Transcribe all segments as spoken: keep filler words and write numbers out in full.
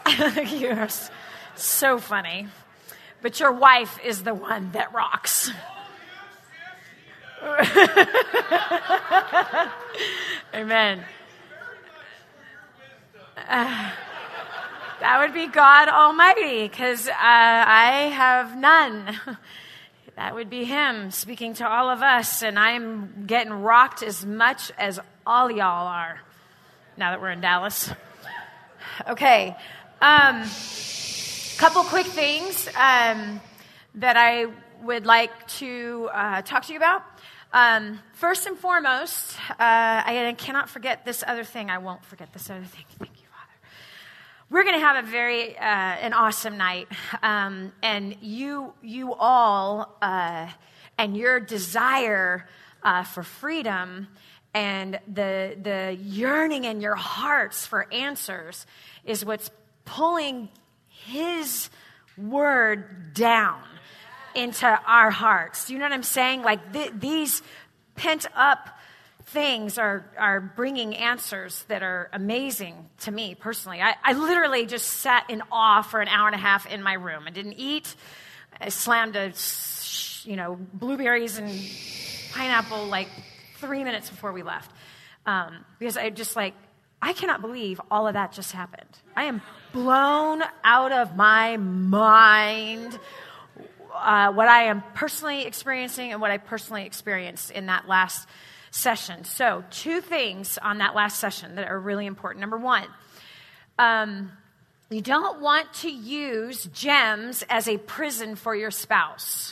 You're so funny. But your wife is the one that rocks. Amen. Uh, that would be God Almighty, because uh, I have none. That would be him speaking to all of us, and I'm getting rocked as much as all y'all are, now that we're in Dallas. Okay, um, couple quick things um, that I would like to uh, talk to you about. Um, first and foremost, uh, I cannot forget this other thing. I won't forget this other thing. Thank you, Father. We're going to have a very uh, an awesome night, um, and you you all uh, and your desire uh, for freedom and the the yearning in your hearts for answers is what's pulling His word down into our hearts. Do you know what I'm saying? Like th- these pent up things are are bringing answers that are amazing to me personally. I, I literally just sat in awe for an hour and a half in my room. I didn't eat. I slammed a, you know, blueberries and pineapple like three minutes before we left. Um, because I just like, I cannot believe all of that just happened. I am blown out of my mind. Uh, what I am personally experiencing and what I personally experienced in that last session. So two things on that last session that are really important. Number one, um, you don't want to use gems as a prison for your spouse.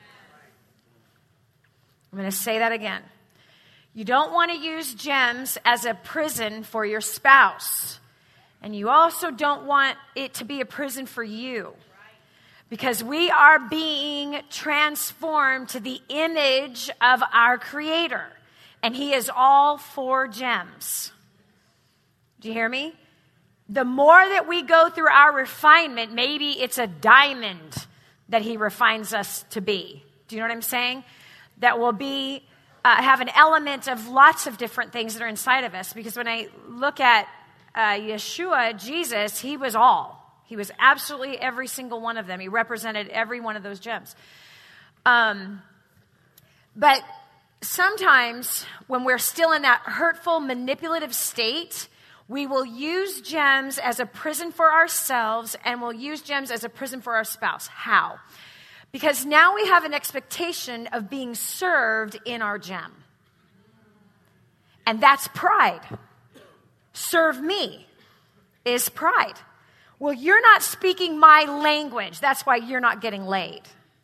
I'm going to say that again. You don't want to use gems as a prison for your spouse. And you also don't want it to be a prison for you. Because we are being transformed to the image of our Creator. And He is all for gems. Do you hear me? The more that we go through our refinement, maybe it's a diamond that He refines us to be. Do you know what I'm saying? That will be, uh, have an element of lots of different things that are inside of us. Because when I look at uh, Yeshua, Jesus, He was all. He was absolutely every single one of them. He represented every one of those gems. Um, but sometimes when we're still in that hurtful, manipulative state, we will use gems as a prison for ourselves, and we'll use gems as a prison for our spouse. How? Because now we have an expectation of being served in our gem. And that's pride. Serve me is pride. Well, you're not speaking my language. That's why you're not getting laid.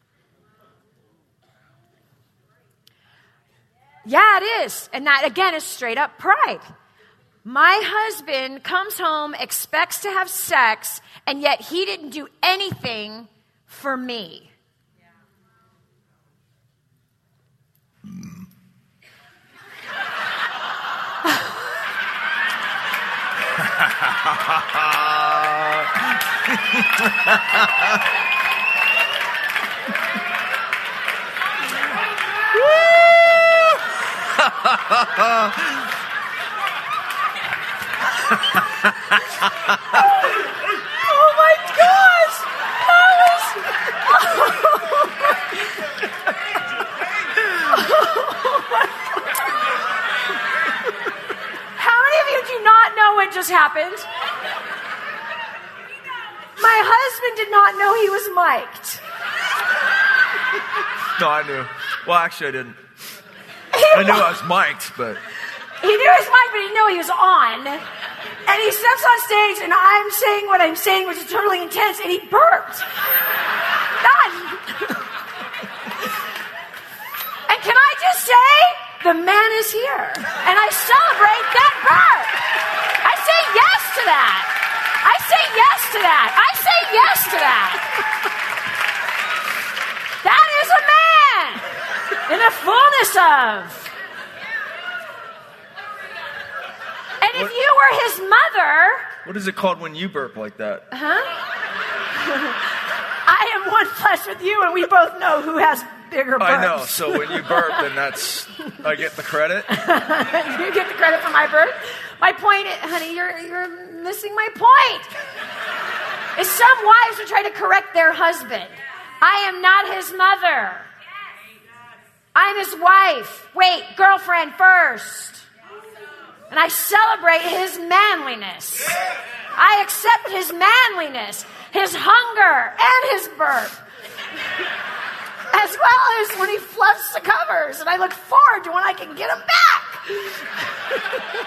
Yeah, it is. And that, again, is straight up pride. My husband comes home, expects to have sex, and yet he didn't do anything for me. Oh my gosh! That was... How many of you do not know what just happened? My husband did not know he was mic'd. No, I knew. Well, actually, I didn't. He I knew I was mic'd, but... He knew he was mic'd, but he didn't know he was on. And he steps on stage, and I'm saying what I'm saying, which is totally intense, and he burped. Done. And can I just say, the man is here. And I celebrate that burp. I say yes to that. I say yes to that. I say yes to that. That is a man in the fullness of. And if you were his mother... What is it called when you burp like that? Huh? I am one flesh with you, and we both know who has bigger burps. I know. So when you burp, then that's... I get the credit? You get the credit for my burp? My point, is, honey, you're you're missing my point. is some wives are trying to correct their husband. I am not his mother. I'm his wife. Wait, girlfriend first. And I celebrate his manliness. I accept his manliness, his hunger, and his birth. As well as when he fluffs the covers. And I look forward to when I can get him back.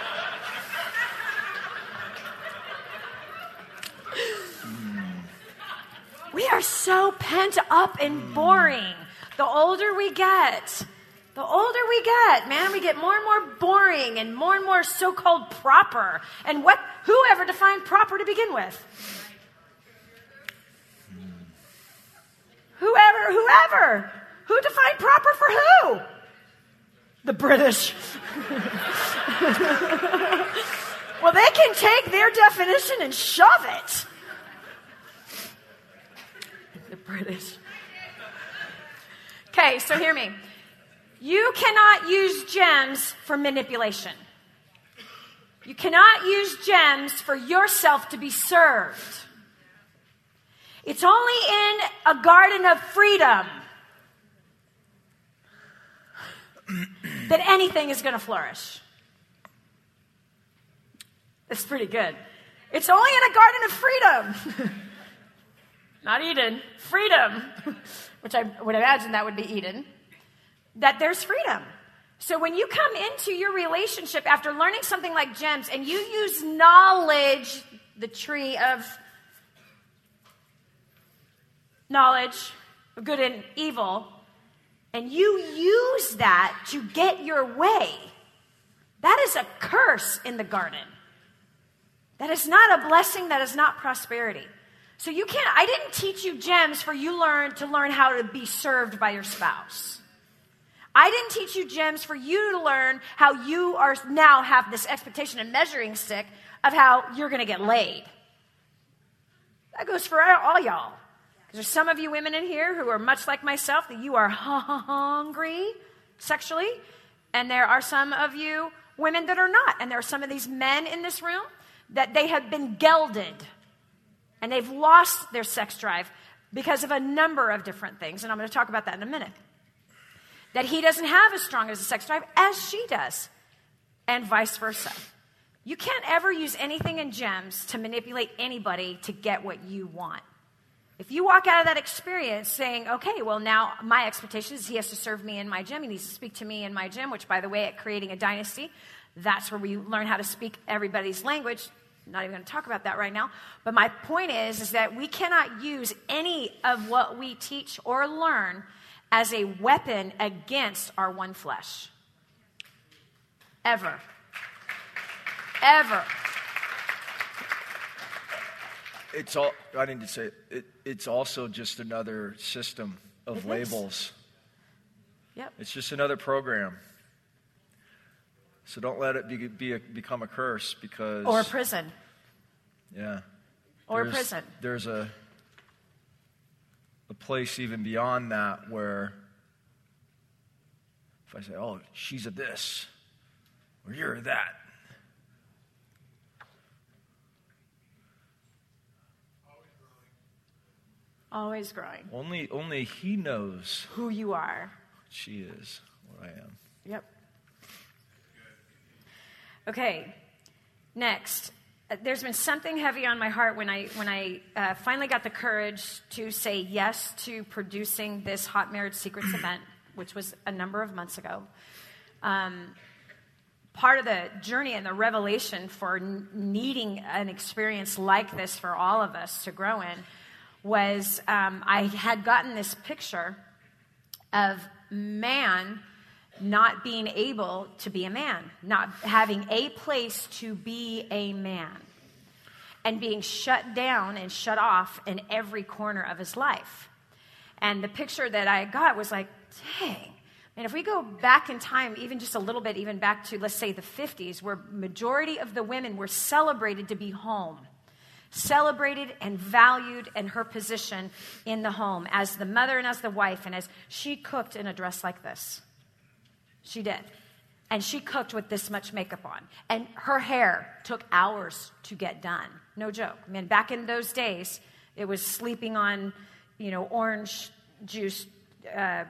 We are so pent up and boring. The older we get, the older we get, man, we get more and more boring and more and more so-called proper. And what? Whoever defined proper to begin with? Whoever, whoever. Who defined proper for who? The British. Well, they can take their definition and shove it. The British. Okay, so hear me. You cannot use gems for manipulation. You cannot use gems for yourself to be served. It's only in a garden of freedom that anything is going to flourish. That's pretty good. It's only in a garden of freedom. Not Eden, freedom, which I would imagine that would be Eden, that there's freedom. So when you come into your relationship after learning something like gems and you use knowledge, the tree of knowledge of good and evil, and you use that to get your way, that is a curse in the garden. That is not a blessing, that is not prosperity. So you can't, I didn't teach you gems for you learn to learn how to be served by your spouse. I didn't teach you gems for you to learn how you are now have this expectation and measuring stick of how you're going to get laid. That goes for all y'all. Because there's some of you women in here who are much like myself, that you are hungry sexually. And there are some of you women that are not. And there are some of these men in this room that they have been gelded. And they've lost their sex drive because of a number of different things. And I'm going to talk about that in a minute. That he doesn't have as strong as a sex drive as she does. And vice versa. You can't ever use anything in gems to manipulate anybody to get what you want. If you walk out of that experience saying, okay, well now my expectation is he has to serve me in my gym. He needs to speak to me in my gym, which by the way, at Creating a Dynasty, that's where we learn how to speak everybody's language. I'm not even going to talk about that right now. But my point is, is that we cannot use any of what we teach or learn as a weapon against our one flesh. Ever. Ever. It's all, I need to say, it, it's also just another system of It is. labels. Yep. It's just another program. So don't let it be, be a, become a curse because... Or a prison. Yeah. Or there's, a prison. There's a, a place even beyond that where if I say, oh, she's a this, or you're a that. Always growing. Only, only he knows Who you are. what she is, what I am. Yep. Okay. Next. Uh, There's been something heavy on my heart when I when I uh, finally got the courage to say yes to producing this Hot Marriage Secrets event, which was a number of months ago. Um, part of the journey and the revelation for n- needing an experience like this for all of us to grow in was um, I had gotten this picture of man not being able to be a man, not having a place to be a man, and being shut down and shut off in every corner of his life. And the picture that I got was like, dang. And if we go back in time, even just a little bit, even back to, let's say, the fifties, where majority of the women were celebrated to be home, celebrated and valued in her position in the home as the mother and as the wife, and as she cooked in a dress like this. She did. And she cooked with this much makeup on. And her hair took hours to get done. No joke. I mean, back in those days, It was sleeping on, you know, orange juice, uh,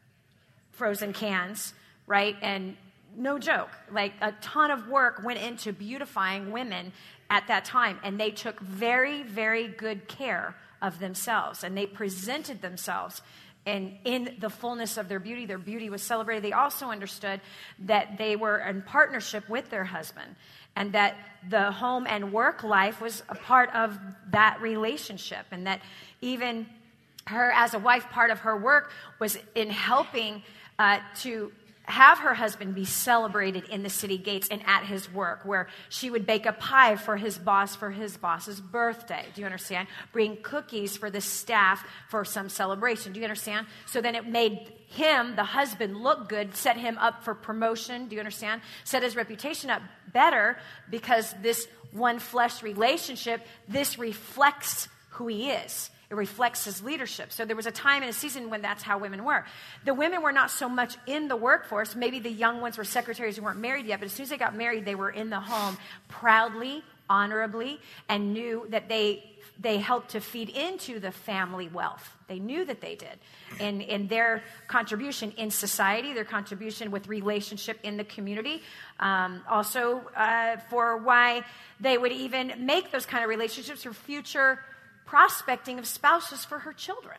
frozen cans, right? And no joke, like a ton of work went into beautifying women at that time. And they took very, very good care of themselves. And they presented themselves and in the fullness of their beauty. Their beauty was celebrated. They also understood that they were in partnership with their husband, and that the home and work life was a part of that relationship, and that even her as a wife, part of her work was in helping uh, to have her husband be celebrated in the city gates and at his work, where she would bake a pie for his boss for his boss's birthday. Do you understand? Bring cookies for the staff for some celebration. Do you understand? So then it made him, the husband, look good, set him up for promotion. Do you understand? Set his reputation up better, because this one flesh relationship, this reflects who he is. It reflects his leadership. So there was a time and a season when that's how women were. The women were not so much in the workforce. Maybe the young ones were secretaries who weren't married yet, but as soon as they got married, they were in the home proudly, honorably, and knew that they they helped to feed into the family wealth. They knew that they did. And in their contribution in society, their contribution with relationship in the community, um, also uh, for why they would even make those kind of relationships for future prospecting of spouses for her children.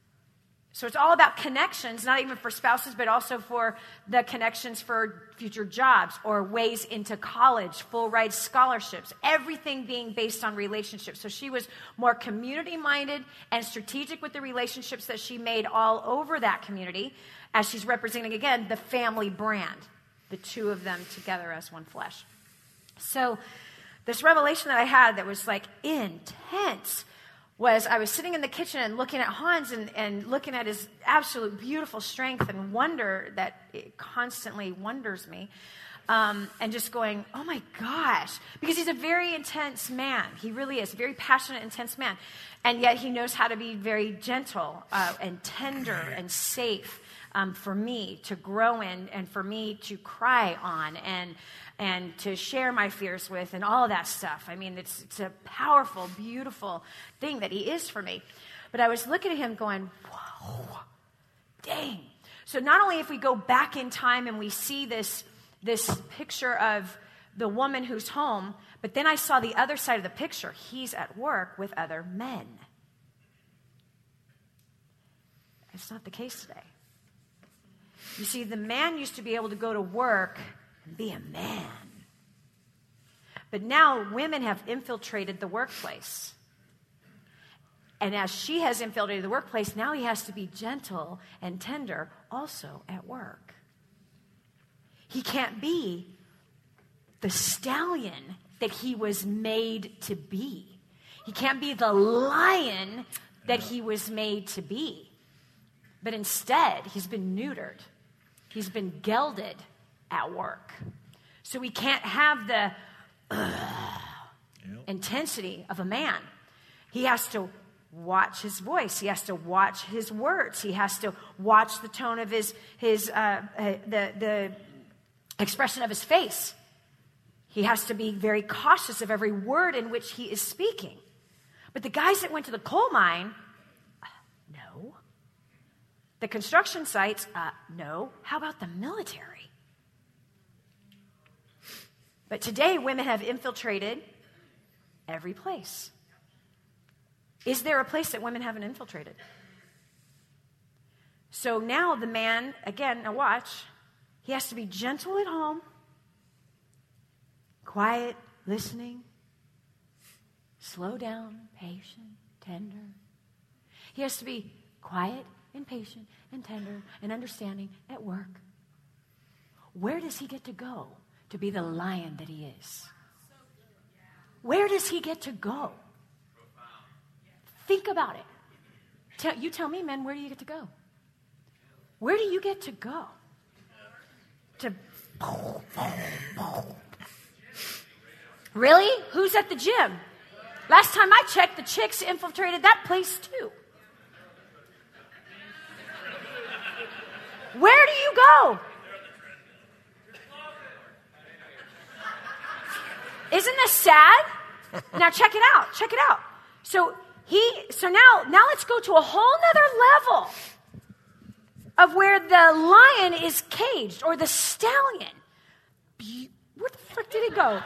So it's all about connections, not even for spouses, but also for the connections for future jobs or ways into college, full ride scholarships, everything being based on relationships. So she was more community-minded and strategic with the relationships that she made all over that community, as she's representing, again, the family brand, the two of them together as one flesh. So this revelation that I had that was like intense was I was sitting in the kitchen and looking at Hans and, and looking at his absolute beautiful strength and wonder that it constantly wonders me, um, and just going, oh my gosh, because he's a very intense man. He really is a very passionate, intense man. And yet he knows how to be very gentle uh, and tender and safe um, for me to grow in and for me to cry on and and to share my fears with and all of that stuff. I mean, it's it's a powerful, beautiful thing that he is for me. But I was looking at him going, whoa, dang. So not only if we go back in time and we see this, this picture of the woman who's home, but then I saw the other side of the picture. He's at work with other men. It's not the case today. You see, the man used to be able to go to work and be a man. But now women have infiltrated the workplace. And as she has infiltrated the workplace, now he has to be gentle and tender also at work. He can't be the stallion that he was made to be. He can't be the lion that he was made to be. But instead, he's been neutered. He's been gelded at work. So he can't have the uh, yep. intensity of a man. He has to watch his voice. He has to watch his words. He has to watch the tone of his, his uh, uh, the, the expression of his face. He has to be very cautious of every word in which he is speaking. But the guys that went to the coal mine, uh, no. The construction sites, uh, no. How about the military? But today, women have infiltrated every place. Is there a place that women haven't infiltrated? So now the man, again, now watch, he has to be gentle at home, quiet, listening, slow down, patient, tender. He has to be quiet and patient and tender and understanding at work. Where does he get to go to be the lion that he is? Where does he get to go? Think about it. Tell, you tell me, men, where do you get to go? Where do you get to go? To really? Who's at the gym? Last time I checked, the chicks infiltrated that place too. Where do you go? Isn't this sad? Now check it out. Check it out. So he, so now, now let's go to a whole nother level of where the lion is caged, or the stallion. Be- Where the frick did he go?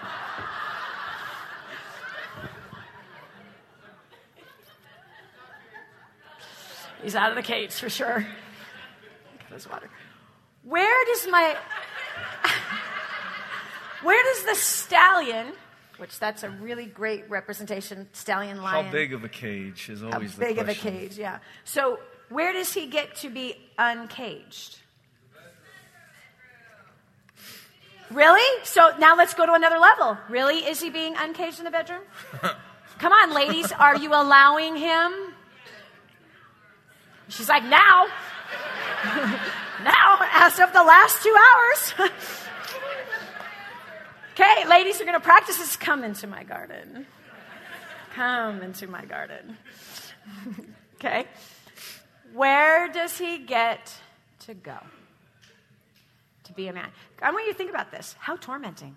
He's out of the cage for sure. Got his water. Where does my, where does the stallion, which that's a really great representation, stallion, lion. How big of a cage is always How the big question. of a cage, yeah. So where does he get to be uncaged? Really? So now let's go to another level. Really? Is he being uncaged in the bedroom? Come on, ladies. Are you allowing him? She's like, now. Now, as of the last two hours. Okay, ladies are going to practice this. Come into my garden. Come into my garden. Okay. Where does he get to go to be a man? I want you to think about this. How tormenting.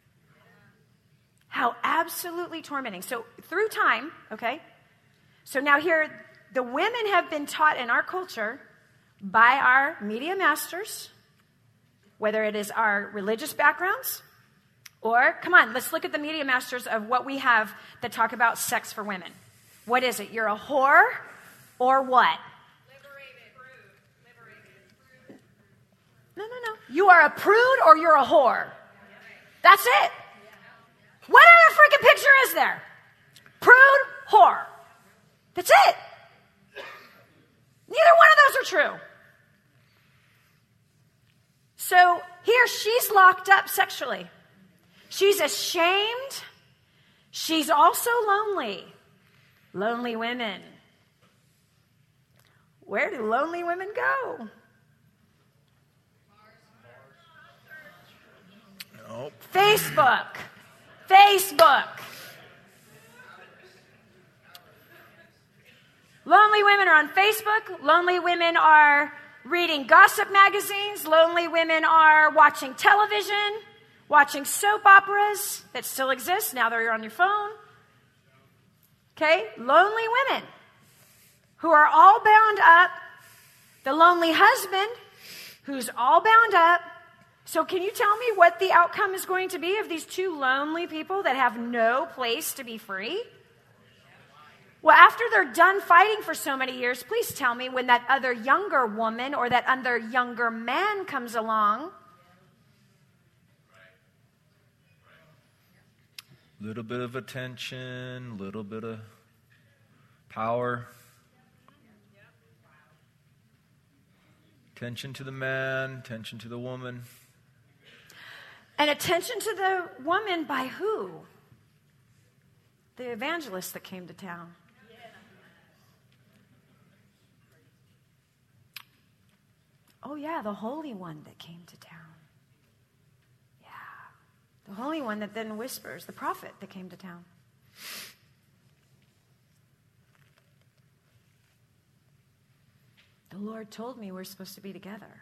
How absolutely tormenting. So through time, okay, so now here, the women have been taught in our culture by our media masters, whether it is our religious backgrounds, or, come on, let's look at the media masters of what we have that talk about sex for women. What is it? You're a whore or what? No, no, no. You are a prude or you're a whore. That's it. What other freaking picture is there? Prude, whore. That's it. Neither one of those are true. So here she's locked up sexually. She's ashamed. She's also lonely. Lonely women. Where do lonely women go? Nope. Facebook. Facebook. Lonely women are on Facebook. Lonely women are reading gossip magazines. Lonely women are watching television, watching soap operas that still exist. Now they're on your phone. Okay? Lonely women who are all bound up. The lonely husband who's all bound up. So can you tell me what the outcome is going to be of these two lonely people that have no place to be free? Well, after they're done fighting for so many years, please tell me when that other younger woman or that other younger man comes along. Little bit of attention, little bit of power. Attention to the man, attention to the woman. And attention to the woman by who? The evangelist that came to town. Oh, yeah, the Holy One that came to town. Yeah. The Holy One that then whispers, the prophet that came to town. The Lord told me we're supposed to be together.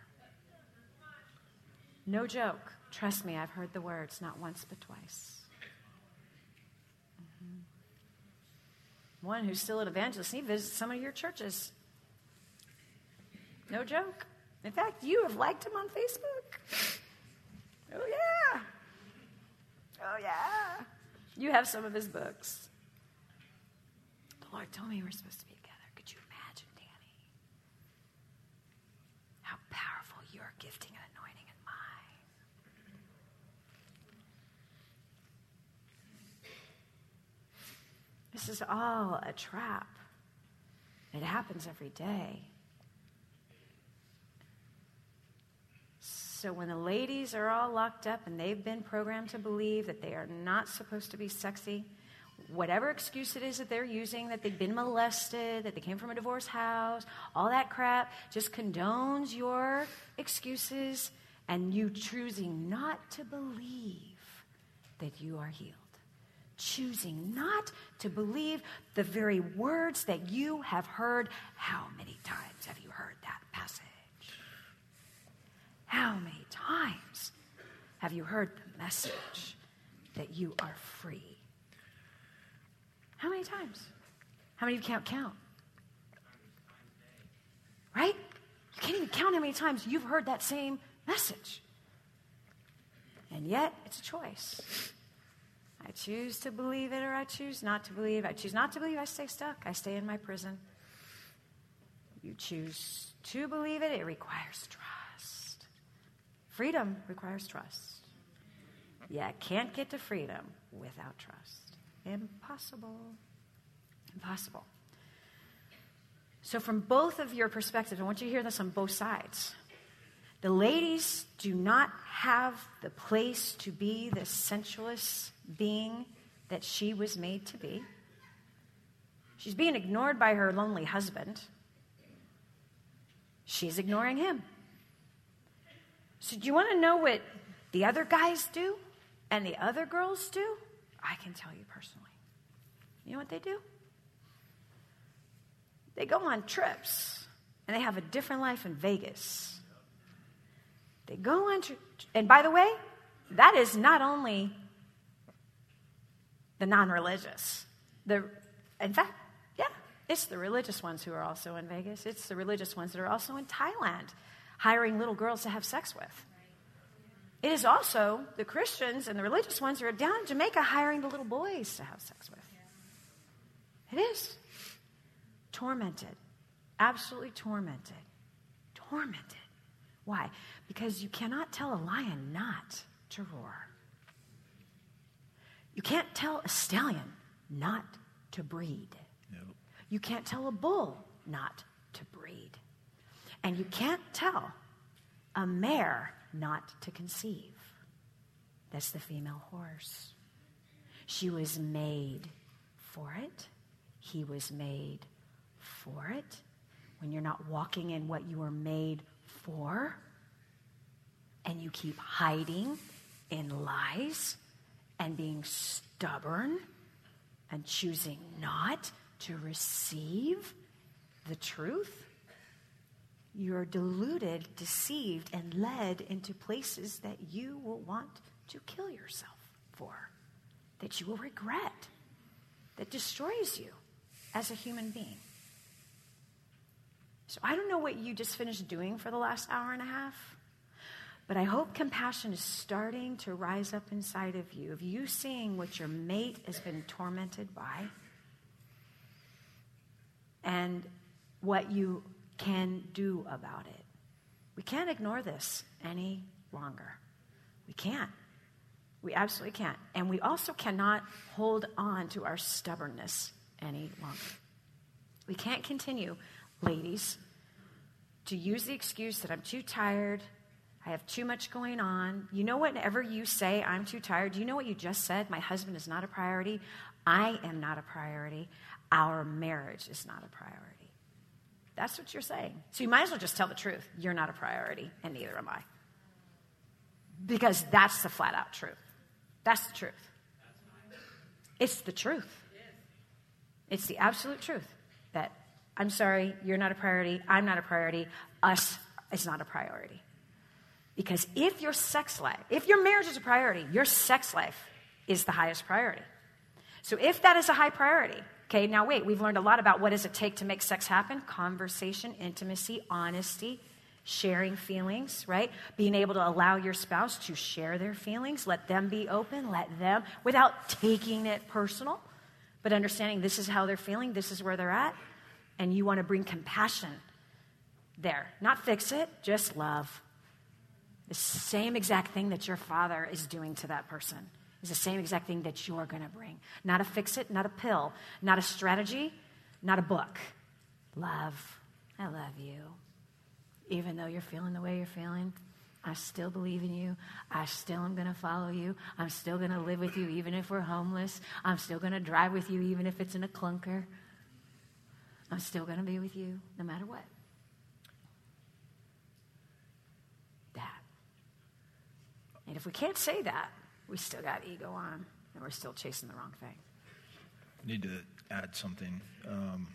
No joke. Trust me, I've heard the words not once but twice. Mm-hmm. One who's still an evangelist, he visits some of your churches. No joke. In fact, you have liked him on Facebook. Oh, yeah. Oh, yeah. You have some of his books. The Lord told me we're supposed to be together. Could you imagine, Danny? How powerful your gifting and anointing and mine. This is all a trap. It happens every day. So when the ladies are all locked up and they've been programmed to believe that they are not supposed to be sexy, whatever excuse it is that they're using, that they've been molested, that they came from a divorce house, all that crap just condones your excuses and you choosing not to believe that you are healed. Choosing not to believe the very words that you have heard. How many times have you heard that passage? How many times have you heard the message that you are free? How many times? How many of you can't count? Right? You can't even count how many times you've heard that same message. And yet, it's a choice. I choose to believe it or I choose not to believe. I choose not to believe, I stay stuck. I stay in my prison. You choose to believe it, it requires trust. Freedom requires trust. Yeah, can't get to freedom without trust. Impossible. Impossible. So from both of your perspectives, I want you to hear this on both sides. The ladies do not have the place to be the sensuous being that she was made to be. She's being ignored by her lonely husband. She's ignoring him. So do you want to know what the other guys do and the other girls do? I can tell you personally. You know what they do? They go on trips, and they have a different life in Vegas. They go on trips. And by the way, that is not only the non-religious. The, in fact, yeah, it's the religious ones who are also in Vegas. It's the religious ones that are also in Thailand, hiring little girls to have sex with. It is also the Christians and the religious ones who are down in Jamaica hiring the little boys to have sex with. It is. Tormented. Absolutely tormented. Tormented. Why? Because you cannot tell a lion not to roar. You can't tell a stallion not to breed. Nope. You can't tell a bull not to breed. And you can't tell a mare not to conceive. That's the female horse. She was made for it. He was made for it. When you're not walking in what you were made for, and you keep hiding in lies and being stubborn and choosing not to receive the truth, you're deluded, deceived, and led into places that you will want to kill yourself for, that you will regret, that destroys you as a human being. So I don't know what you just finished doing for the last hour and a half, but I hope compassion is starting to rise up inside of you, of you seeing what your mate has been tormented by and what you can do about it. We can't ignore this any longer. We can't. We absolutely can't. And we also cannot hold on to our stubbornness any longer. We can't continue, ladies, to use the excuse that I'm too tired, I have too much going on. You know, whenever you say, I'm too tired, do you know what you just said? My husband is not a priority. I am not a priority. Our marriage is not a priority. That's what you're saying. So you might as well just tell the truth. You're not a priority, and neither am I. Because that's the flat-out truth. That's the truth. It's the truth. It's the absolute truth that, I'm sorry, you're not a priority, I'm not a priority, us is not a priority. Because if your sex life, if your marriage is a priority, your sex life is the highest priority. So if that is a high priority, okay, now wait, we've learned a lot about what does it take to make sex happen. Conversation, intimacy, honesty, sharing feelings, right? Being able to allow your spouse to share their feelings, let them be open, let them, without taking it personal, but understanding this is how they're feeling, this is where they're at, and you want to bring compassion there. Not fix it, just love. The same exact thing that your father is doing to that person is the same exact thing that you're going to bring. Not a fix it, not a pill, not a strategy, not a book. Love. I love you. Even though you're feeling the way you're feeling, I still believe in you. I still am going to follow you. I'm still going to live with you even if we're homeless. I'm still going to drive with you even if it's in a clunker. I'm still going to be with you no matter what. That. And if we can't say that, we still got ego on, and we're still chasing the wrong thing. I need to add something. Um,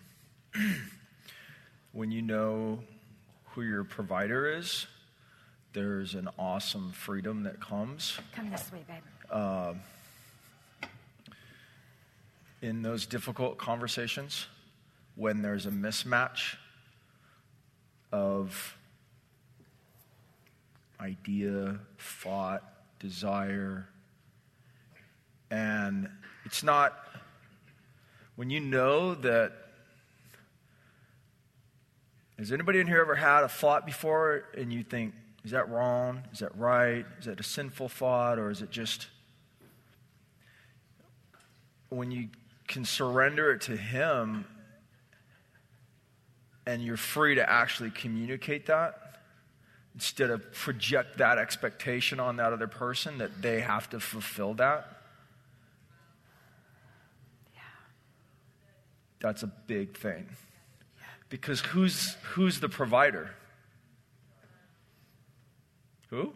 when you know who your provider is, there's an awesome freedom that comes. Come this way, babe. Uh, in those difficult conversations, when there's a mismatch of idea, thought, desire. And it's not, when you know that, has anybody in here ever had a thought before and you think, is that wrong? Is that right? Is that a sinful thought? Or is it just, when you can surrender it to Him and you're free to actually communicate that, instead of project that expectation on that other person that they have to fulfill that. Yeah. That's a big thing. Because who's who's the provider? Who?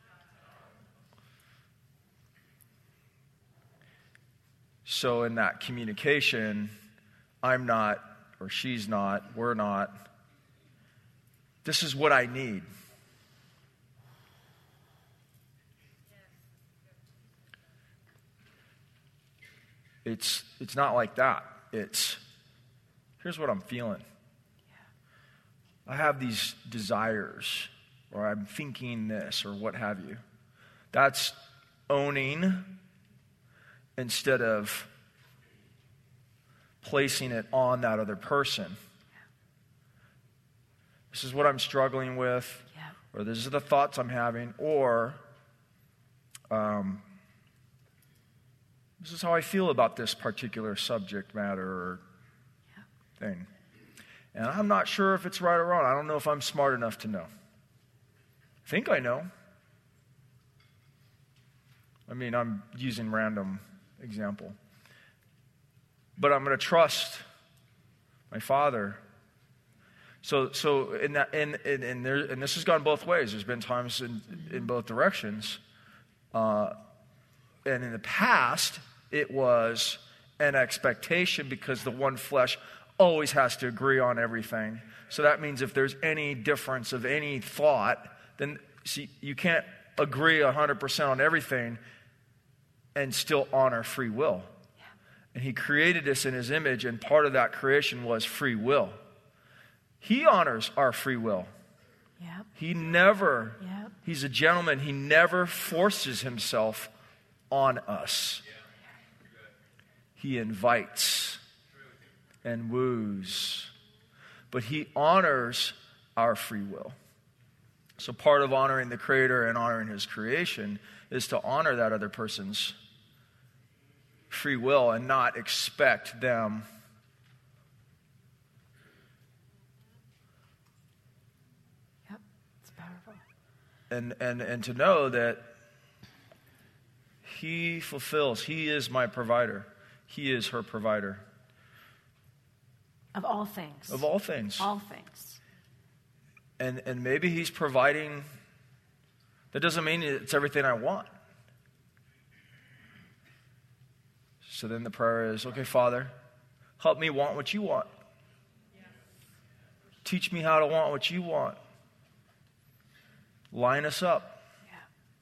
So in that communication, I'm not, or she's not, we're not. This is what I need. It's it's not like that. It's, here's what I'm feeling. I have these desires, or I'm thinking this, or what have you. That's owning instead of placing it on that other person. This is what I'm struggling with, or these are the thoughts I'm having, or um, this is how I feel about this particular subject matter or thing. And I'm not sure if it's right or wrong. I don't know if I'm smart enough to know. I think I know. I mean, I'm using random example. But I'm going to trust my Father. So, so in that, and and and, there, and this has gone both ways. There's been times in, in both directions. Uh, and in the past, it was an expectation because the one flesh always has to agree on everything. So that means if there's any difference of any thought, then see, you can't agree one hundred percent on everything and still honor free will. Yeah. And He created us in His image, and part of that creation was free will. He honors our free will. Yep. He never, yep. He's a gentleman. He never forces Himself on us. He invites and woos. But He honors our free will. So part of honoring the Creator and honoring His creation is to honor that other person's free will and not expect them Yep, it's powerful. And, and, and to know that He fulfills. He is my provider. He is her provider. Of all things. Of all things. All things. And and maybe He's providing. That doesn't mean it's everything I want. So then the prayer is, okay, Father, help me want what You want. Teach me how to want what You want. Line us up. Yeah.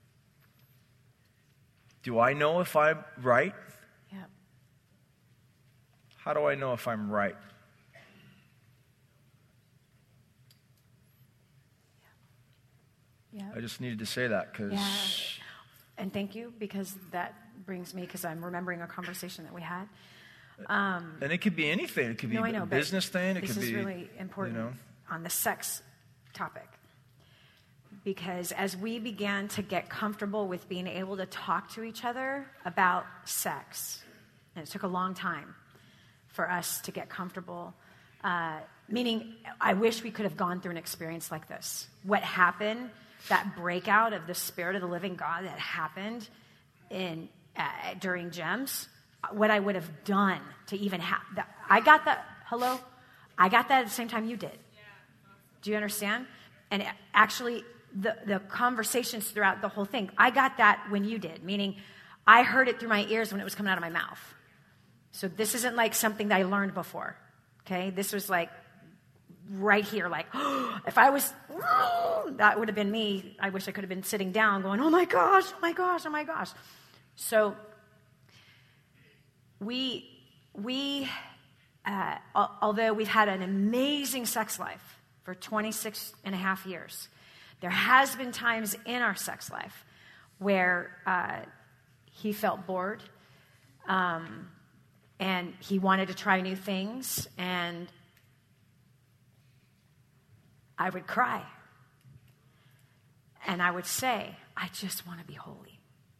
Do I know if I'm right? Yeah. How do I know if I'm right? Yeah. I just needed to say that because... Yeah. And thank you, because that brings me, because I'm remembering a conversation that we had. Um, and it could be anything. It could be no, I know, a business thing. It this could is be really important, you know. on the sex topic. Because as we began to get comfortable with being able to talk to each other about sex, and it took a long time for us to get comfortable, uh, meaning I wish we could have gone through an experience like this. What happened, that breakout of the Spirit of the living God that happened in uh, during GEMS, what I would have done to even have that. I got that, hello? I got that at the same time you did. Do you understand? And actually, the, the conversations throughout the whole thing, I got that when you did, meaning I heard it through my ears when it was coming out of my mouth. So this isn't like something that I learned before, okay? This was like right here, like, oh, if I was, oh, that would have been me. I wish I could have been sitting down going, oh my gosh, oh my gosh, oh my gosh. So we, we uh, al- although we've had an amazing sex life for twenty-six and a half years, there has been times in our sex life where uh, he felt bored, um, and he wanted to try new things, and I would cry. And I would say, I just want to be holy.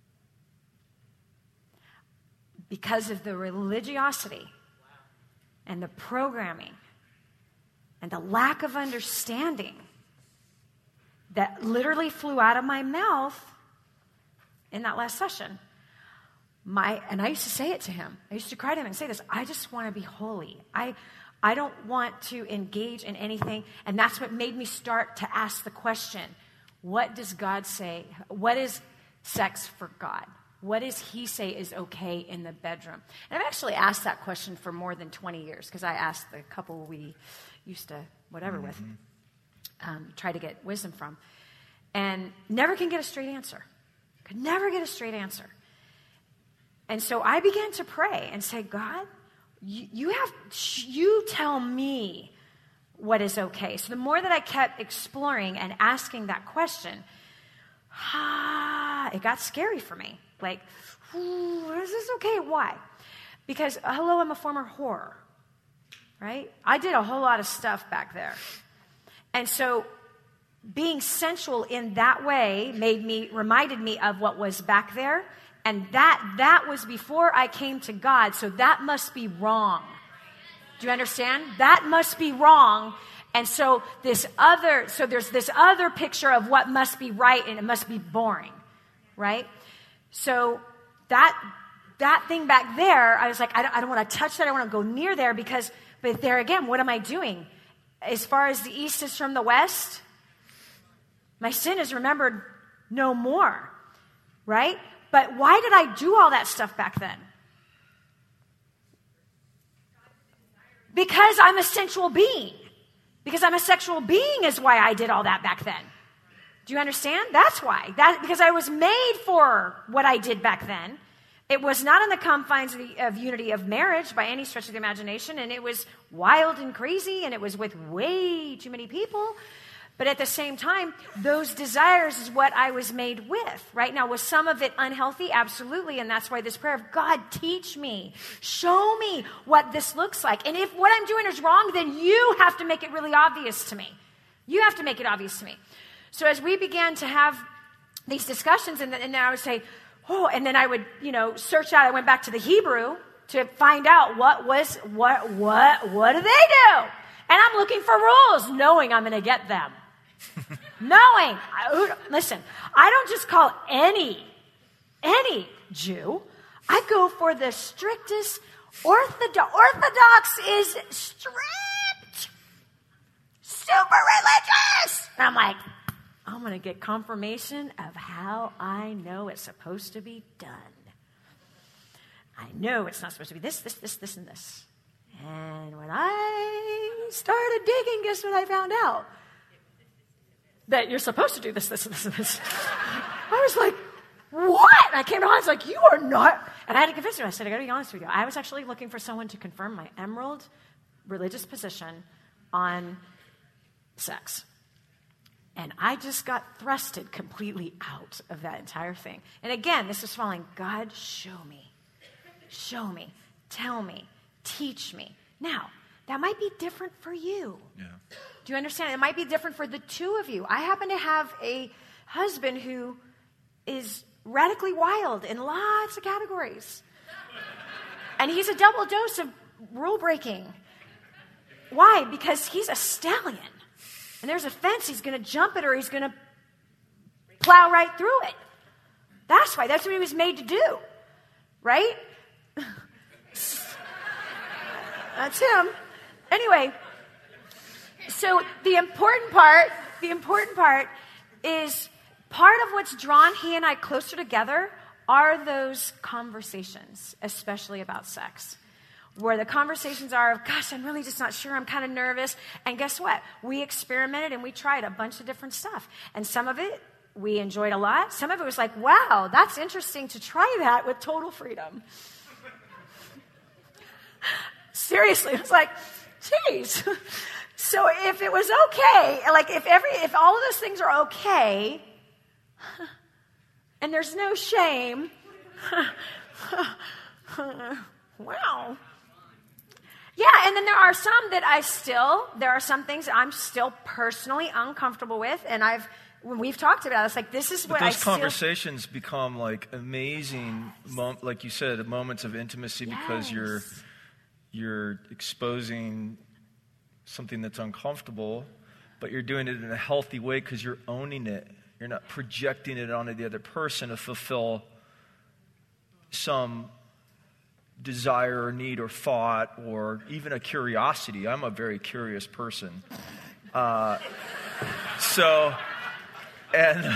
Because of the religiosity and the programming and the lack of understanding that literally flew out of my mouth in that last session. My, and I used to say it to him. I used to cry to him and say this, I just want to be holy. I, I don't want to engage in anything. And that's what made me start to ask the question, what does God say? What is sex for God? What does he say is okay in the bedroom? And I've actually asked that question for more than twenty years, because I asked the couple we used to whatever mm-hmm. with, um, try to get wisdom from, and never can get a straight answer. Could never get a straight answer. And so I began to pray and say, God, you, you have, you tell me what is okay. So the more that I kept exploring and asking that question, ah, it got scary for me. Like, is this okay? Why? Because, uh, hello, I'm a former whore, right? I did a whole lot of stuff back there. And so being sensual in that way made me, reminded me of what was back there. And that, that was before I came to God. So that must be wrong. Do you understand? That must be wrong. And so this other, so there's this other picture of what must be right, and it must be boring, right? So that, that thing back there, I was like, I don't, I don't want to touch that. I don't want to go near there, because, but there again, what am I doing? As far as the east is from the west, my sin is remembered no more, right? But why did I do all that stuff back then? Because I'm a sensual being. Because I'm a sexual being is why I did all that back then. Do you understand? That's why. That, because I was made for what I did back then. It was not in the confines of, the, of unity of marriage by any stretch of the imagination, and it was wild and crazy, and it was with way too many people. But at the same time, those desires is what I was made with. Right now, was some of it unhealthy? Absolutely. And that's why this prayer of, God, teach me. Show me what this looks like. And if what I'm doing is wrong, then you have to make it really obvious to me. You have to make it obvious to me. So as we began to have these discussions, and then, and then I would say, oh, and then I would, you know, search out. I went back to the Hebrew to find out what was, what, what, what do they do? And I'm looking for rules, knowing I'm going to get them. Knowing, I, listen, I don't just call any, any Jew. I go for the strictest. Orthodox, Orthodox is strict, super religious. And I'm like, I'm going to get confirmation of how I know it's supposed to be done. I know it's not supposed to be this, this, this, this, and this. And when I started digging, guess what I found out? That you're supposed to do this, this, and this, and this. I was like, what? And I came to him, I was like, you are not. And I had to convince him. I said, I got to be honest with you. I was actually looking for someone to confirm my emerald religious position on sex. And I just got thrusted completely out of that entire thing. And again, this is falling, God, show me. Show me. Tell me. Teach me. Now, that might be different for you. Yeah. Do you understand? It might be different for the two of you. I happen to have a husband who is radically wild in lots of categories. And he's a double dose of rule breaking. Why? Because he's a stallion. And there's a fence, he's going to jump it or he's going to plow right through it. That's why. That's what he was made to do. Right? That's him. Anyway, so the important part, the important part is part of what's drawn he and I closer together are those conversations, especially about sex, where the conversations are of, gosh, I'm really just not sure. I'm kind of nervous. And guess what? We experimented and we tried a bunch of different stuff. And some of it we enjoyed a lot. Some of it was like, wow, that's interesting to try that with total freedom. seriously, it's like, geez. So if it was okay, like if every, if all of those things are okay, and there's no shame, wow. Yeah, and then there are some that I still, there are some things I'm still personally uncomfortable with, and I've, when we've talked about it, it's like, this is what but I those still... conversations become like amazing, mom- like you said, moments of intimacy Yes. because you're you're exposing something that's uncomfortable, but you're doing it in a healthy way because you're owning it. You're not projecting it onto the other person to fulfill some desire or need or thought or even a curiosity. I'm a very curious person. Uh, so, and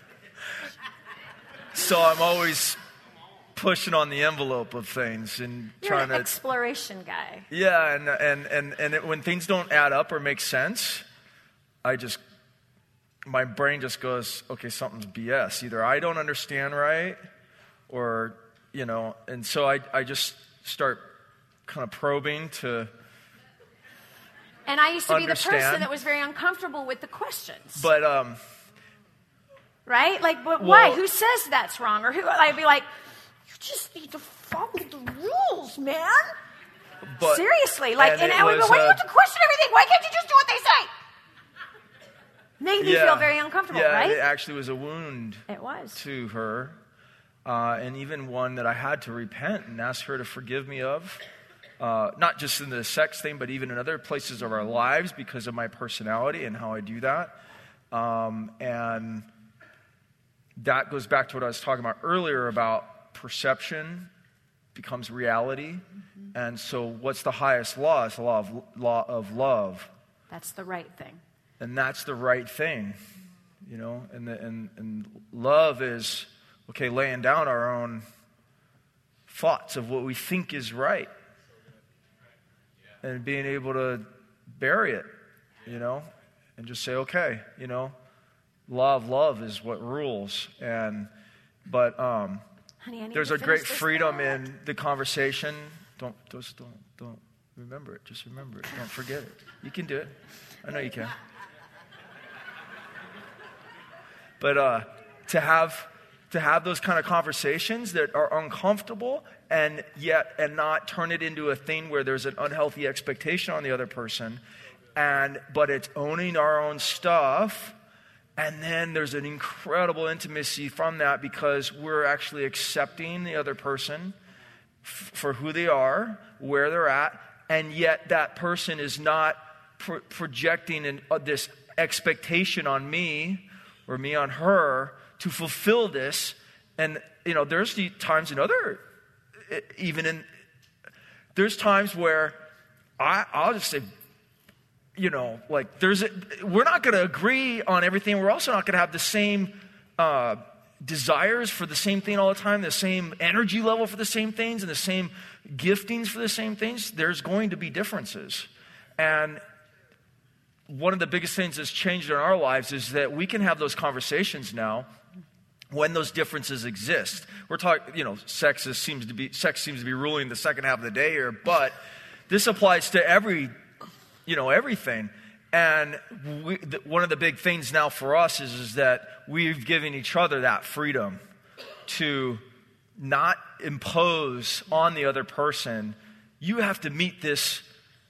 so I'm always pushing on the envelope of things and You're trying an to... exploration guy. Yeah, and and and, and it, when things don't add up or make sense, I just... my brain just goes, okay, something's B S. Either I don't understand right or... You know, and so I, I just start kind of probing to And I used to understand. be the person that was very uncomfortable with the questions. But, um... right? Like, but well, why? Who says that's wrong? Or who? I'd be like, you just need to follow the rules, man. But, Seriously. Like, and, and and I would go, was, why do you uh, have to question everything? Why can't you just do what they say? Made me yeah, feel very uncomfortable, yeah, right? it actually was a wound It was. to her. Uh, and even one that I had to repent and ask her to forgive me of. Uh, not just in the sex thing, but even in other places of our lives because of my personality and how I do that. Um, and that goes back to what I was talking about earlier about perception becomes reality. Mm-hmm. And so what's the highest law? It's the law of, law of love. That's the right thing. And that's the right thing. You know, and, the, and, and love is... okay, laying down our own thoughts of what we think is right. And being able to bury it, you know, and just say, okay, you know, law of love is what rules. And, but um, Honey, I need there's to a great finish this freedom thought. in the conversation. Don't, just don't, don't remember it. Just remember it. Don't forget it. You can do it. I know you can. But uh, to have... to have those kind of conversations that are uncomfortable and yet and not turn it into a thing where there's an unhealthy expectation on the other person, and but it's owning our own stuff, and then there's an incredible intimacy from that because we're actually accepting the other person f- for who they are, where they're at, and yet that person is not pro- projecting an, uh, this expectation on me or me on her to fulfill this. And, you know, there's the times in other, even in, there's times where I, I'll just say, you know, like there's, a, we're not going to agree on everything. We're also not going to have the same uh, desires for the same thing all the time, the same energy level for the same things, and the same giftings for the same things. There's going to be differences. And one of the biggest things that's changed in our lives is that we can have those conversations now when those differences exist. We're talking, you know, sex is, seems to be sex seems to be ruling the second half of the day here, but this applies to every, you know, everything. And we, the, one of the big things now for us is, is that we've given each other that freedom to not impose on the other person. You have to meet this.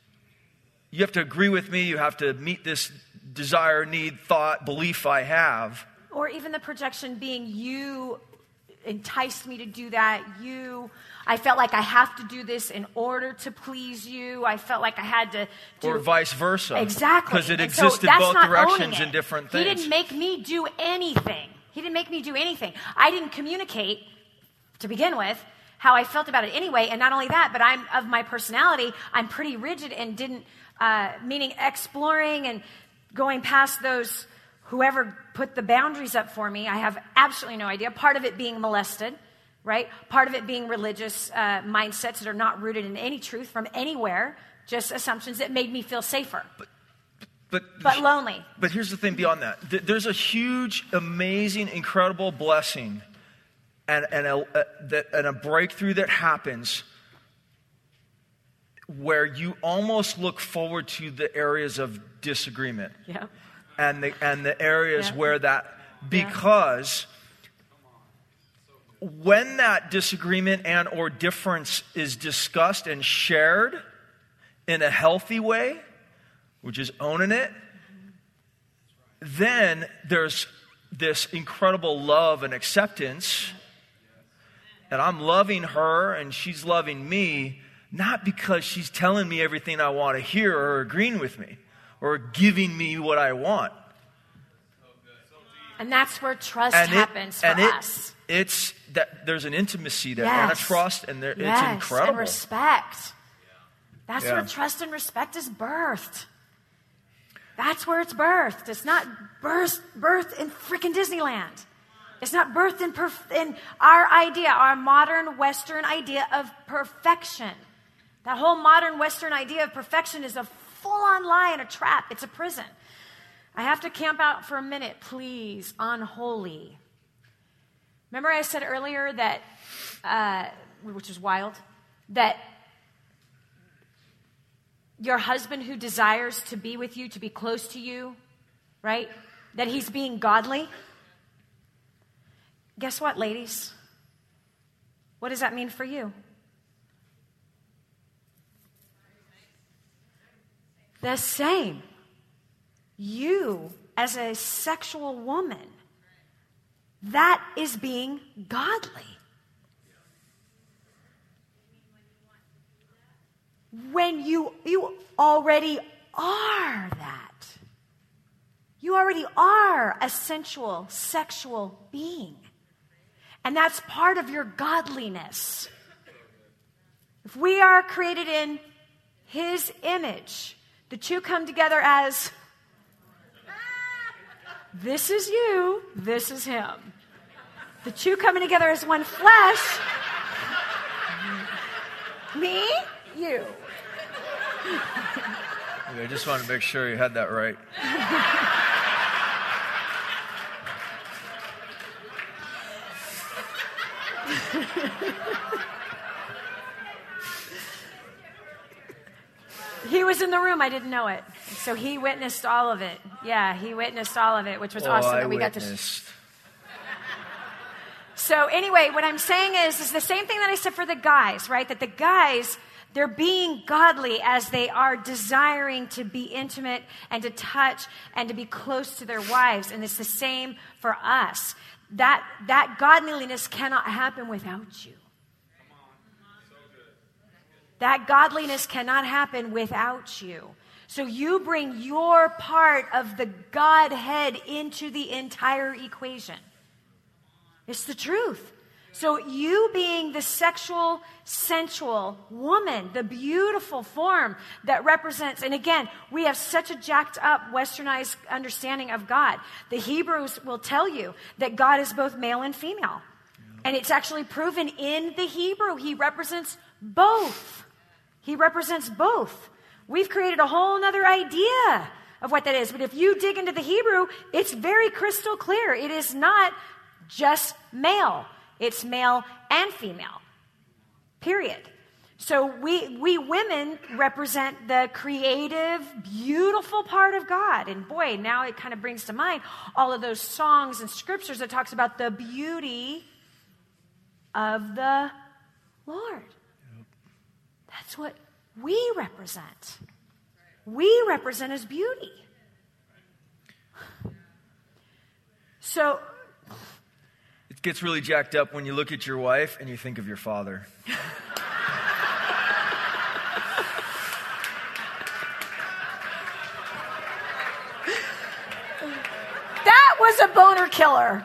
You have to agree with me. You have to meet this desire, need, thought, belief I have. Or even the projection being, you enticed me to do that. You, I felt like I have to do this in order to please you. I felt like I had to do... Or vice versa. Exactly. Because it And so existed that's both not directions owning in it. different He things. didn't make me do anything. He didn't make me do anything. I didn't communicate, to begin with, how I felt about it anyway. And not only that, but I'm of my personality, I'm pretty rigid and didn't... Uh, meaning exploring and going past those, whoever put the boundaries up for me, I have absolutely no idea. Part of it being molested, right? Part of it being religious uh, mindsets that are not rooted in any truth from anywhere, just assumptions that made me feel safer. But, but, but lonely. But here's the thing beyond that. There's a huge, amazing, incredible blessing and, and, a, a, that, and a breakthrough that happens where you almost look forward to the areas of disagreement. Yeah. And the, and the areas Yeah. where that, because when that disagreement and or difference is discussed and shared in a healthy way, which is owning it, then there's this incredible love and acceptance. And I'm loving her and she's loving me, not because she's telling me everything I want to hear or agreeing with me or giving me what I want. And that's where trust And it- happens for and it- us. It's that there's an intimacy there Yes. and a trust, and there, Yes, it's incredible. and respect. That's Yeah. where trust and respect is birthed. That's where it's birthed. It's not birthed, birthed in freaking Disneyland. It's not birthed in, perf- in our idea, our modern Western idea of perfection. That whole modern Western idea of perfection is a full-on lie and a trap. It's a prison. I have to camp out for a minute, please, unholy. Remember I said earlier that, uh, which is wild, that your husband who desires to be with you, to be close to you, right? That he's being godly. Guess what, ladies? What does that mean for you? The same. You, as a sexual woman, that is being godly. When you you already are that. You already are a sensual, sexual being. And that's part of your godliness. If we are created in His image, the two come together as, this is you, this is him. The two coming together as one flesh. Me, you. I just wanted to make sure you had that right. He was in the room. I didn't know it. So he witnessed all of it. Yeah, he witnessed all of it, which was Oh, awesome I that we got to. witnessed. So anyway, what I'm saying is, is the same thing that I said for the guys, right? That the guys, they're being godly as they are desiring to be intimate and to touch and to be close to their wives. And it's the same for us. That, that godliness cannot happen without you. That godliness cannot happen without you. So you bring your part of the Godhead into the entire equation. It's the truth. So you being the sexual, sensual woman, the beautiful form that represents, and again, we have such a jacked up, westernized understanding of God. The Hebrews will tell you that God is both male and female. And it's actually proven in the Hebrew. He represents both. He represents both. We've created a whole other idea of what that is. But if you dig into the Hebrew, it's very crystal clear. It is not just male. It's male and female. Period. So we we women represent the creative, beautiful part of God. And boy, now it kind of brings to mind all of those songs and scriptures that talks about the beauty of the Lord. That's what we represent. We represent His beauty. So It gets really jacked up when you look at your wife and you think of your father. that was a boner killer.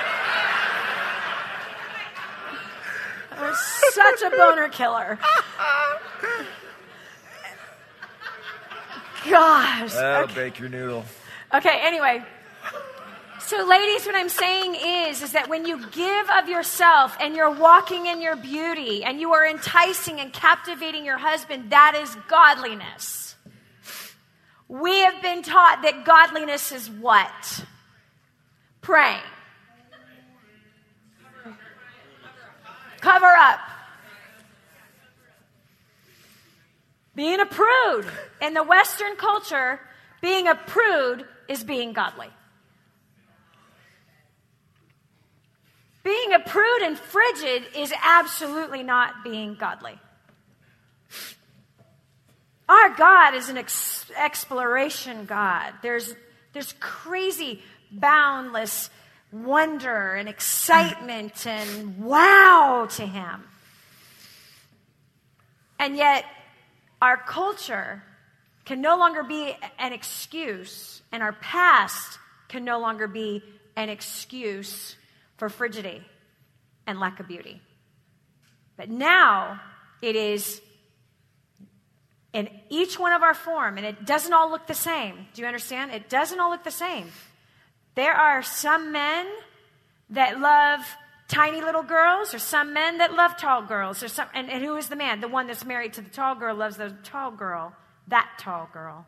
That was such a boner killer. Gosh. That'll Okay. bake your noodle. Okay, anyway. So ladies, what I'm saying is, is that when you give of yourself and you're walking in your beauty and you are enticing and captivating your husband, that is godliness. We have been taught that godliness is what? Praying. Cover up. Being a prude. In the Western culture, being a prude is being godly. Being a prude and frigid is absolutely not being godly. Our God is an ex- exploration God. There's, there's crazy, boundless wonder and excitement and wow to him. And yet, our culture can no longer be an excuse, and our past can no longer be an excuse for frigidity and lack of beauty. But now it is in each one of our form, and it doesn't all look the same. Do you understand? It doesn't all look the same. There are some men that love tiny little girls, or some men that love tall girls, or some, and, and who is the man? The one that's married to the tall girl loves the tall girl, that tall girl.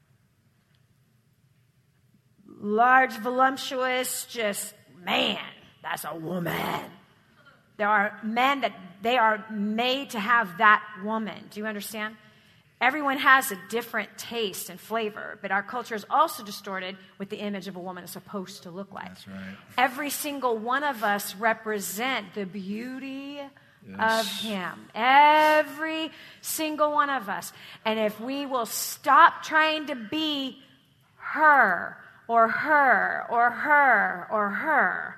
Large, voluptuous, just man. That's a woman. There are men that they are made to have that woman. Do you understand? Everyone has a different taste and flavor, but our culture is also distorted with the image of a woman is supposed to look like. That's right. Every single one of us represent the beauty yes. of him. Every single one of us. And if we will stop trying to be her or her or her or her,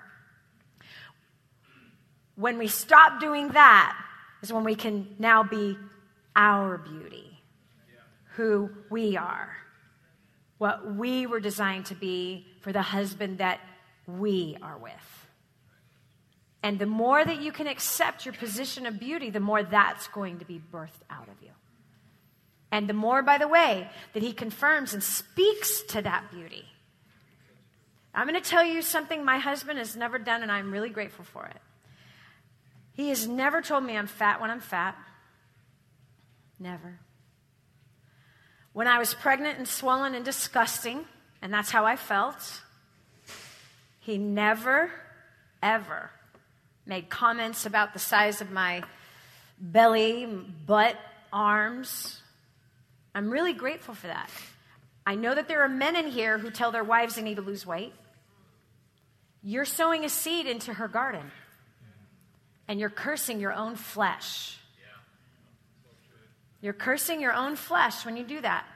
when we stop doing that is when we can now be our beauty, who we are, what we were designed to be for the husband that we are with. And the more that you can accept your position of beauty, the more that's going to be birthed out of you. And the more, by the way, that he confirms and speaks to that beauty. I'm going to tell you something my husband has never done, and I'm really grateful for it. He has never told me I'm fat when I'm fat. Never. When I was pregnant and swollen and disgusting, and that's how I felt, he never, ever made comments about the size of my belly, butt, arms. I'm really grateful for that. I know that there are men in here who tell their wives they need to lose weight. You're sowing a seed into her garden. And you're cursing your own flesh. You're cursing your own flesh when you do that.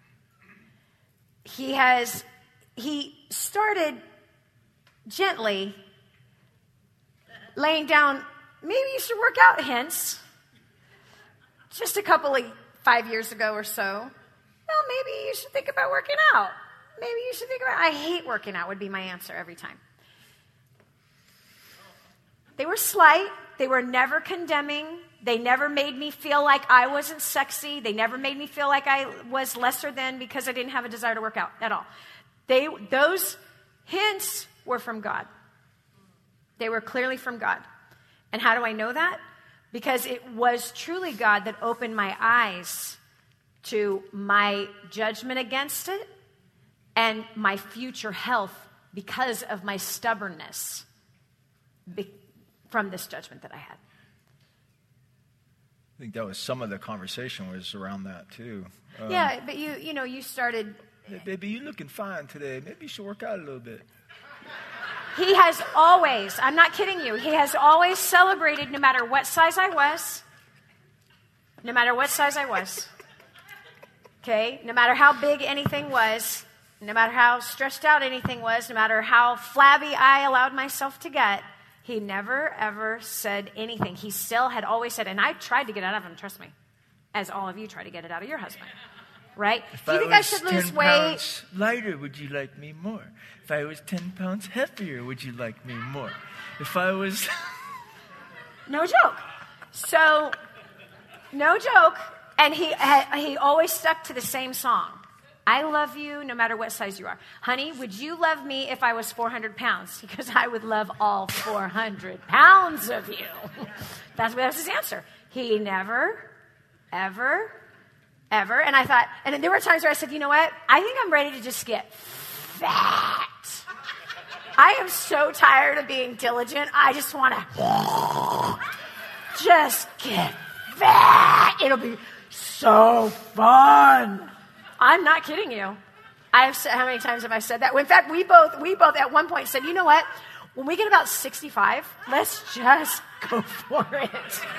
He has, he started gently laying down, maybe you should work out hints. Just a couple of five years ago or so. Well, maybe you should think about working out. Maybe you should think about, I hate working out would be my answer every time. They were slight. They were never condemning. They never made me feel like I wasn't sexy. They never made me feel like I was lesser than because I didn't have a desire to work out at all. They, those hints were from God. They were clearly from God. And how do I know that? Because it was truly God that opened my eyes to my judgment against it and my future health because of my stubbornness. Be- from this judgment that I had. I think that was some of the conversation was around that too. Um, yeah, but you you know, you started... Hey, baby, you're looking fine today. Maybe you should work out a little bit. He has always, I'm not kidding you, he has always celebrated no matter what size I was. No matter what size I was. Okay? No matter how big anything was, no matter how stretched out anything was, no matter how flabby I allowed myself to get, he never, ever said anything. He still had always said, and I tried to get it out of him, trust me, as all of you try to get it out of your husband, right? If Do you I think I was should ten lose weight? pounds lighter, would you like me more? If I was ten pounds heavier, would you like me more? If I was... No joke. So, no joke. And he he always stuck to the same song. I love you no matter what size you are. Honey, would you love me if I was four hundred pounds? Because I would love all four hundred pounds of you. That's that was his answer. He never, ever, ever. And I thought, and then there were times where I said, you know what? I think I'm ready to just get fat. I am so tired of being diligent. I just want to just get fat. It'll be so fun. I'm not kidding you. I've said, how many times have I said that? In fact, we both, we both at one point said, you know what? When we get about sixty-five, let's just go for it.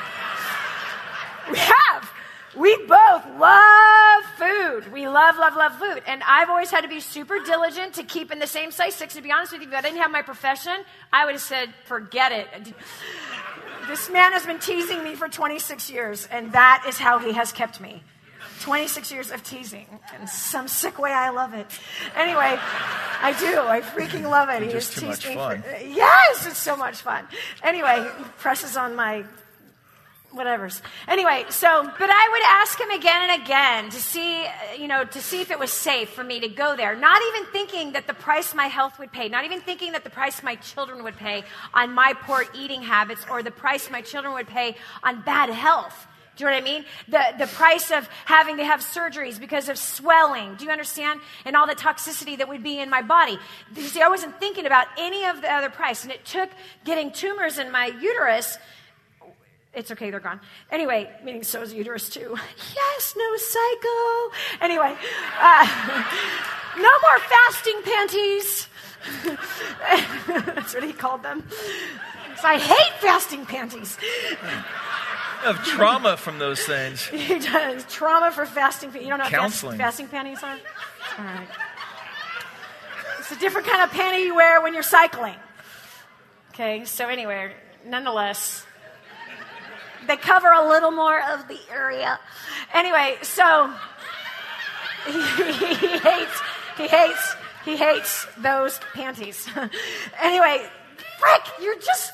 We have. We both love food. We love, love, love food. And I've always had to be super diligent to keep in the same size six. To be honest with you, if I didn't have my profession, I would have said, forget it. This man has been teasing me for twenty-six years, and that is how he has kept me. twenty-six years of teasing. In some sick way, I love it. Anyway, I do. I freaking love it. It's he just has too teased much me fun. For, yes, it's so much fun. Anyway, he presses on my whatevers. Anyway, so, but I would ask him again and again to see, you know, to see if it was safe for me to go there. Not even thinking that the price my health would pay. Not even thinking that the price my children would pay on my poor eating habits or the price my children would pay on bad health. Do you know what I mean? The the price of having to have surgeries because of swelling. Do you understand? And all the toxicity that would be in my body. You see, I wasn't thinking about any of the other price. And it took getting tumors in my uterus. It's okay, they're gone. Anyway, meaning so is uterus too. Yes, no psycho. Anyway, uh, no more fasting panties. That's what he called them. So I hate fasting panties. Of trauma from those things. He does. Trauma for fasting. You don't know what Counseling. fast, fasting panties are? All right. It's a different kind of panty you wear when you're cycling. Okay, so anyway, nonetheless, they cover a little more of the area. Anyway, so he, he hates, he hates, he hates those panties. Anyway, frick, you're just...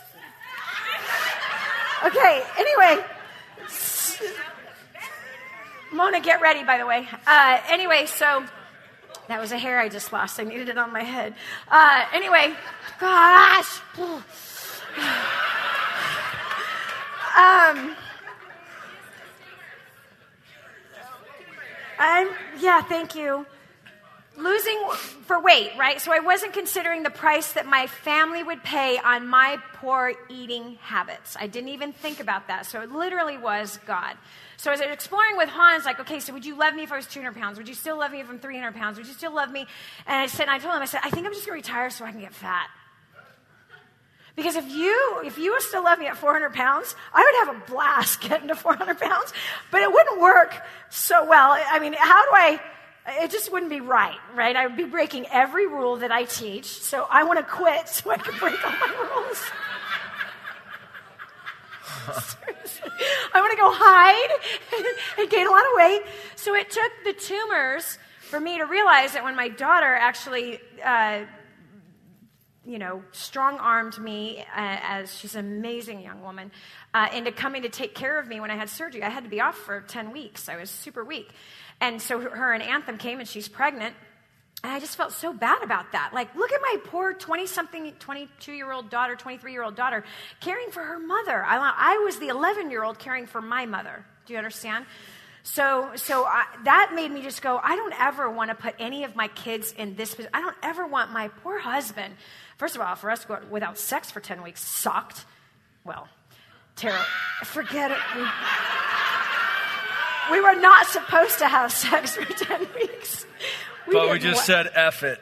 Okay, anyway. Mona, get ready, by the way. Uh, anyway, so that was a hair I just lost. I needed it on my head. Uh, anyway, gosh. um, I'm, yeah, thank you. Losing for weight, right? So I wasn't considering the price that my family would pay on my poor eating habits. I didn't even think about that. So it literally was God. So as I was exploring with Hans, like, okay, so would you love me if I was two hundred pounds? Would you still love me if I'm three hundred pounds? Would you still love me? And I said, and I told him, I said, I think I'm just going to retire so I can get fat. Because if you if you still love me at four hundred pounds, I would have a blast getting to four hundred pounds, but it wouldn't work so well. I mean, how do I... It just wouldn't be right, right? I would be breaking every rule that I teach, so I want to quit so I can break all my rules. Seriously. I want to go hide and gain a lot of weight. So it took the tumors for me to realize that when my daughter actually, uh, you know, strong-armed me, uh, as she's an amazing young woman, uh, into coming to take care of me when I had surgery. I had to be off for ten weeks. I was super weak. And so her and Anthem came, and she's pregnant. And I just felt so bad about that. Like, look at my poor twenty-something, twenty-two-year-old daughter, twenty-three-year-old daughter caring for her mother. I, I was the eleven-year-old caring for my mother. Do you understand? So so I, that made me just go, I don't ever want to put any of my kids in this position. I don't ever want my poor husband, first of all, for us to go without sex for ten weeks sucked. Well, terrible. Forget it. We, we were not supposed to have sex for ten weeks. We but we just la- said F it.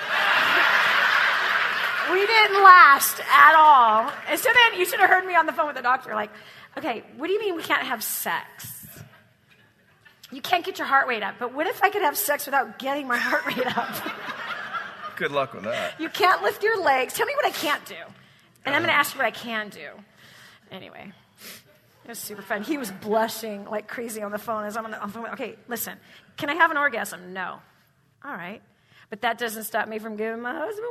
We didn't last at all. And so then you should have heard me on the phone with the doctor like, okay, what do you mean we can't have sex? You can't get your heart rate up, but what if I could have sex without getting my heart rate up? Good luck with that. You can't lift your legs. Tell me what I can't do. And I'm going to ask you what I can do. Anyway, it was super fun. He was blushing like crazy on the phone as I'm on the, on the phone. Okay, listen, can I have an orgasm? No. All right. But that doesn't stop me from giving my husband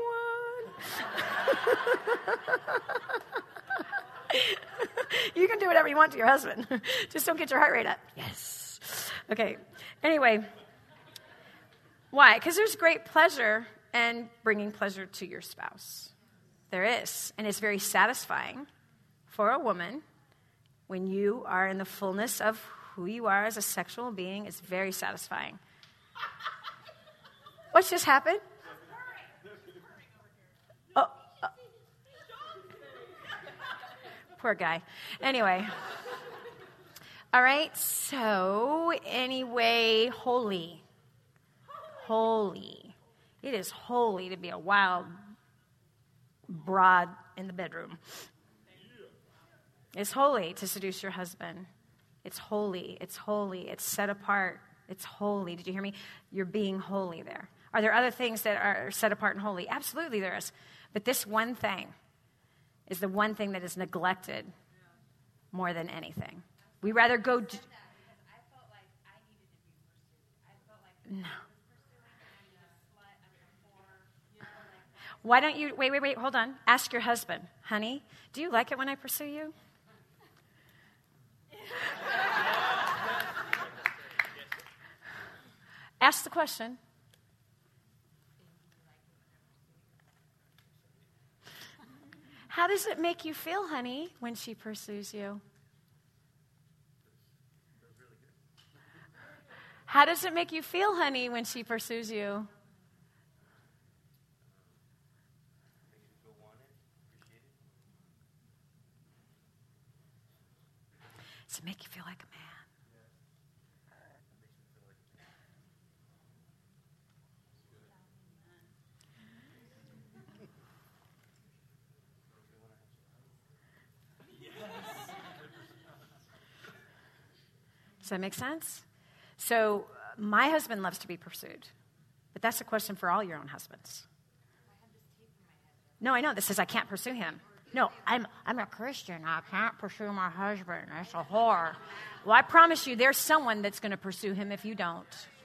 one. You can do whatever you want to your husband. Just don't get your heart rate up. Yes. Okay. Anyway, why? Because there's great pleasure in bringing pleasure to your spouse. There is. And it's very satisfying for a woman when you are in the fullness of who you are as a sexual being. It's very satisfying. What's just happened? Oh, oh. Poor guy. Anyway. All right, so anyway, holy. Holy. It is holy to be a wild broad in the bedroom. It's holy to seduce your husband. It's holy. It's holy. It's set apart. It's holy. Did you hear me? You're being holy there. Are there other things that are set apart and holy? Absolutely there is. But this one thing is the one thing that is neglected more than anything. We rather go... D- no. Why don't you... Wait, wait, wait. Hold on. Ask your husband. Honey, do you like it when I pursue you? Ask the question. How does it make you feel, honey, when she pursues you? How does it make you feel, honey, when she pursues you? Does it make you feel like a man? Does that make sense? So my husband loves to be pursued, but that's a question for all your own husbands. No, I know. This says I can't pursue him. No, I'm I'm a Christian. I can't pursue my husband. That's a whore. Well, I promise you there's someone that's going to pursue him if you don't.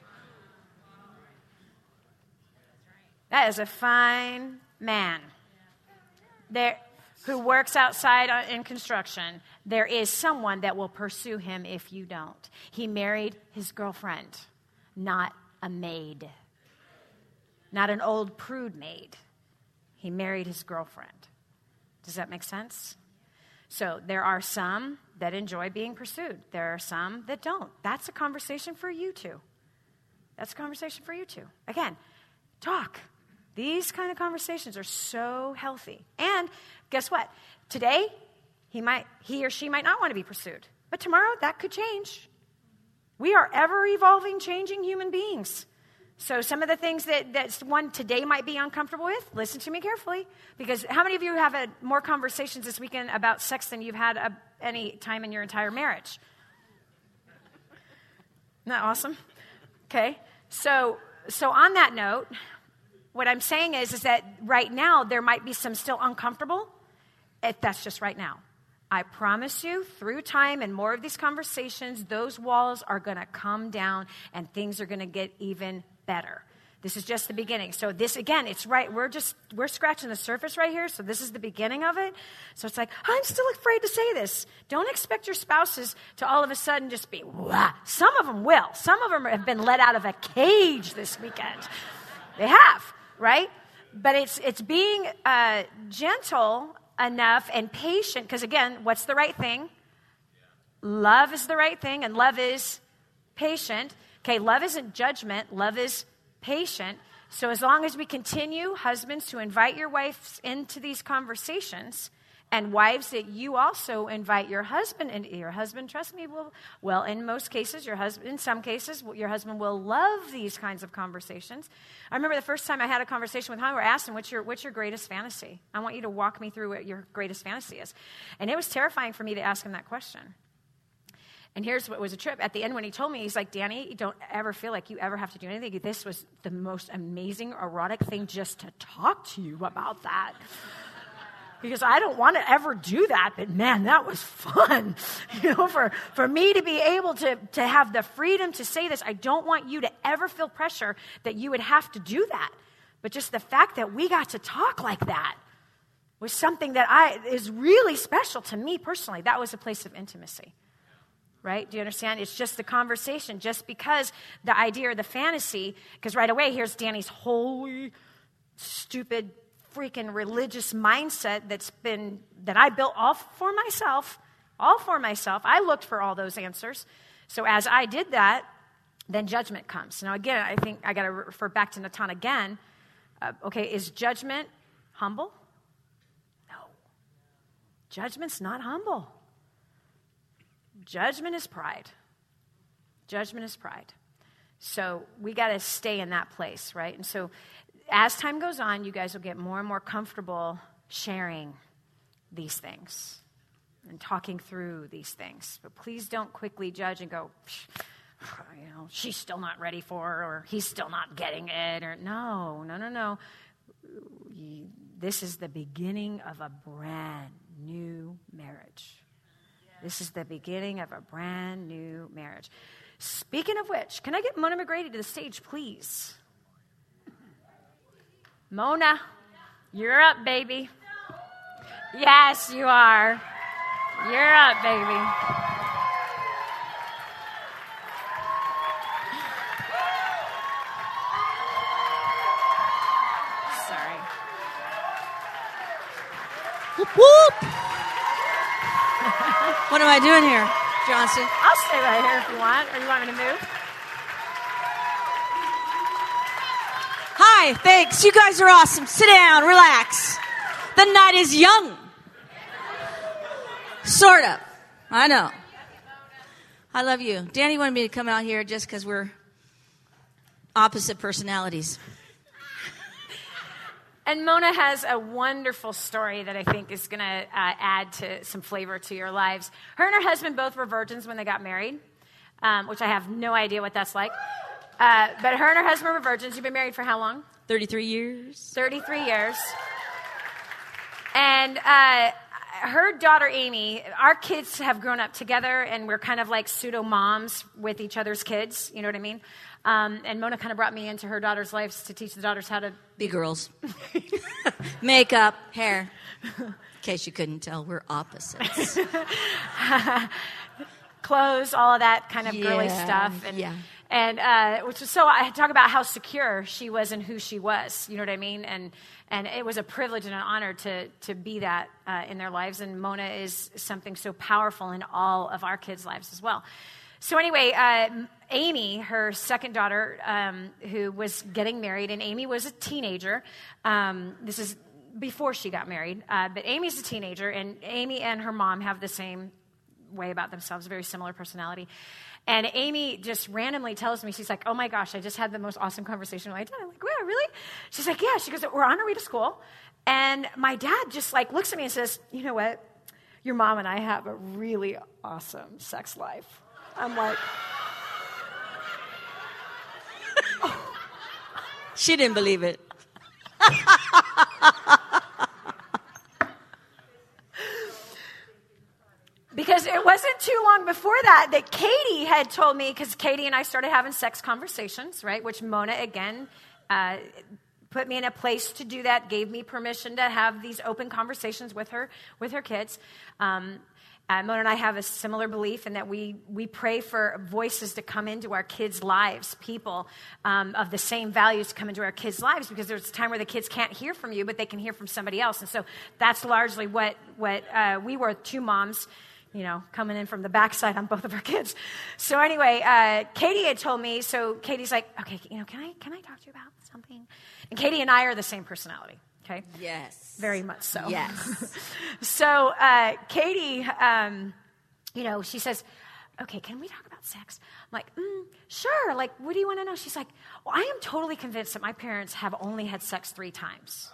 That is a fine man. There, who works outside in construction. There is someone that will pursue him if you don't. He married his girlfriend, not a maid. Not an old prude maid. He married his girlfriend. Does that make sense? So there are some that enjoy being pursued. There are some that don't. That's a conversation for you two. That's a conversation for you two. Again, talk. These kind of conversations are so healthy. And guess what? Today, he might, he or she might not want to be pursued. But tomorrow, that could change. We are ever-evolving, changing human beings. So some of the things that, that one today might be uncomfortable with, listen to me carefully. Because how many of you have had more conversations this weekend about sex than you've had a, any time in your entire marriage? Isn't that awesome? Okay. So, so on that note, what I'm saying is, is that right now there might be some still uncomfortable. If that's just right now. I promise you, through time and more of these conversations, those walls are going to come down and things are going to get even better. This is just the beginning. So this, again, it's right. We're just, we're scratching the surface right here. So this is the beginning of it. So it's like, I'm still afraid to say this. Don't expect your spouses to all of a sudden just be, wah. Some of them will. Some of them have been let out of a cage this weekend. They have, right? But it's, it's being uh, gentle enough and patient, because again, what's the right thing? Love is the right thing, and love is patient. Okay, love isn't judgment, love is patient. So as long as we continue, husbands, to invite your wives into these conversations, and wives, that you also invite your husband, and your husband, trust me, will, well, in most cases, your husband, in some cases, your husband will love these kinds of conversations. I remember the first time I had a conversation with him, I asked him, what's your, what's your greatest fantasy? I want you to walk me through what your greatest fantasy is. And it was terrifying for me to ask him that question. And here's what was a trip. At the end, when he told me, he's like, Danny, you don't ever feel like you ever have to do anything. This was the most amazing, erotic thing just to talk to you about that. Because I don't want to ever do that, but man, that was fun. You know, for, for me to be able to, to have the freedom to say this, I don't want you to ever feel pressure that you would have to do that. But just the fact that we got to talk like that was something that I is really special to me personally. That was a place of intimacy. Right? Do you understand? It's just the conversation. Just because the idea or the fantasy, because right away, here's Danny's holy, stupid, freaking religious mindset that's been, that I built all for myself, all for myself. I looked for all those answers. So as I did that, then judgment comes. Now again, I think I got to refer back to Natan again. Uh, okay, is judgment humble? No. Judgment's not humble. judgment is pride. Judgment is pride. So we got to stay in that place, right? And so as time goes on, you guys will get more and more comfortable sharing these things and talking through these things. But please don't quickly judge and go, you know, she's still not ready for it, or he's still not getting it, or no, no, no, no. This is the beginning of a brand new marriage. This is the beginning of a brand new marriage. Speaking of which, can I get Mona McGrady to the stage, please? Mona, you're up, baby. Yes, you are. You're up, baby. Sorry. Whoop, whoop. What am I doing here, Johnson? I'll stay right here if you want, or you want me to move? Hi, thanks. You guys are awesome. Sit down, relax. The night is young. Sort of. I know. I love you. Danny wanted me to come out here just because we're opposite personalities. And Mona has a wonderful story that I think is going to uh, add to some flavor to your lives. Her and her husband both were virgins when they got married, um, which I have no idea what that's like. Uh, but her and her husband were virgins. You've been married for how long? thirty-three years. thirty-three years. And uh, her daughter, Amy, our kids have grown up together, and we're kind of like pseudo-moms with each other's kids. You know what I mean? Um, and Mona kind of brought me into her daughter's lives to teach the daughters how to be girls. Makeup, hair. In case you couldn't tell, we're opposites. Clothes, all of that kind of yeah, girly stuff. And, yeah. And uh, which was so, I talk about how secure she was in who she was. You know what I mean? And and it was a privilege and an honor to to be that uh, in their lives. And Mona is something so powerful in all of our kids' lives as well. So anyway, uh, Amy, her second daughter, um, who was getting married, and Amy was a teenager. Um, this is before she got married, uh, but Amy's a teenager, and Amy and her mom have the same way about themselves, very similar personality. And Amy just randomly tells me, she's like, oh my gosh, I just had the most awesome conversation with my dad. I'm like, yeah, really? She's like, yeah. She goes, we're on our way to school, and my dad just like looks at me and says, you know what? Your mom and I have a really awesome sex life. I'm like, oh. She didn't believe it. Because it wasn't too long before that that Katie had told me, because Katie and I started having sex conversations, right? Which Mona, again, uh, put me in a place to do that, gave me permission to have these open conversations with her, with her kids. Um, Uh, Mona and I have a similar belief in that we we pray for voices to come into our kids' lives, people um, of the same values to come into our kids' lives, because there's a time where the kids can't hear from you, but they can hear from somebody else. And so that's largely what, what uh, we were, two moms, you know, coming in from the backside on both of our kids. So anyway, uh, Katie had told me, so Katie's like, okay, you know, can I can I talk to you about something? And Katie and I are the same personality. Okay. Yes. Very much so. Yes. So uh, Katie, um, you know, she says, okay, can we talk about sex? I'm like, mm, sure. Like, what do you want to know? She's like, well, I am totally convinced that my parents have only had sex three times.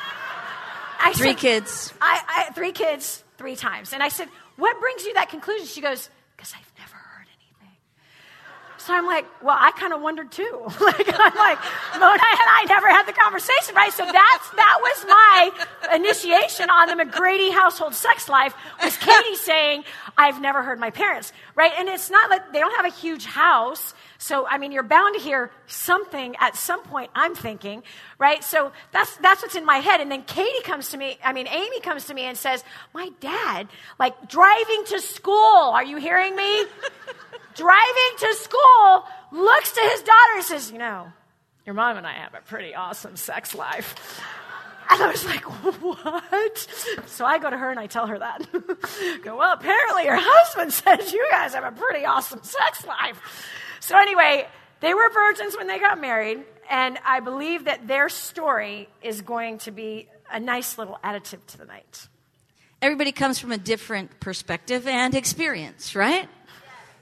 I three said, kids. I, I Three kids, three times. And I said, what brings you to that conclusion? She goes, because I've never heard anything. So I'm like, well, I kind of wondered too. Like, I'm like, Mona and I never had the conversation, right? So that's that was my initiation on the McGrady household sex life, was Katie saying, I've never heard my parents, right? And it's not like they don't have a huge house. So, I mean, you're bound to hear something at some point, I'm thinking, right? So that's that's what's in my head. And then Katie comes to me, I mean, Amy comes to me and says, my dad, like driving to school, are you hearing me? Driving to school, looks to his daughter and says, you know, your mom and I have a pretty awesome sex life. And I was like, what? So I go to her and I tell her that. Go, well, apparently your husband says you guys have a pretty awesome sex life. So anyway, they were virgins when they got married, and I believe that their story is going to be a nice little additive to the night. Everybody comes from a different perspective and experience, right?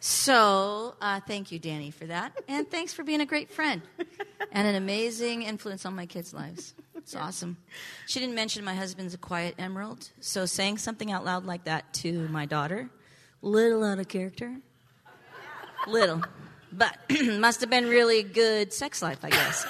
So, uh, thank you, Danny, for that. And thanks for being a great friend and an amazing influence on my kids' lives. It's awesome. She didn't mention my husband's a quiet emerald. So saying something out loud like that to my daughter, little out of character. Little. But must have been really good sex life, I guess.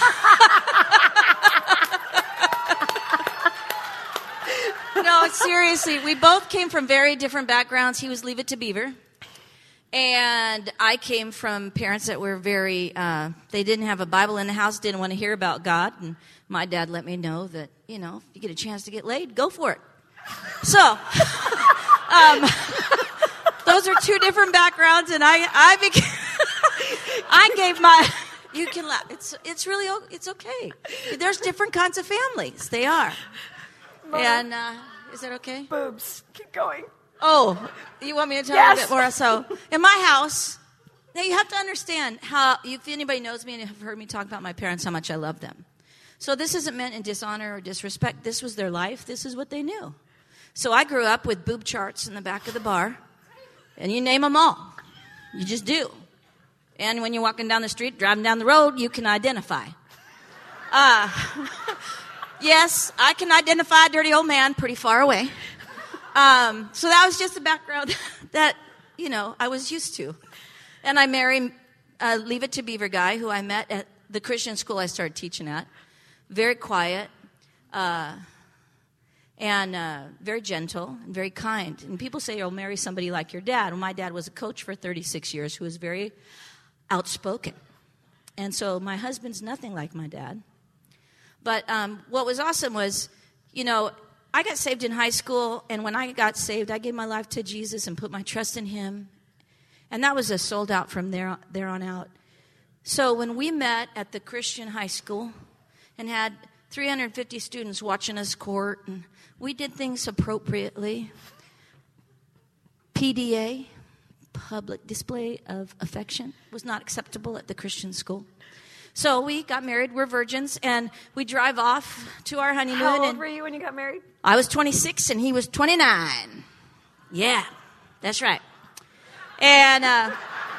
No, seriously. We both came from very different backgrounds. He was Leave It to Beaver. And I came from parents that were very, uh, they didn't have a Bible in the house, didn't want to hear about God. And my dad let me know that, you know, if you get a chance to get laid, go for it. So, um, those are two different backgrounds. And I, I became, I gave my, you can laugh. It's, it's really, it's okay. There's different kinds of families. They are. Mom. And, uh, is that okay? Boobs. Keep going. Oh, you want me to tell Yes. you a bit more? So, in my house, now you have to understand how, if anybody knows me and have heard me talk about my parents, how much I love them. So this isn't meant in dishonor or disrespect. This was their life. This is what they knew. So I grew up with boob charts in the back of the bar, and you name them all. You just do. And when you're walking down the street, driving down the road, you can identify. Uh, yes, I can identify a dirty old man pretty far away. Um, so that was just the background that, you know, I was used to. And I married a Leave It to Beaver guy who I met at the Christian school I started teaching at. Very quiet, uh, and uh, very gentle and very kind. And people say, oh, marry somebody like your dad. Well, my dad was a coach for thirty-six years who was very outspoken. And so my husband's nothing like my dad. But um, what was awesome was, you know, I got saved in high school, and when I got saved, I gave my life to Jesus and put my trust in him. And that was a sold out from there, there on out. So when we met at the Christian high school and had three hundred fifty students watching us court, and we did things appropriately. P D A, public display of affection, was not acceptable at the Christian school. So we got married. We're virgins, and we drive off to our honeymoon. How old and were you when you got married? I was twenty-six, and he was twenty-nine. Yeah, that's right. And uh,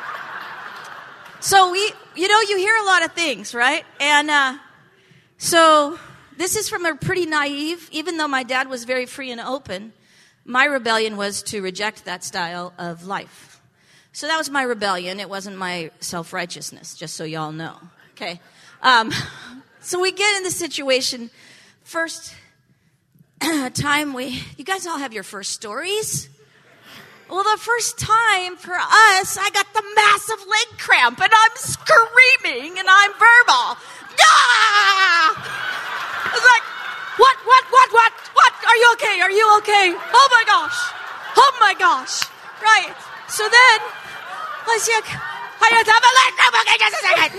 so we, you know, you hear a lot of things, right? And uh, so this is from a pretty naive, even though my dad was very free and open, my rebellion was to reject that style of life. So that was my rebellion. It wasn't my self-righteousness, just so y'all know. Okay. Um, so we get in the situation. First time we, you guys all have your first stories? Well, the first time for us, I got the massive leg cramp, and I'm screaming, and I'm verbal. Ah! I was like, what, what, what, what, what? Are you okay? Are you okay? Oh, my gosh. Oh, my gosh. Right. So then, I was like, I just have a leg cramp. Okay, just a second.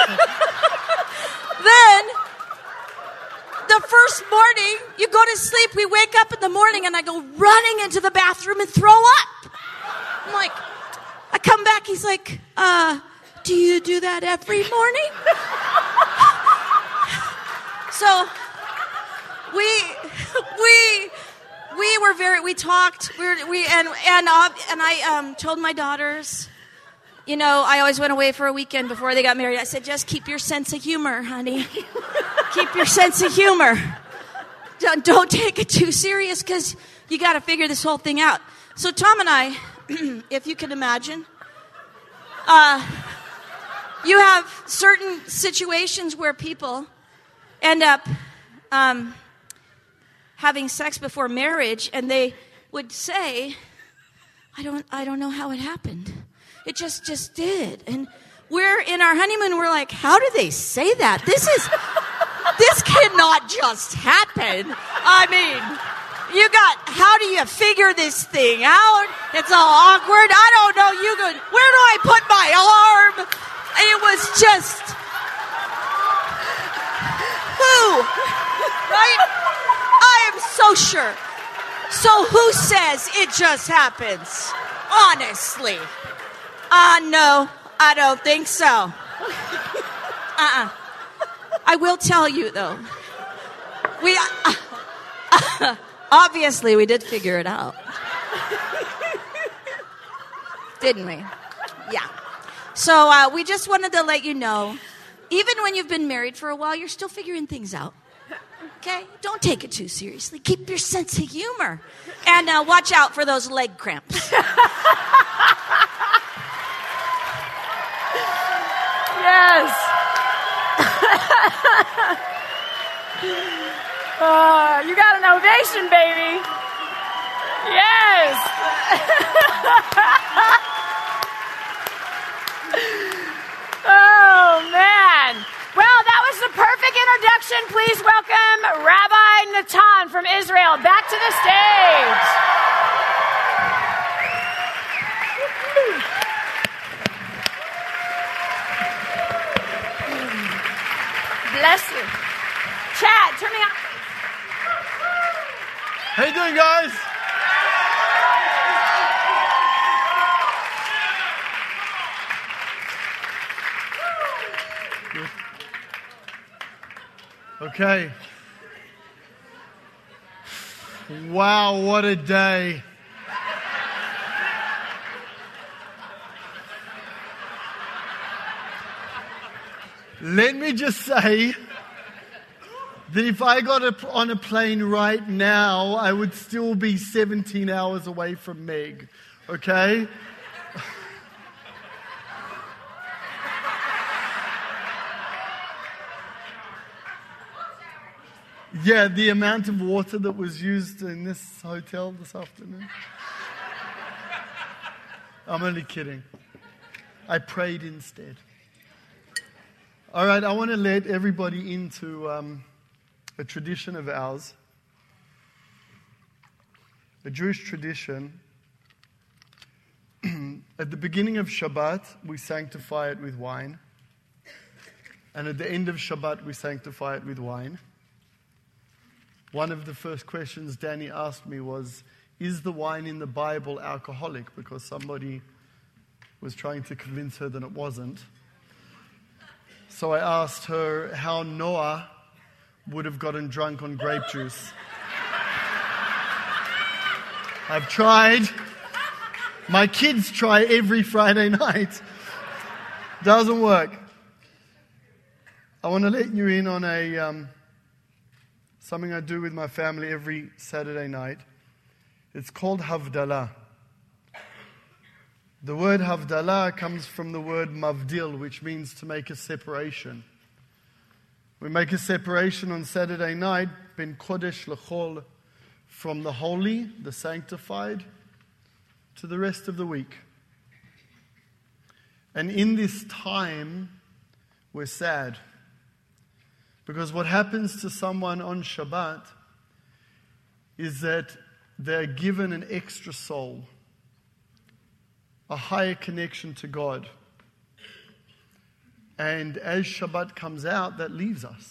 Then, the first morning, you go to sleep, we wake up in the morning, and I go running into the bathroom and throw up. I'm like, I come back, he's like, uh, do you do that every morning? So, we, we, we were very, we talked, we, were, we and, and, uh, and I um, told my daughters, you know, I always went away for a weekend before they got married. I said, just keep your sense of humor, honey. Keep your sense of humor. Don't, don't take it too serious, because you got to figure this whole thing out. So Tom and I, if you can imagine, uh, you have certain situations where people end up um, having sex before marriage, and they would say, I don't, I don't know how it happened. It just, just did. And we're in our honeymoon, we're like, how do they say that? This is, this cannot just happen. I mean, you got, how do you figure this thing out? It's all awkward. I don't know. You go, where do I put my arm? It was just, who? Right? I am so sure. So who says it just happens? Honestly. Uh, no, I don't think so. Uh-uh. I will tell you, though. We, uh, obviously, we did figure it out. Didn't we? Yeah. So uh, we just wanted to let you know, even when you've been married for a while, you're still figuring things out. Okay? Don't take it too seriously. Keep your sense of humor. And uh, watch out for those leg cramps. Yes. uh, you got an ovation, baby. Yes. Oh, man. Well, that was the perfect introduction. Please welcome Rabbi Natan from Israel back to the stage. Bless you. Chad, turn me on. How you doing, guys? Okay. Wow, what a day. Let me just say that if I got a, on a plane right now, I would still be seventeen hours away from Meg. Okay? Yeah, the amount of water that was used in this hotel this afternoon. I'm only kidding. I prayed instead. All right, I want to let everybody into um, a tradition of ours, a Jewish tradition. At the beginning of Shabbat, we sanctify it with wine. And at the end of Shabbat, we sanctify it with wine. One of the first questions Danny asked me was, is the wine in the Bible alcoholic? Because somebody was trying to convince her that it wasn't. So I asked her how Noah would have gotten drunk on grape juice. I've tried. My kids try every Friday night. Doesn't work. I want to let you in on a um, something I do with my family every Saturday night. It's called Havdalah. The word Havdalah comes from the word Mavdil, which means to make a separation. We make a separation on Saturday night, Ben Kodesh L'chol, from the holy, the sanctified, to the rest of the week. And in this time, we're sad. Because what happens to someone on Shabbat is that they're given an extra soul, a higher connection to God. And as Shabbat comes out, that leaves us.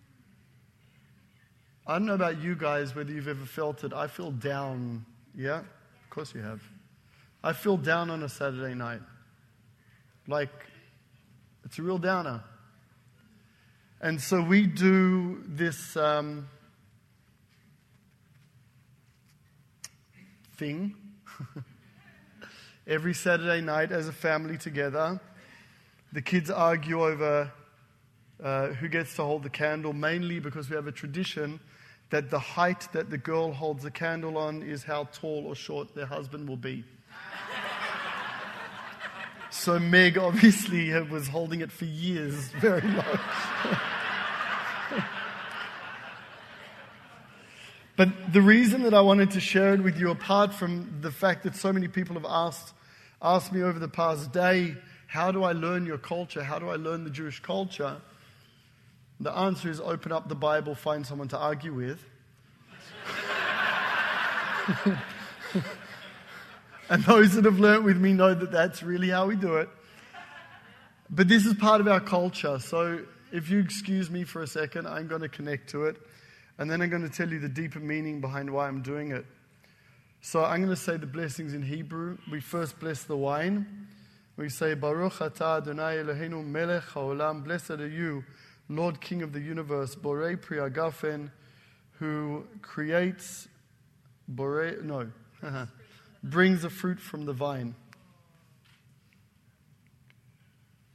I don't know about you guys, whether you've ever felt it. I feel down. Yeah? Of course you have. I feel down on a Saturday night. Like, it's a real downer. And so we do this um, thing every Saturday night as a family together. The kids argue over uh, who gets to hold the candle, mainly because we have a tradition that the height that the girl holds the candle on is how tall or short their husband will be. So Meg obviously was holding it for years, very low. But the reason that I wanted to share it with you, apart from the fact that so many people have asked, asked me over the past day, how do I learn your culture? How do I learn the Jewish culture? The answer is open up the Bible, find someone to argue with. And those that have learnt with me know that that's really how we do it. But this is part of our culture. So if you excuse me for a second, I'm going to connect to it. And then I'm going to tell you the deeper meaning behind why I'm doing it. So I'm going to say the blessings in Hebrew. We first bless the wine. We say, Baruch atah Adonai Eloheinu melech haolam. Blessed are you, Lord King of the universe, Borei Pri Hagafen, who creates, Borei, no, brings the fruit from the vine.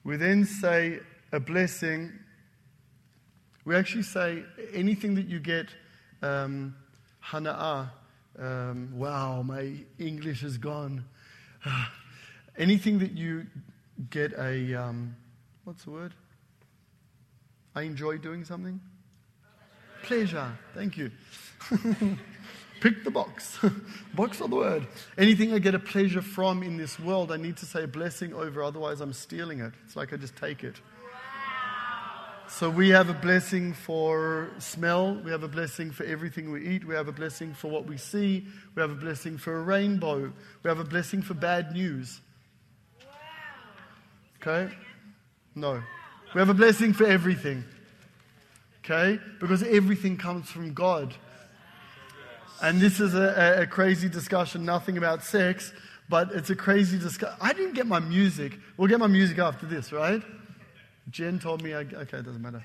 We then say a blessing. We actually say anything that you get, um, hana'ah. Um, wow, my English is gone. Anything that you get a, um, what's the word? I enjoy doing something? Pleasure. Thank you. Pick the box. Box of the word. Anything I get a pleasure from in this world, I need to say a blessing over, otherwise I'm stealing it. It's like I just take it. So we have a blessing for smell. We have a blessing for everything we eat. We have a blessing for what we see. We have a blessing for a rainbow. We have a blessing for bad news. Okay? No. We have a blessing for everything. Okay? Because everything comes from God. And this is a, a crazy discussion, nothing about sex, but it's a crazy discussion. I didn't get my music. We'll get my music after this, right? Jen told me, I, okay, it doesn't matter.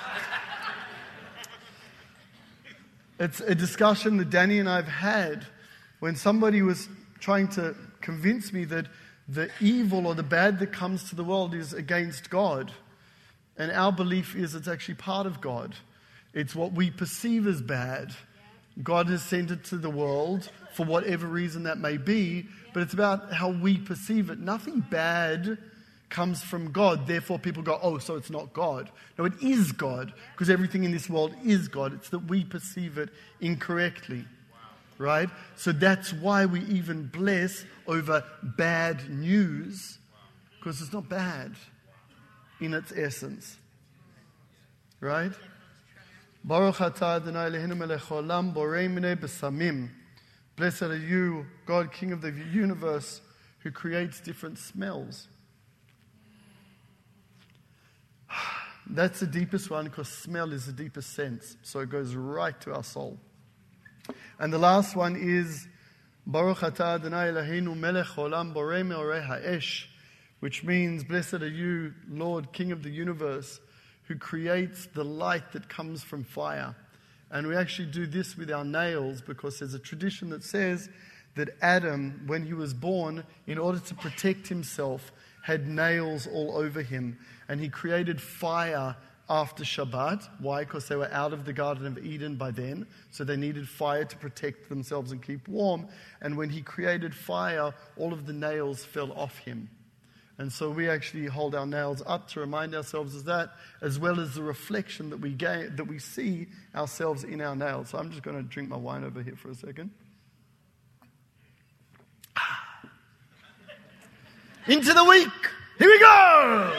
It's a discussion that Danny and I have had when somebody was trying to convince me that the evil or the bad that comes to the world is against God. And our belief is it's actually part of God. It's what we perceive as bad. God has sent it to the world for whatever reason that may be, but it's about how we perceive it. Nothing bad comes from God. Therefore, people go, oh, so it's not God. No, it is God, because everything in this world is God. It's that we perceive it incorrectly, right? So that's why we even bless over bad news, because it's not bad in its essence, right? Baruch atah Adonai Eloheinu melech haolam borei minei besamim. Blessed are you, God, King of the universe, who creates different smells. That's the deepest one, because smell is the deepest sense. So it goes right to our soul. And the last one is Baruch atah Adonai Eloheinu melech haolam borei meorei ha'esh, which means, blessed are you, Lord, King of the universe, who creates the light that comes from fire. And we actually do this with our nails, because there's a tradition that says that Adam, when he was born, in order to protect himself, had nails all over him. And he created fire after Shabbat. Why? Because they were out of the Garden of Eden by then. So they needed fire to protect themselves and keep warm. And when he created fire, all of the nails fell off him. And so we actually hold our nails up to remind ourselves of that, as well as the reflection that we gain, that we see ourselves in our nails. So I'm just going to drink my wine over here for a second. Into the week. Here we go.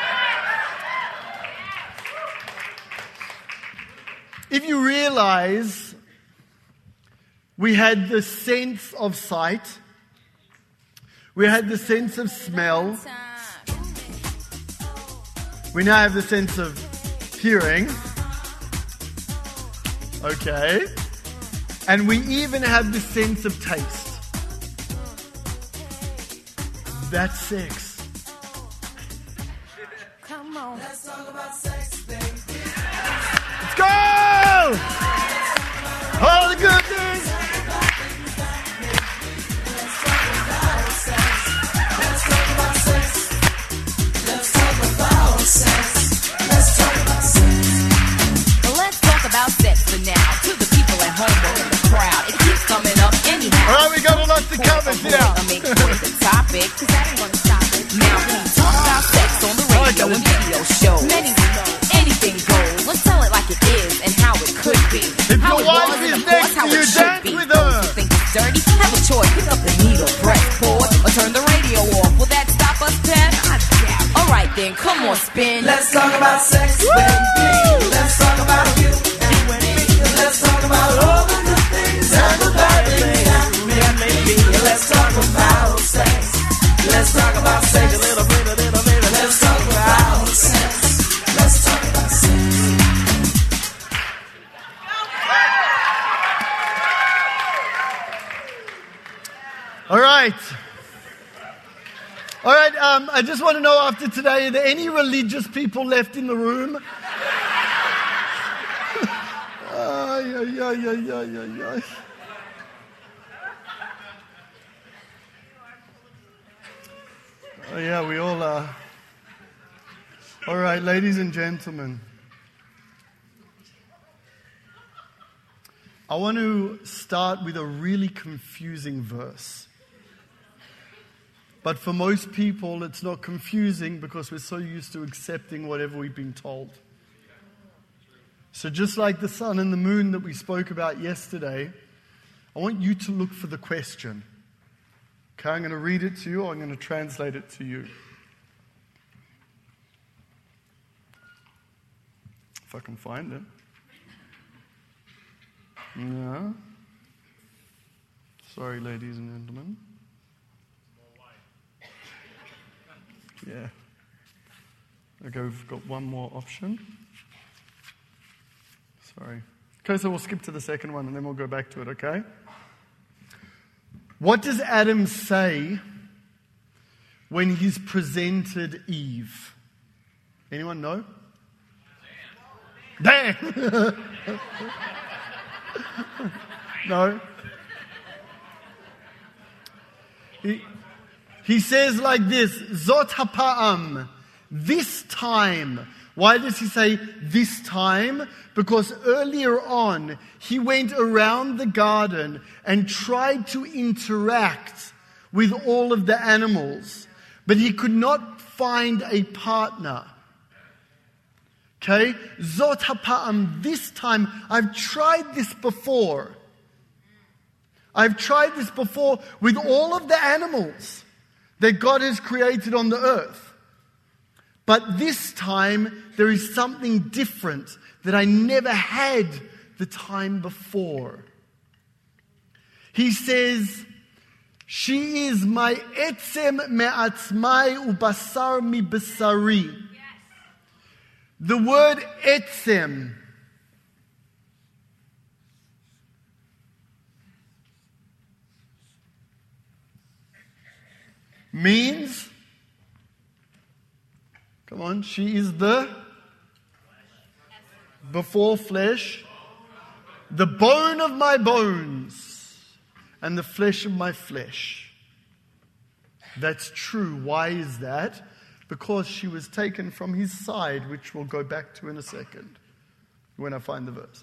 If you realize we had the sense of sight, we had the sense of smell. We now have the sense of hearing. Okay. And we even have the sense of taste. That's sex. Come on. Let's talk about sex, baby. Let's go! All the good things. Alright, we got a lot to cover here. Topic, cause I ain't gonna stop it. Now we talk about sex on the radio and video shows. Many will know anything goes. Let's tell it like it is and how it could be. If how your it wife was is and of next course how to you, it should dance be. with Those her. who think it's dirty, have a choice. Pick up the needle, press pause, or turn the radio off. Will that stop us, Pen? I doubt. Alright then, come on, spin. Let's talk about sex, baby. Let's talk about you and me. Let's talk about all the good things and the bad things that may be. Let's talk about sex. Let's talk about sex. A little bit, a little bit. Let's talk about sex. Let's talk about sex. All right. All right, um, I just want to know after today, are there any religious people left in the room? Ay, ay, ay, ay, ay, ay, ay. Oh, yeah, we all are. All right, ladies and gentlemen. I want to start with a really confusing verse. But for most people, it's not confusing because we're so used to accepting whatever we've been told. So just like the sun and the moon that we spoke about yesterday, I want you to look for the question. Okay, I'm going to read it to you, or I'm going to translate it to you. If I can find it. Yeah. Sorry, ladies and gentlemen. Yeah. Okay, we've got one more option. Sorry. Okay, so we'll skip to the second one and then we'll go back to it, okay? What does Adam say when he's presented Eve? Anyone know? Damn! No? He, he says like this, Zot hapa'am, this time. Why does he say this time? Because earlier on, he went around the garden and tried to interact with all of the animals, but he could not find a partner. Okay? Zot hapa'am, this time. I've tried this before. I've tried this before with all of the animals that God has created on the earth. But this time, there is something different that I never had the time before. He says, she is my etzem me'atzmai ubasar mi basari. The word etzem means, come on, she is the before flesh, the bone of my bones, and the flesh of my flesh. That's true. Why is that? Because she was taken from his side, which we'll go back to in a second when I find the verse.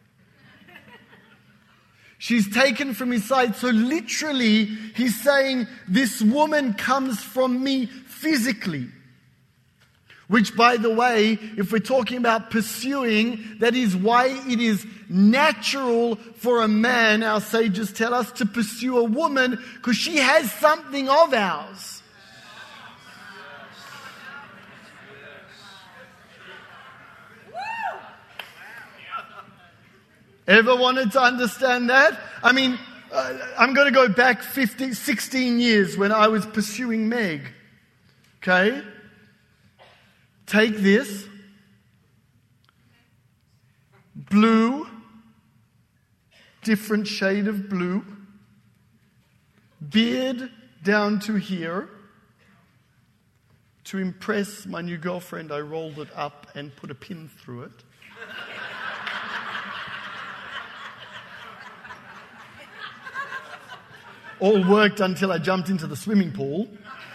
She's taken from his side. So literally, he's saying, this woman comes from me physically. Which, by the way, if we're talking about pursuing, that is why it is natural for a man, our sages tell us, to pursue a woman, because she has something of ours. Ever wanted to understand that? I mean, uh, I'm going to go back fifteen, sixteen years when I was pursuing Meg. Okay? Take this. Blue. Different shade of blue. Beard down to here. To impress my new girlfriend, I rolled it up and put a pin through it. All worked until I jumped into the swimming pool.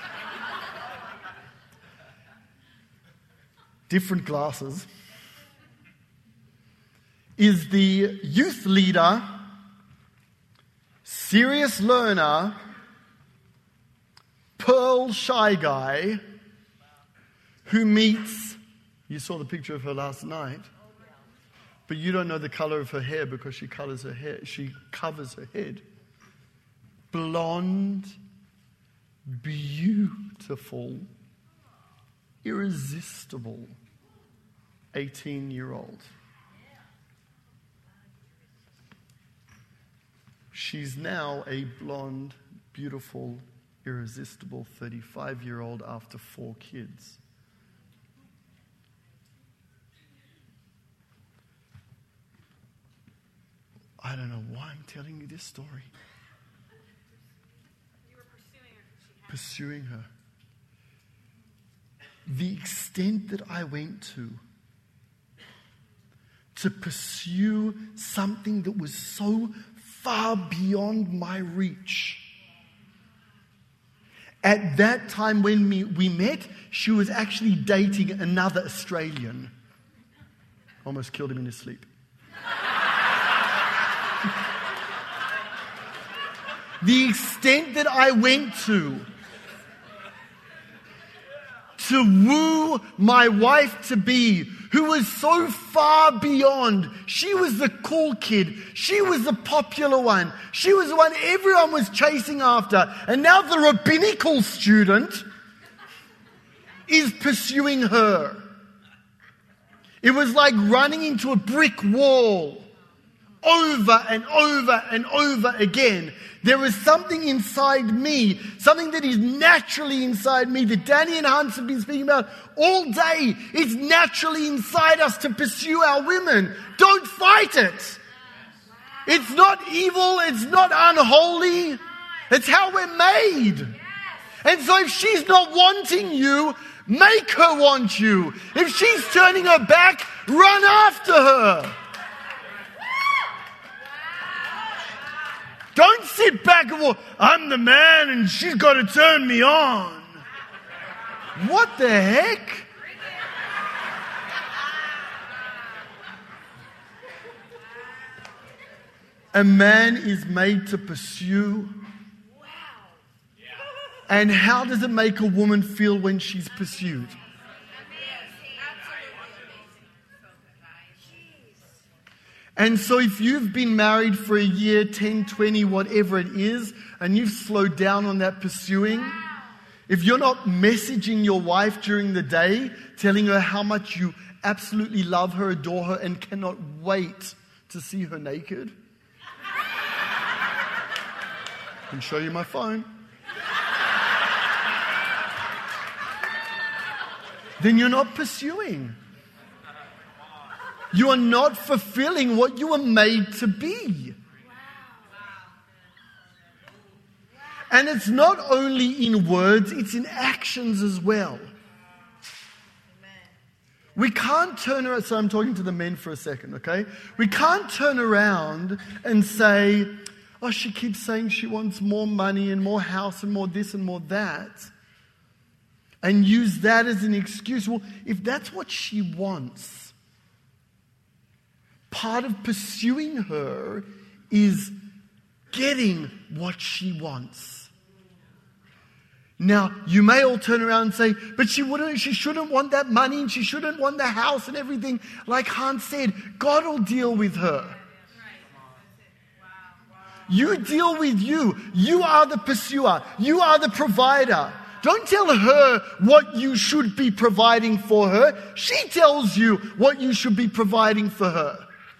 Different glasses. Is the youth leader, serious learner, pearl shy guy who meets, you saw the picture of her last night, but you don't know the color of her hair because she colors her hair, she covers her head. Blonde, beautiful, irresistible eighteen-year-old. She's now a blonde, beautiful, irresistible thirty-five-year-old after four kids. I don't know why I'm telling you this story. Pursuing her. The extent that I went to to pursue something that was so far beyond my reach. At that time when we, we met, she was actually dating another Australian. Almost killed him in his sleep. The extent that I went to to woo my wife-to-be, who was so far beyond. She was the cool kid. She was the popular one. She was the one everyone was chasing after. And now the rabbinical student is pursuing her. It was like running into a brick wall over and over and over again. There was something inside me, something that is naturally inside me that Danny and Hans have been speaking about all day. It's naturally inside us to pursue our women. Don't fight it. It's not evil. It's not unholy. It's how we're made. And so if she's not wanting you, make her want you. If she's turning her back, run after her. Don't sit back and go, I'm the man and she's got to turn me on. What the heck? A man is made to pursue. And how does it make a woman feel when she's pursued? And so if you've been married for a year, ten, twenty, whatever it is, and you've slowed down on that pursuing, if you're not messaging your wife during the day, telling her how much you absolutely love her, adore her, and cannot wait to see her naked, I can show you my phone. Then you're not pursuing. You are not fulfilling what you were made to be. And it's not only in words, it's in actions as well. We can't turn around, so I'm talking to the men for a second, okay? We can't turn around and say, oh, she keeps saying she wants more money and more house and more this and more that, and use that as an excuse. Well, if that's what she wants, part of pursuing her is getting what she wants. Now, you may all turn around and say, but she wouldn't, she shouldn't want that money and she shouldn't want the house and everything. Like Hans said, God will deal with her. You deal with you. You are the pursuer. You are the provider. Don't tell her what you should be providing for her. She tells you what you should be providing for her.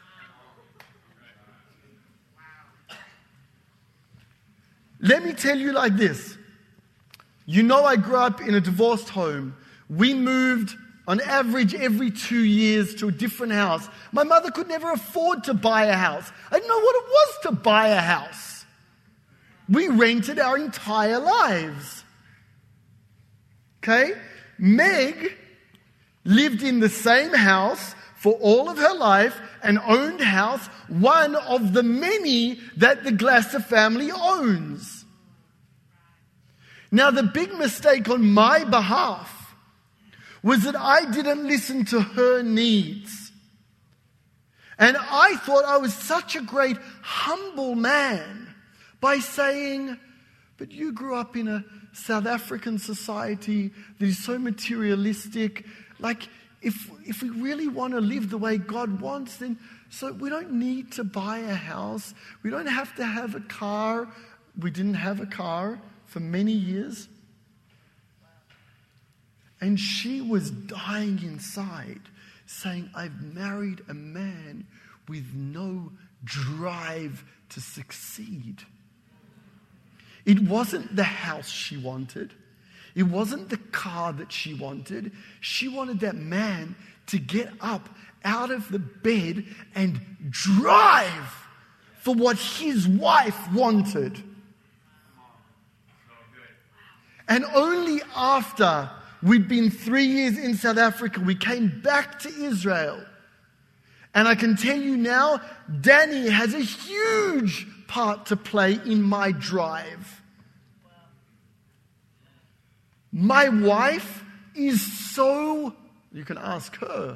Let me tell you like this. You know, I grew up in a divorced home. We moved on average every two years to a different house. My mother could never afford to buy a house. I didn't know what it was to buy a house. We rented our entire lives. Okay? Meg lived in the same house for all of her life, an owned house, one of the many that the Glasser family owns. Now, the big mistake on my behalf was that I didn't listen to her needs. And I thought I was such a great, humble man by saying, but you grew up in a South African society that is so materialistic. Like, if if we really want to live the way God wants, then so we don't need to buy a house. We don't have to have a car. We didn't have a car for many years. And she was dying inside, saying, I've married a man with no drive to succeed. It wasn't the house she wanted. It wasn't the car that she wanted. She wanted that man to get up out of the bed and drive for what his wife wanted. And only after we'd been three years in South Africa, we came back to Israel. And I can tell you now, Danny has a huge part to play in my drive. My wife is so, you can ask her.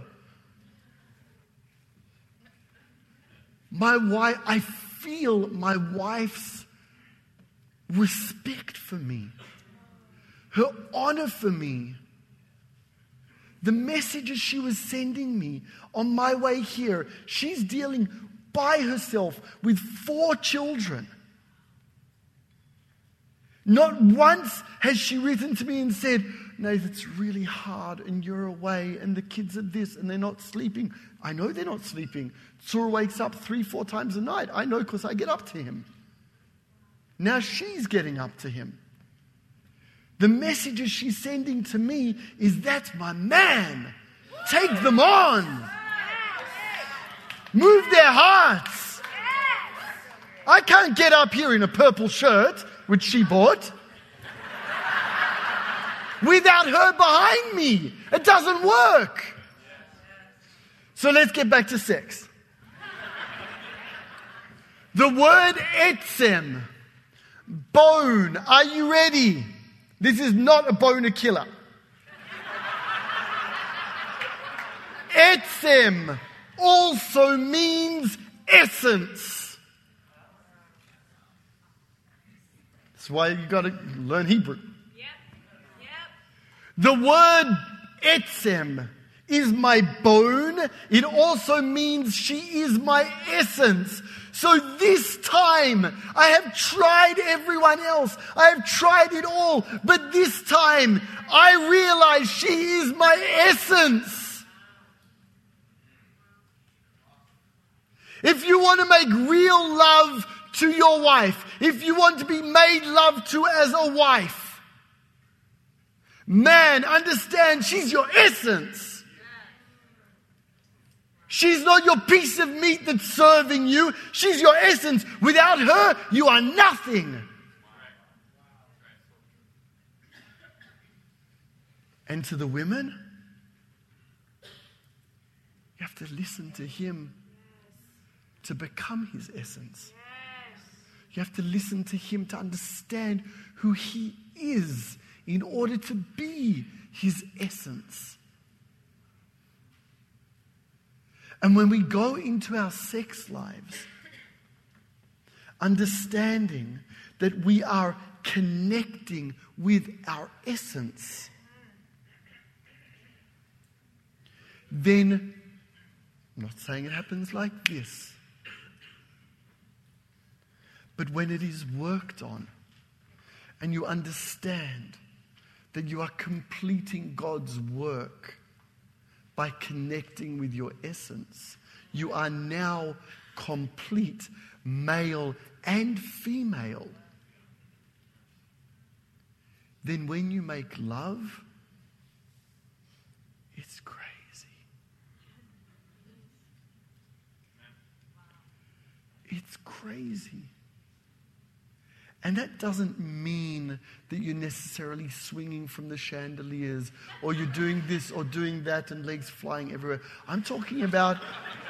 My wife, I feel my wife's respect for me, her honor for me. The messages she was sending me on my way here, she's dealing by herself with four children. Not once has she written to me and said, Nath, it's really hard and you're away and the kids are this and they're not sleeping. I know they're not sleeping. Tsur wakes up three, four times a night. I know because I get up to him. Now she's getting up to him. The messages she's sending to me is, that's my man. Take them on. Move their hearts. I can't get up here in a purple shirt, which she bought, without her behind me. It doesn't work. So let's get back to sex. The word etzem, bone. Are you ready? This is not a boner killer. Etzem also means essence. That's why you got to learn Hebrew. Yep. Yep. The word etzem is my bone. It also means she is my essence. So this time, I have tried everyone else. I have tried it all. But this time, I realize she is my essence. If you want to make real love to your wife, if you want to be made love to as a wife, man, understand she's your essence. She's not your piece of meat that's serving you. She's your essence. Without her, you are nothing. And to the women, you have to listen to him to become his essence. You have to listen to him to understand who he is in order to be his essence. And when we go into our sex lives, understanding that we are connecting with our essence, then, I'm not saying it happens like this, but when it is worked on and you understand that you are completing God's work by connecting with your essence, you are now complete, male and female. Then when you make love, it's crazy. It's crazy. And that doesn't mean that you're necessarily swinging from the chandeliers or you're doing this or doing that and legs flying everywhere. I'm talking about,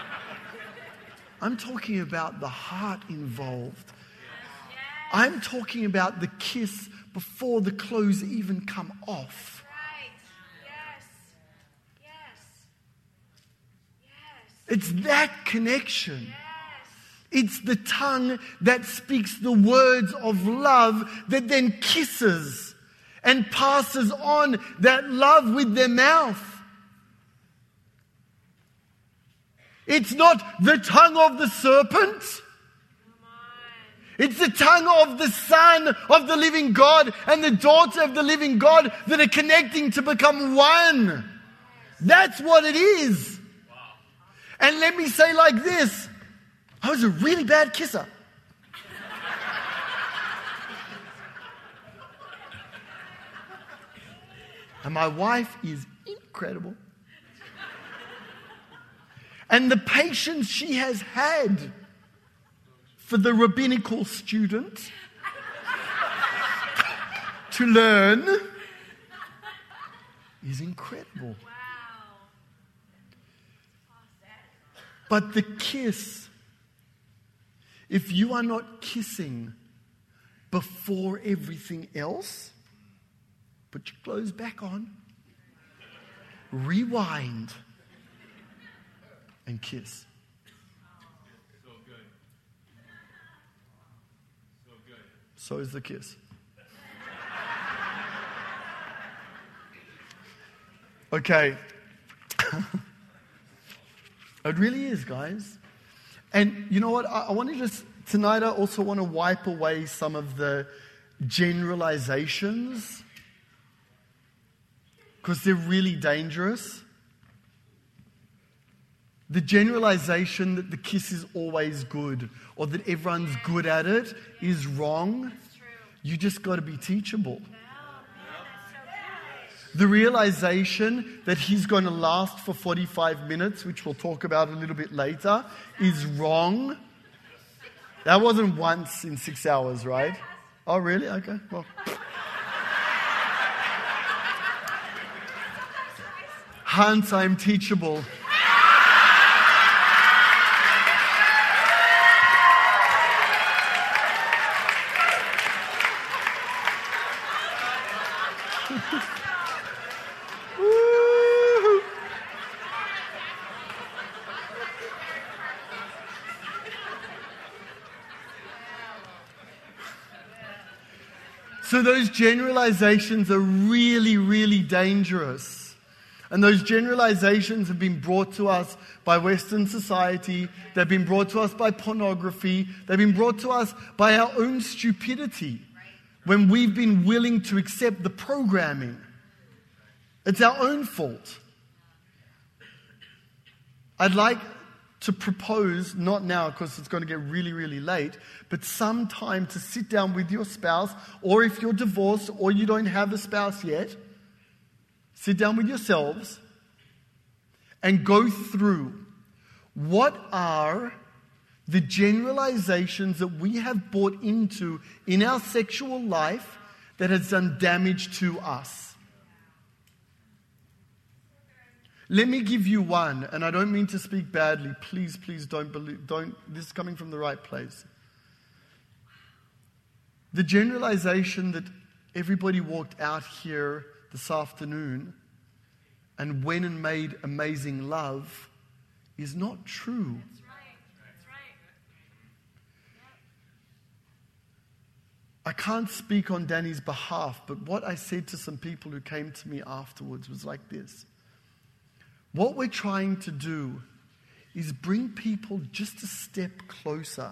I'm talking about the heart involved. I'm talking about the kiss before the clothes even come off. Right. Yes. Yes. Yes. It's that connection. It's the tongue that speaks the words of love that then kisses and passes on that love with their mouth. It's not the tongue of the serpent. It's the tongue of the Son of the living God and the daughter of the living God that are connecting to become one. That's what it is. And let me say like this. I was a really bad kisser. And my wife is incredible. And the patience she has had for the rabbinical student to learn is incredible. But the kiss, if you are not kissing before everything else, Put your clothes back on. Rewind. And kiss. So good. So good. So is the kiss. Okay. It really is, guys. And you know what? I, I want to just, tonight I also want to wipe away some of the generalizations, because they're really dangerous. The generalization that the kiss is always good or that everyone's good at it is wrong. You just got to be teachable. The realization that he's going to last for forty-five minutes, which we'll talk about a little bit later, is wrong. That wasn't once in six hours, right? Oh, really? Okay, well. Hans, I'm teachable. So those generalizations are really, really dangerous. And those generalizations have been brought to us by Western society. They've been brought to us by pornography. They've been brought to us by our own stupidity when we've been willing to accept the programming. It's our own fault. I'd like to propose, not now because it's going to get really, really late, but sometime to sit down with your spouse, or if you're divorced or you don't have a spouse yet, sit down with yourselves and go through what are the generalizations that we have bought into in our sexual life that has done damage to us. Let me give you one, and I don't mean to speak badly. Please, please don't believe, don't, this is coming from the right place. The generalization that everybody walked out here this afternoon and went and made amazing love is not true. That's right. That's right. I can't speak on Danny's behalf, but what I said to some people who came to me afterwards was like this. What we're trying to do is bring people just a step closer.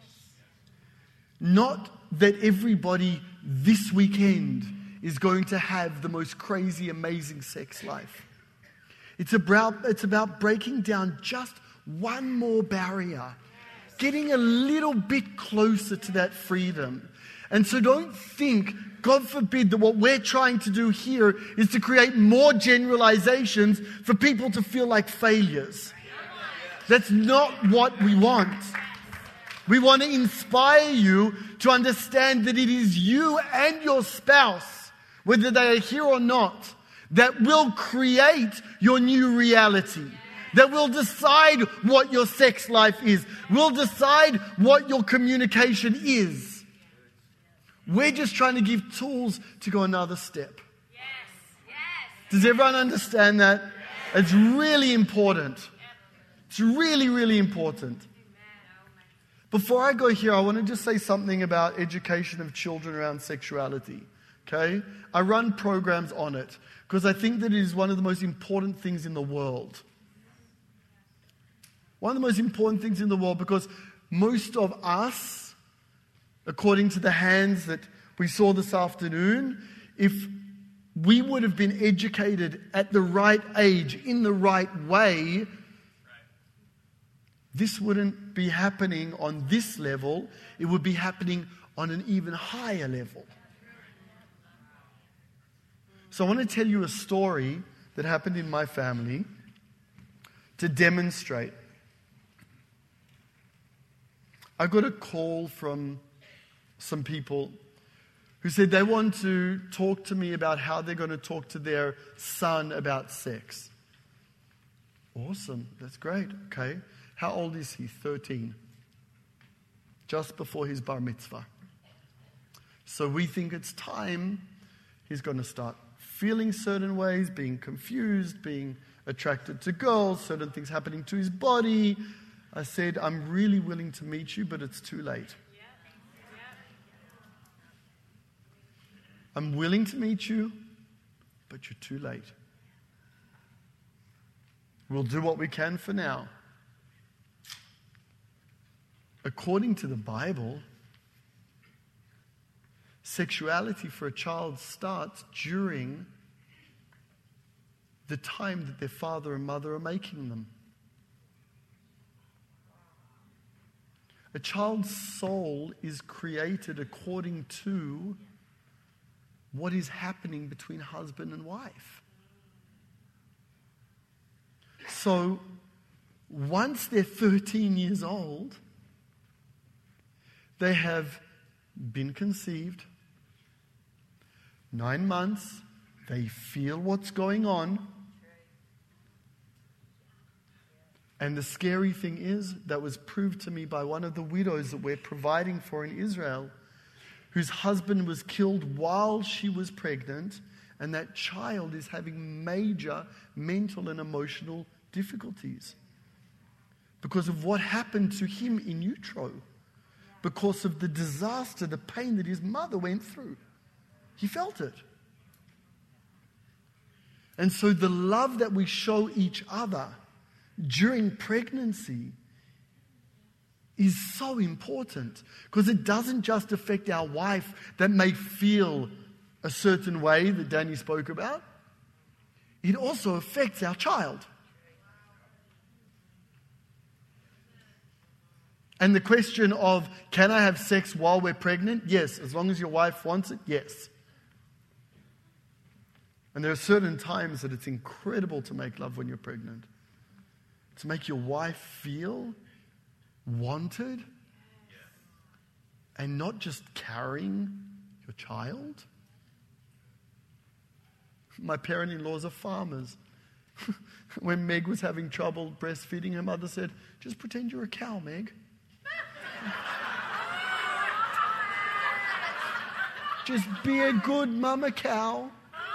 Not that everybody this weekend is going to have the most crazy, amazing sex life. It's about, it's about breaking down just one more barrier, getting a little bit closer to that freedom. And so don't think, God forbid, that what we're trying to do here is to create more generalizations for people to feel like failures. That's not what we want. We want to inspire you to understand that it is you and your spouse, whether they are here or not, that will create your new reality. That will decide what your sex life is. Will decide what your communication is. We're just trying to give tools to go another step. Yes. Yes. Does everyone understand that? Yes. It's really important. It's really, really important. Before I go here, I want to just say something about education of children around sexuality. Okay? I run programs on it because I think that it is one of the most important things in the world. One of the most important things in the world, because most of us, according to the hands that we saw this afternoon, if we would have been educated at the right age, in the right way, this wouldn't be happening on this level. It would be happening on an even higher level. So I want to tell you a story that happened in my family to demonstrate. I got a call from some people who said they want to talk to me about how they're going to talk to their son about sex. Awesome. That's great. Okay. How old is he? thirteen. Just before his bar mitzvah. So we think it's time. He's going to start feeling certain ways, being confused, being attracted to girls, certain things happening to his body. I said, I'm really willing to meet you, but it's too late. I'm willing to meet you, but you're too late. We'll do what we can for now. According to the Bible, sexuality for a child starts during the time that their father and mother are making them. A child's soul is created according to what is happening between husband and wife. So, once they're thirteen years old, they have been conceived. Nine months, they feel what's going on. And the scary thing is, that was proved to me by one of the widows that we're providing for in Israel, whose husband was killed while she was pregnant, and that child is having major mental and emotional difficulties because of what happened to him in utero, because of the disaster, the pain that his mother went through. He felt it. And so the love that we show each other during pregnancy is so important, because it doesn't just affect our wife that may feel a certain way that Danny spoke about. It also affects our child. And the question of, can I have sex while we're pregnant? Yes, as long as your wife wants it, yes. And there are certain times that it's incredible to make love when you're pregnant. To make your wife feel wanted and not just carrying your child. My parent-in-laws are farmers. When Meg was having trouble breastfeeding, her mother said, just pretend you're a cow, Meg. Just be a good mama cow.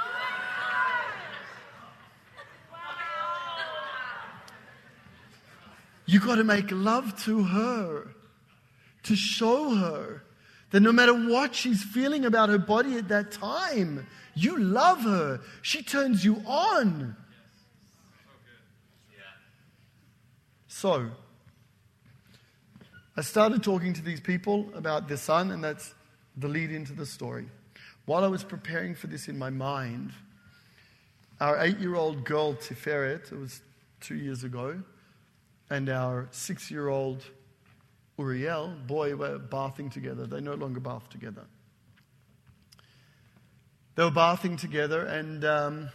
You got to make love to her, to show her that no matter what she's feeling about her body at that time, you love her. She turns you on. So, I started talking to these people about their son, and that's the lead into the story. While I was preparing for this in my mind, our eight-year-old girl, Tiferet, it was two years ago, and our six-year-old Uriel, boy, were bathing together. They no longer bath together. They were bathing together, and um,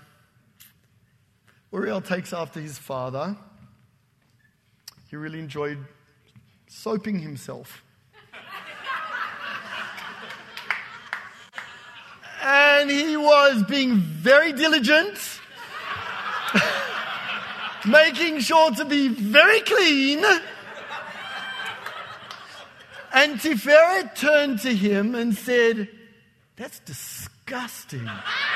Uriel takes after his father. He really enjoyed soaping himself. And he was being very diligent, making sure to be very clean. And Tiferet turned to him and said, "That's disgusting."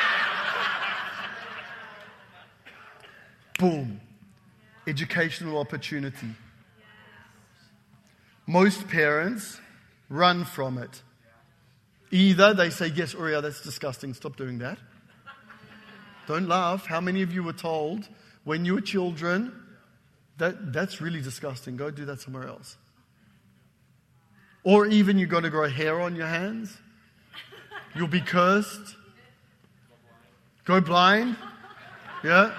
Boom. Educational opportunity. Most parents run from it. Either they say, "Yes, Uriel, that's disgusting. Stop doing that." Don't laugh. How many of you were told when you were children, that that's really disgusting. Go do that somewhere else. Or even you've got to grow hair on your hands. You'll be cursed. Go blind. Yeah.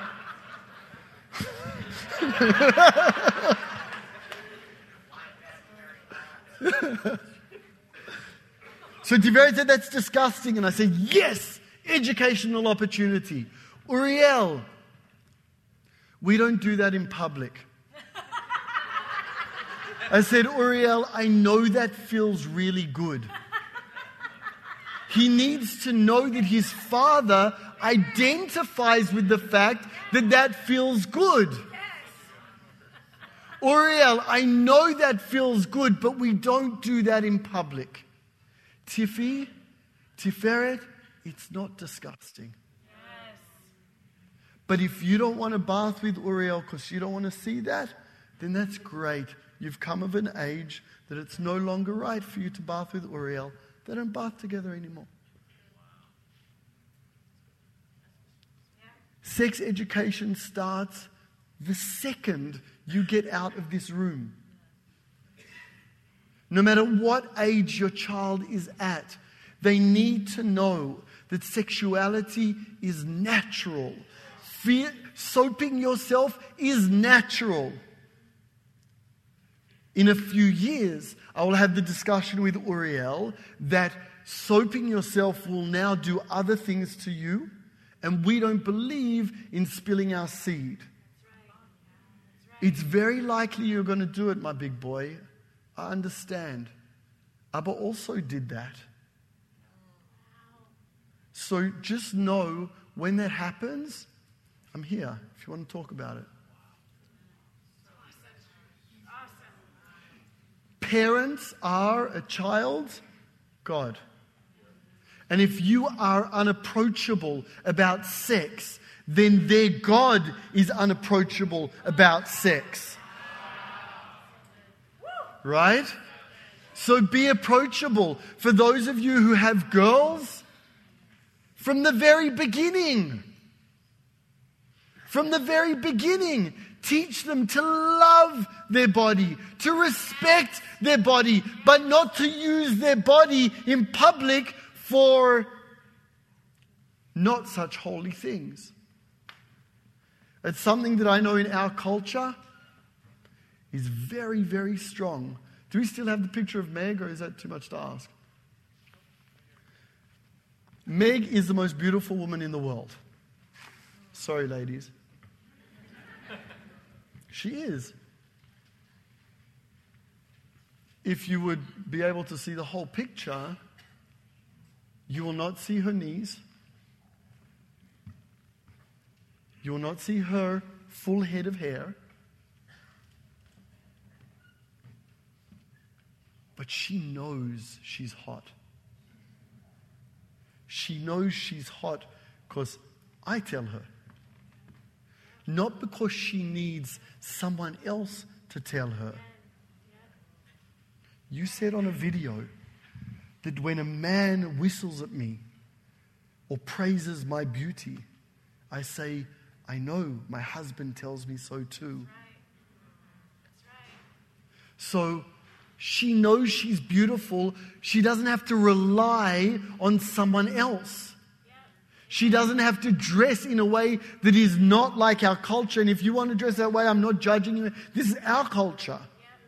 So Tiferet said, "That's disgusting." And I said, "Yes, educational opportunity." Uriel, we don't do that in public. I said, "Uriel, I know that feels really good." He needs to know that his father identifies with the fact that that feels good. Uriel, I know that feels good, but we don't do that in public. Tiffy, Tiferet, it's not disgusting. But if you don't want to bath with Uriel because you don't want to see that, then that's great. You've come of an age that it's no longer right for you to bath with Uriel. They don't bath together anymore. Sex education starts the second you get out of this room. No matter what age your child is at, they need to know that sexuality is natural. Fear, soaping yourself is natural. In a few years, I will have the discussion with Uriel that soaping yourself will now do other things to you, and we don't believe in spilling our seed. It's very likely you're going to do it, my big boy. I understand. Abba also did that. So just know when that happens, I'm here if you want to talk about it. Parents are a child's God. And if you are unapproachable about sex, then their God is unapproachable about sex. Right? So be approachable. For those of you who have girls, from the very beginning, from the very beginning, teach them to love their body, to respect their body, but not to use their body in public for not such holy things. It's something that I know in our culture is very, very strong. Do we still have the picture of Meg, or is that too much to ask? Meg is the most beautiful woman in the world. Sorry, ladies. She is. If you would be able to see the whole picture, you will not see her knees. You will not see her full head of hair. But she knows she's hot. She knows she's hot because I tell her. Not because she needs someone else to tell her. You said on a video that when a man whistles at me or praises my beauty, I say, I know, my husband tells me so too. So she knows she's beautiful. She doesn't have to rely on someone else. She doesn't have to dress in a way that is not like our culture. And if you want to dress that way, I'm not judging you. This is our culture.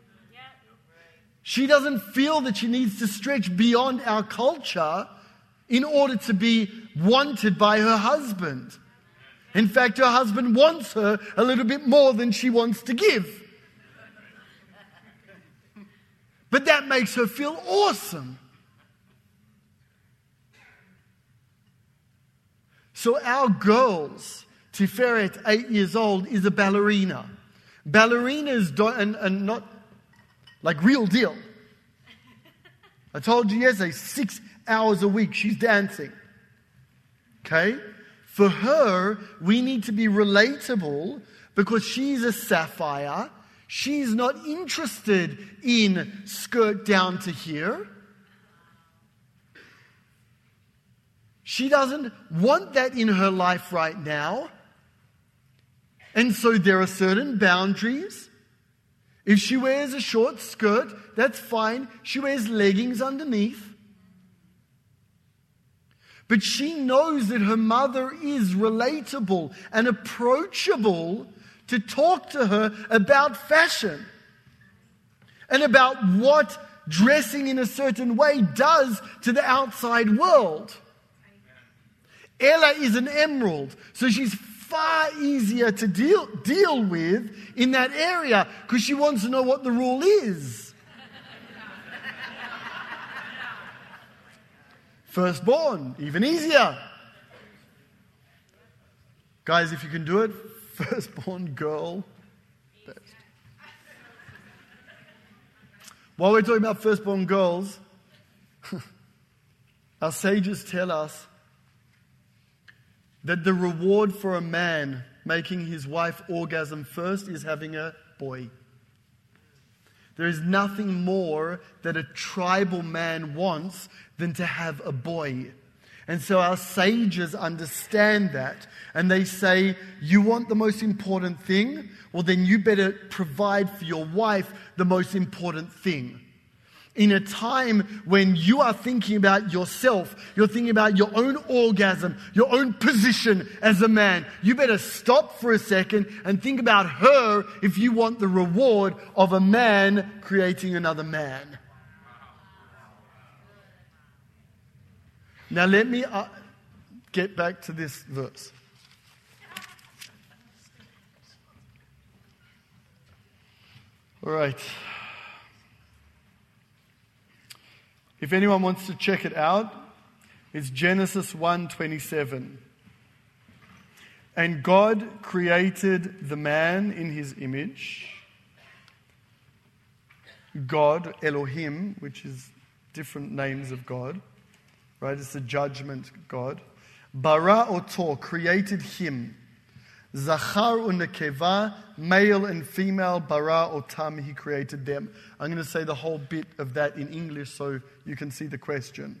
She doesn't feel that she needs to stretch beyond our culture in order to be wanted by her husband. In fact, her husband wants her a little bit more than she wants to give. But that makes her feel awesome. So our girls, Tiferet, eight years old, is a ballerina. Ballerinas don't, and, and not like real deal. I told you yesterday, six hours a week she's dancing. Okay? For her, we need to be relatable because she's a sapphire. She's not interested in skirt down to here. She doesn't want that in her life right now. And so there are certain boundaries. If she wears a short skirt, that's fine. She wears leggings underneath. But she knows that her mother is relatable and approachable to talk to her about fashion and about what dressing in a certain way does to the outside world. Ella is an emerald, so she's far easier to deal, deal with in that area because she wants to know what the rule is. Firstborn, even easier. Guys, if you can do it, firstborn girl, best. While we're talking about firstborn girls, our sages tell us that the reward for a man making his wife orgasm first is having a boy. There is nothing more that a tribal man wants than to have a boy. And so our sages understand that. And they say, you want the most important thing? Well, then you better provide for your wife the most important thing. In a time when you are thinking about yourself, you're thinking about your own orgasm, your own position as a man, you better stop for a second and think about her if you want the reward of a man creating another man. Now let me uh, get back to this verse. All right. If anyone wants to check it out, it's Genesis one twenty-seven. And God created the man in his image. God, Elohim, which is different names of God, right? It's the judgment God. Bara oto, created him. Zachar unekeva, male and female, bara otam, he created them. I'm going to say the whole bit of that in English so you can see the question.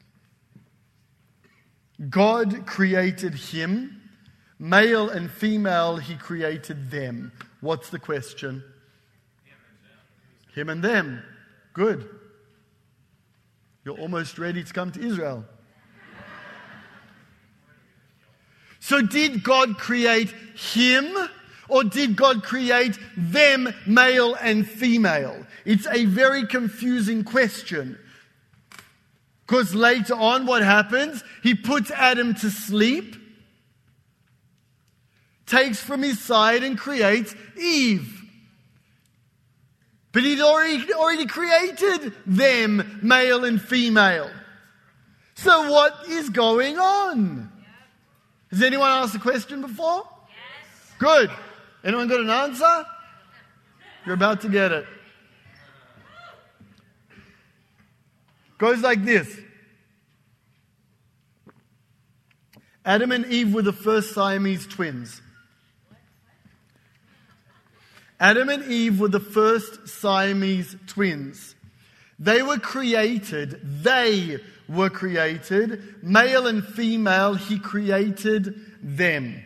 God created him, male and female, he created them. What's the question? Him and them. Him and them. Good. You're almost ready to come to Israel. So did God create him or did God create them, male and female? It's a very confusing question. Because later on what happens? He puts Adam to sleep, takes from his side and creates Eve. But he'd already, already created them, male and female. So what is going on? Has anyone asked a question before? Yes. Good. Anyone got an answer? You're about to get it. Goes like this. Adam and Eve were the first Siamese twins. Adam and Eve were the first Siamese twins. They were created, they were created, male and female, he created them.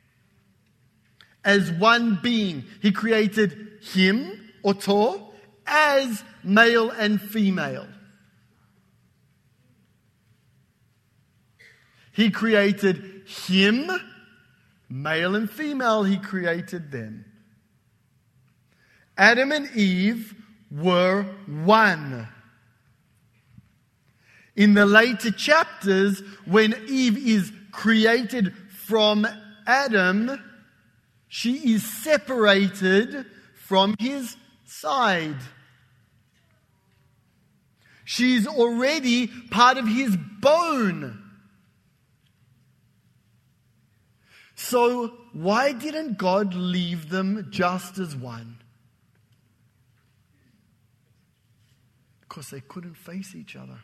As one being, he created him, oto, as male and female. He created him, male and female, he created them. Adam and Eve were one. In the later chapters, when Eve is created from Adam, she is separated from his side. She's already part of his bone. So why didn't God leave them just as one? Because they couldn't face each other.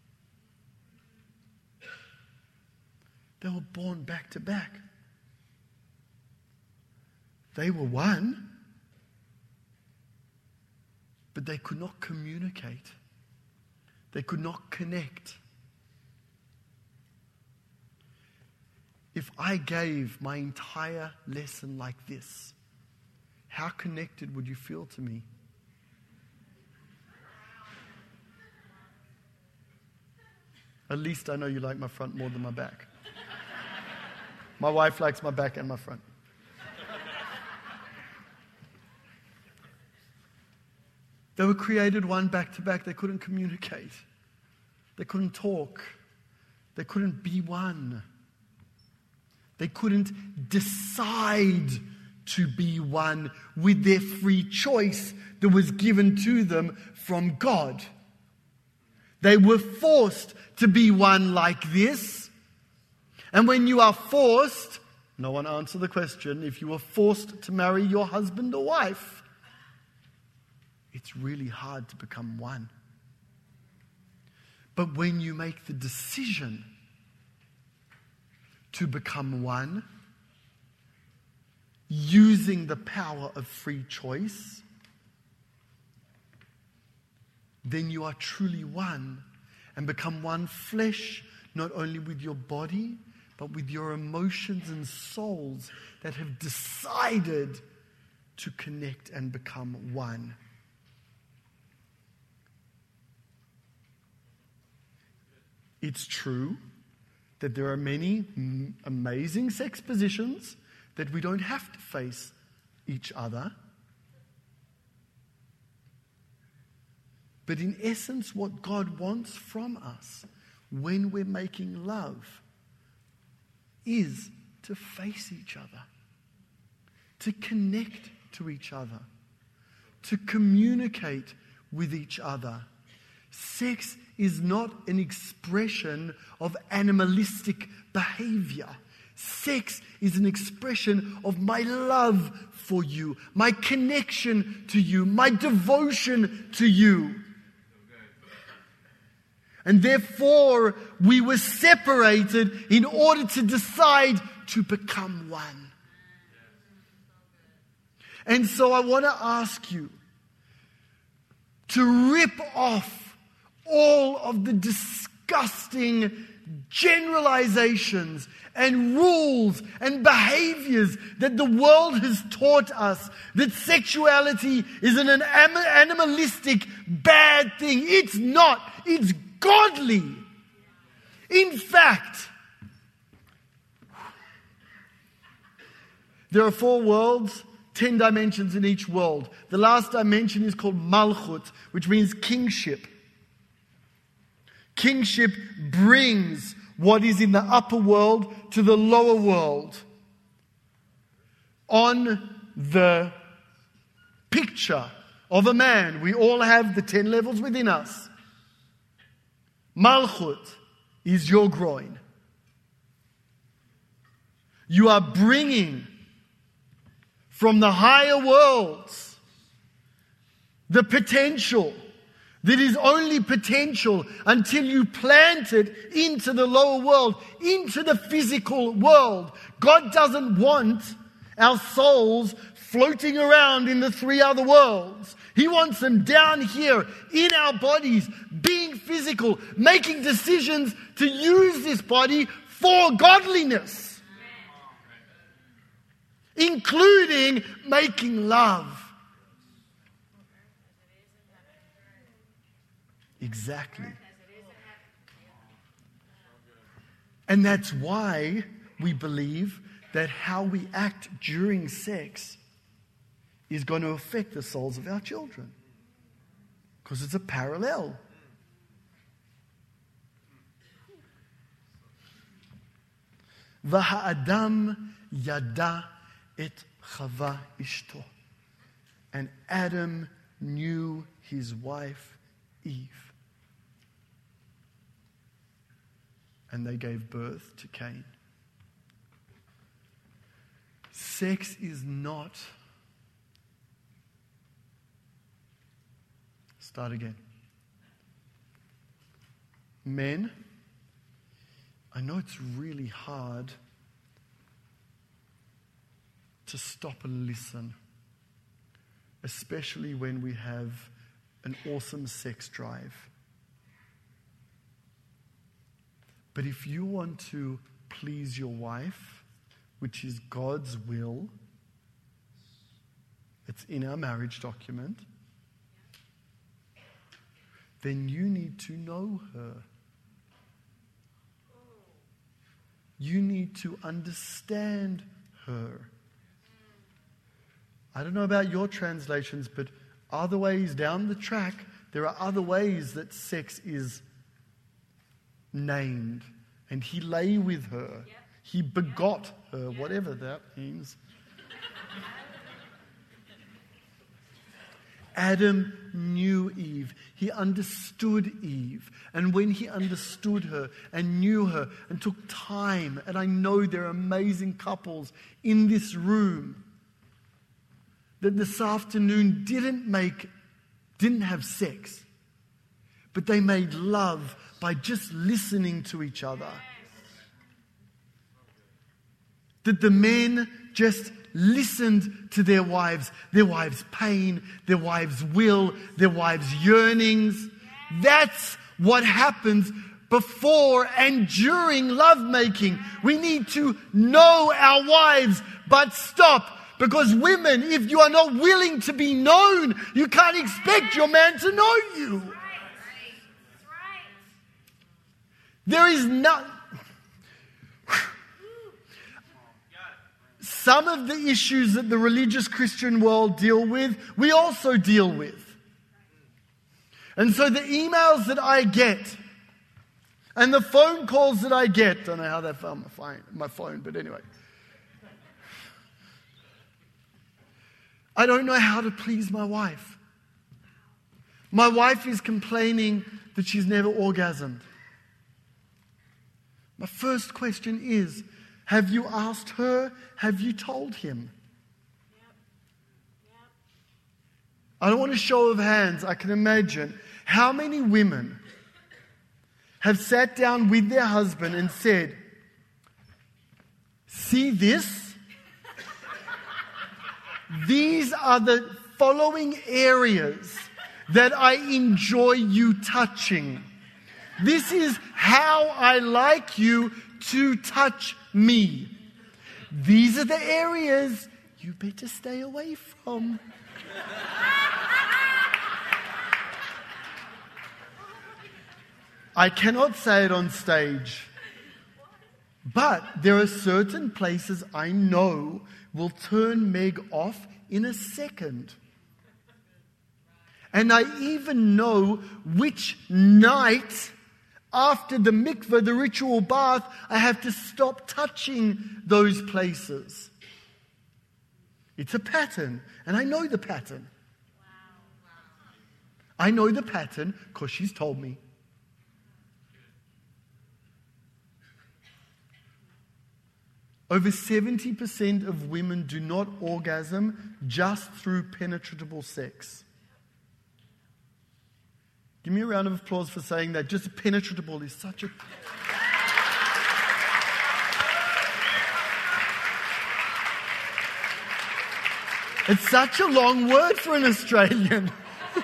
They were born back to back. They were one, but they could not communicate. They could not connect. If I gave my entire lesson like this, how connected would you feel to me? At least I know you like my front more than my back. My wife likes my back and my front. They were created one back to back. They couldn't communicate. They couldn't talk. They couldn't be one. They couldn't decide to be one with their free choice that was given to them from God. They were forced to be one like this. And when you are forced, no one answer the question, if you were forced to marry your husband or wife, it's really hard to become one. But when you make the decision to become one, using the power of free choice, then you are truly one and become one flesh, not only with your body, but with your emotions and souls that have decided to connect and become one. It's true that there are many m- amazing sex positions that we don't have to face each other. But in essence, what God wants from us when we're making love is to face each other, to connect to each other, to communicate with each other. Sex is not an expression of animalistic behavior. Sex is an expression of my love for you, my connection to you, my devotion to you. And therefore, we were separated in order to decide to become one. And so I want to ask you to rip off all of the disgusting generalizations and rules and behaviors that the world has taught us, that sexuality is an animalistic bad thing. It's not. It's godly. In fact, there are four worlds, ten dimensions in each world. The last dimension is called Malchut, which means kingship. Kingship brings what is in the upper world to the lower world. On the picture of a man, we all have the ten levels within us. Malchut is your groin. You are bringing from the higher worlds the potential that is only potential until you plant it into the lower world, into the physical world. God doesn't want our souls floating around in the three other worlds. He wants them down here in our bodies, being physical, making decisions to use this body for godliness, including making love. Exactly. And that's why we believe that how we act during sex is going to affect the souls of our children. Because it's a parallel. V'ha'adam yada et Chava ishto. And Adam knew his wife Eve. And they gave birth to Cain. Sex is not... Start again. Men, I know it's really hard to stop and listen, especially when we have an awesome sex drive. But if you want to please your wife, which is God's will, it's in our marriage document, then you need to know her. You need to understand her. I don't know about your translations, but other ways down the track, there are other ways that sex is named. And he lay with her. Yep. He begot her, yep. Whatever that means. Adam knew Eve. He understood Eve. And when he understood her and knew her and took time, and I know there are amazing couples in this room that this afternoon didn't make, didn't have sex, but they made love by just listening to each other. that the men just listened to their wives, their wives' pain, their wives' will, their wives' yearnings. That's what happens before and during lovemaking. We need to know our wives, but stop. Because women, if you are not willing to be known, you can't expect your man to know you. There is not. Some of the issues that the religious Christian world deal with, we also deal with. And so the emails that I get and the phone calls that I get, don't know how they found my phone, my phone, but anyway. I don't know how to please my wife. My wife is complaining that she's never orgasmed. My first question is, have you asked her? Have you told him? I don't want a show of hands. I can imagine how many women have sat down with their husband and said, see this? These are the following areas that I enjoy you touching. This is how I like you to touch me. These are the areas you better stay away from. I cannot say it on stage, but there are certain places I know will turn Meg off in a second. And I even know which night after the mikveh, the ritual bath, I have to stop touching those places. It's a pattern, and I know the pattern. I know the pattern because she's told me. Over seventy percent of women do not orgasm just through penetrable sex. Give me a round of applause for saying that. Just penetrable is such a... It's such a long word for an Australian.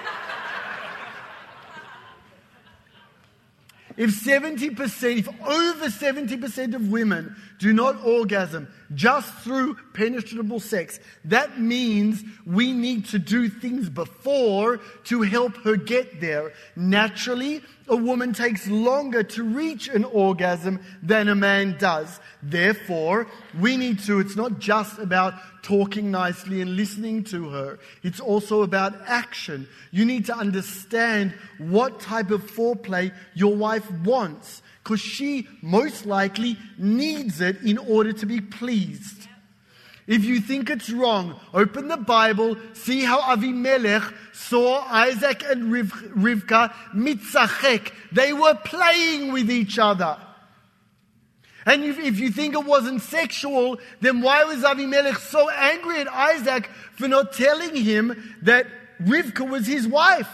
If seventy percent, if over seventy percent of women do not orgasm just through penetrable sex, that means we need to do things before to help her get there. Naturally, a woman takes longer to reach an orgasm than a man does. Therefore, we need to, it's not just about talking nicely and listening to her. It's also about action. You need to understand what type of foreplay your wife wants, because she most likely needs it in order to be pleased. If you think it's wrong, open the Bible, see how Avimelech saw Isaac and Riv- Rivka mitzachek. They were playing with each other. And if, if you think it wasn't sexual, then why was Avimelech so angry at Isaac for not telling him that Rivka was his wife?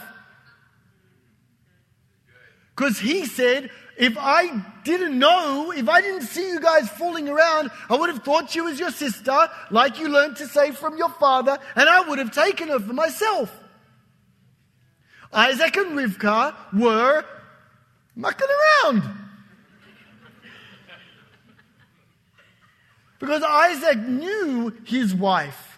Because he said, if I didn't know, if I didn't see you guys fooling around, I would have thought she was your sister, like you learned to say from your father, and I would have taken her for myself. Isaac and Rivka were mucking around. Because Isaac knew his wife.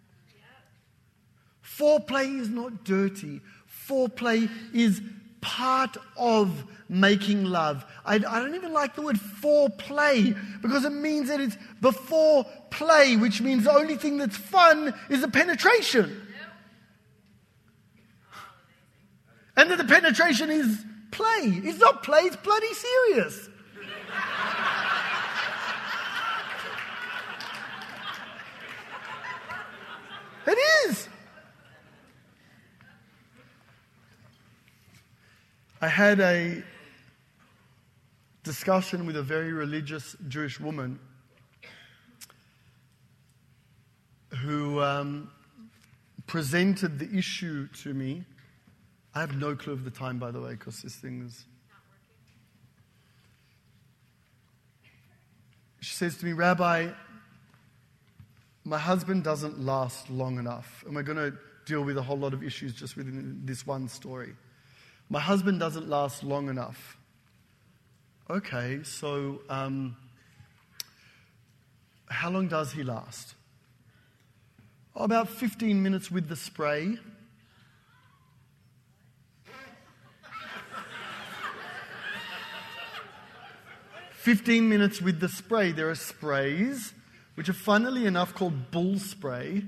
Foreplay is not dirty. Foreplay is part of making love. I, I don't even like the word foreplay because it means that it's before play, which means the only thing that's fun is the penetration. And that the penetration is play. It's not play, it's bloody serious. It is. I had a discussion with a very religious Jewish woman who um, presented the issue to me. I have no clue of the time, by the way, because this thing is... She says to me, Rabbi, My husband doesn't last long enough. And we're going to deal with a whole lot of issues just within this one story. My husband doesn't last long enough. Okay, so um, how long does he last? Oh, about fifteen minutes with the spray. fifteen minutes with the spray. There are sprays, which are funnily enough called bull spray,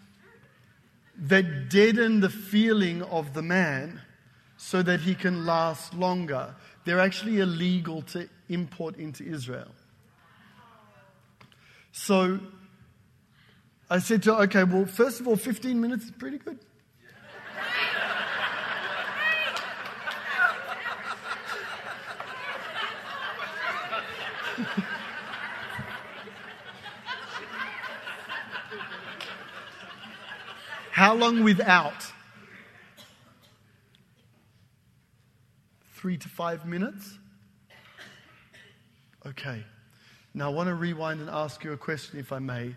that deaden the feeling of the man so that he can last longer. They're actually illegal to import into Israel. So I said to her, okay, well, first of all, fifteen minutes is pretty good. How long without? Three to five minutes? Okay. Now I want to rewind and ask you a question, if I may.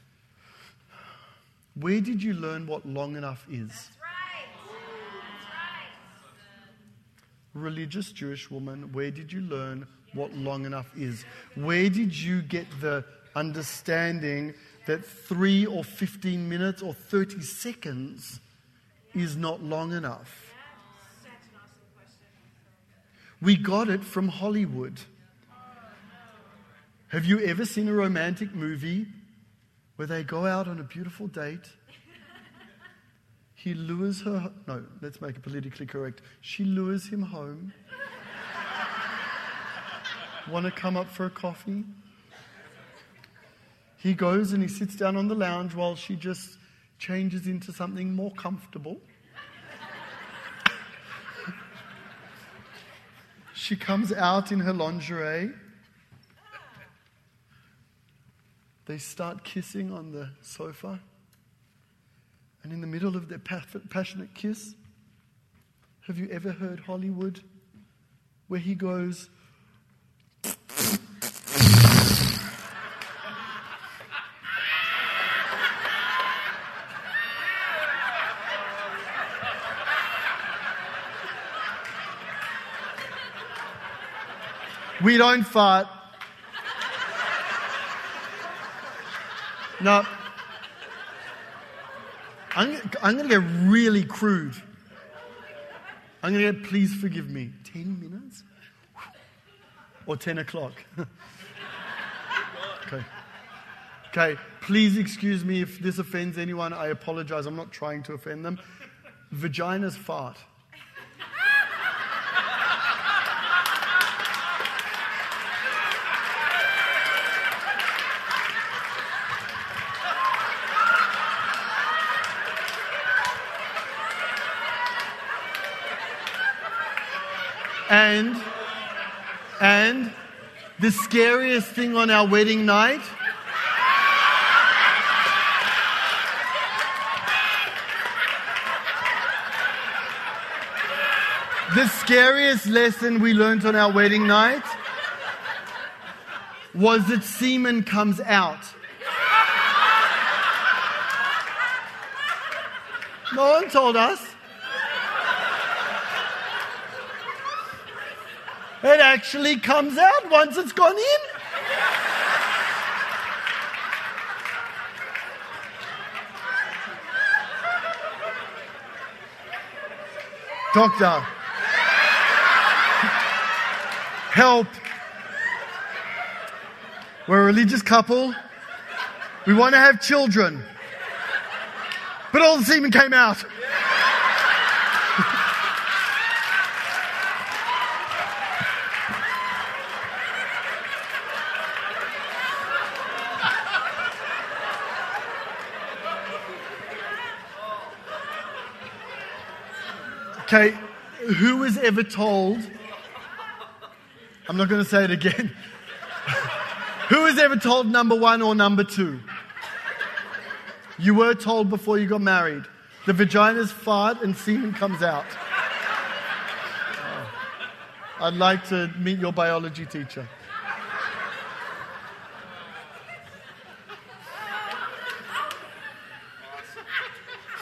Where did you learn what long enough is? That's right. That's right. Religious Jewish woman, where did you learn what long enough is? Where did you get the understanding that three or fifteen minutes or thirty seconds is not long enough? We got it from Hollywood. Have you ever seen a romantic movie where they go out on a beautiful date? He lures her... No, let's make it politically correct. She lures him home. Want to come up for a coffee? He goes and he sits down on the lounge while she just changes into something more comfortable. She comes out in her lingerie. They start kissing on the sofa. And in the middle of their passionate kiss, have you ever heard Hollywood where he goes... We don't fart. No. I'm, I'm going to get really crude. I'm going to get, please forgive me, ten minutes? Or ten o'clock? Okay. Okay, please excuse me if this offends anyone. I apologize. I'm not trying to offend them. Vaginas fart. And, and the scariest thing on our wedding night, the scariest lesson we learned on our wedding night was that semen comes out. No one told us. It actually comes out once it's gone in. Doctor, help. We're a religious couple. We want to have children. But all the semen came out. Okay, who was ever told, I'm not going to say it again, who was ever told number one or number two? You were told before you got married. The vagina's fart and semen comes out. Oh. I'd like to meet your biology teacher.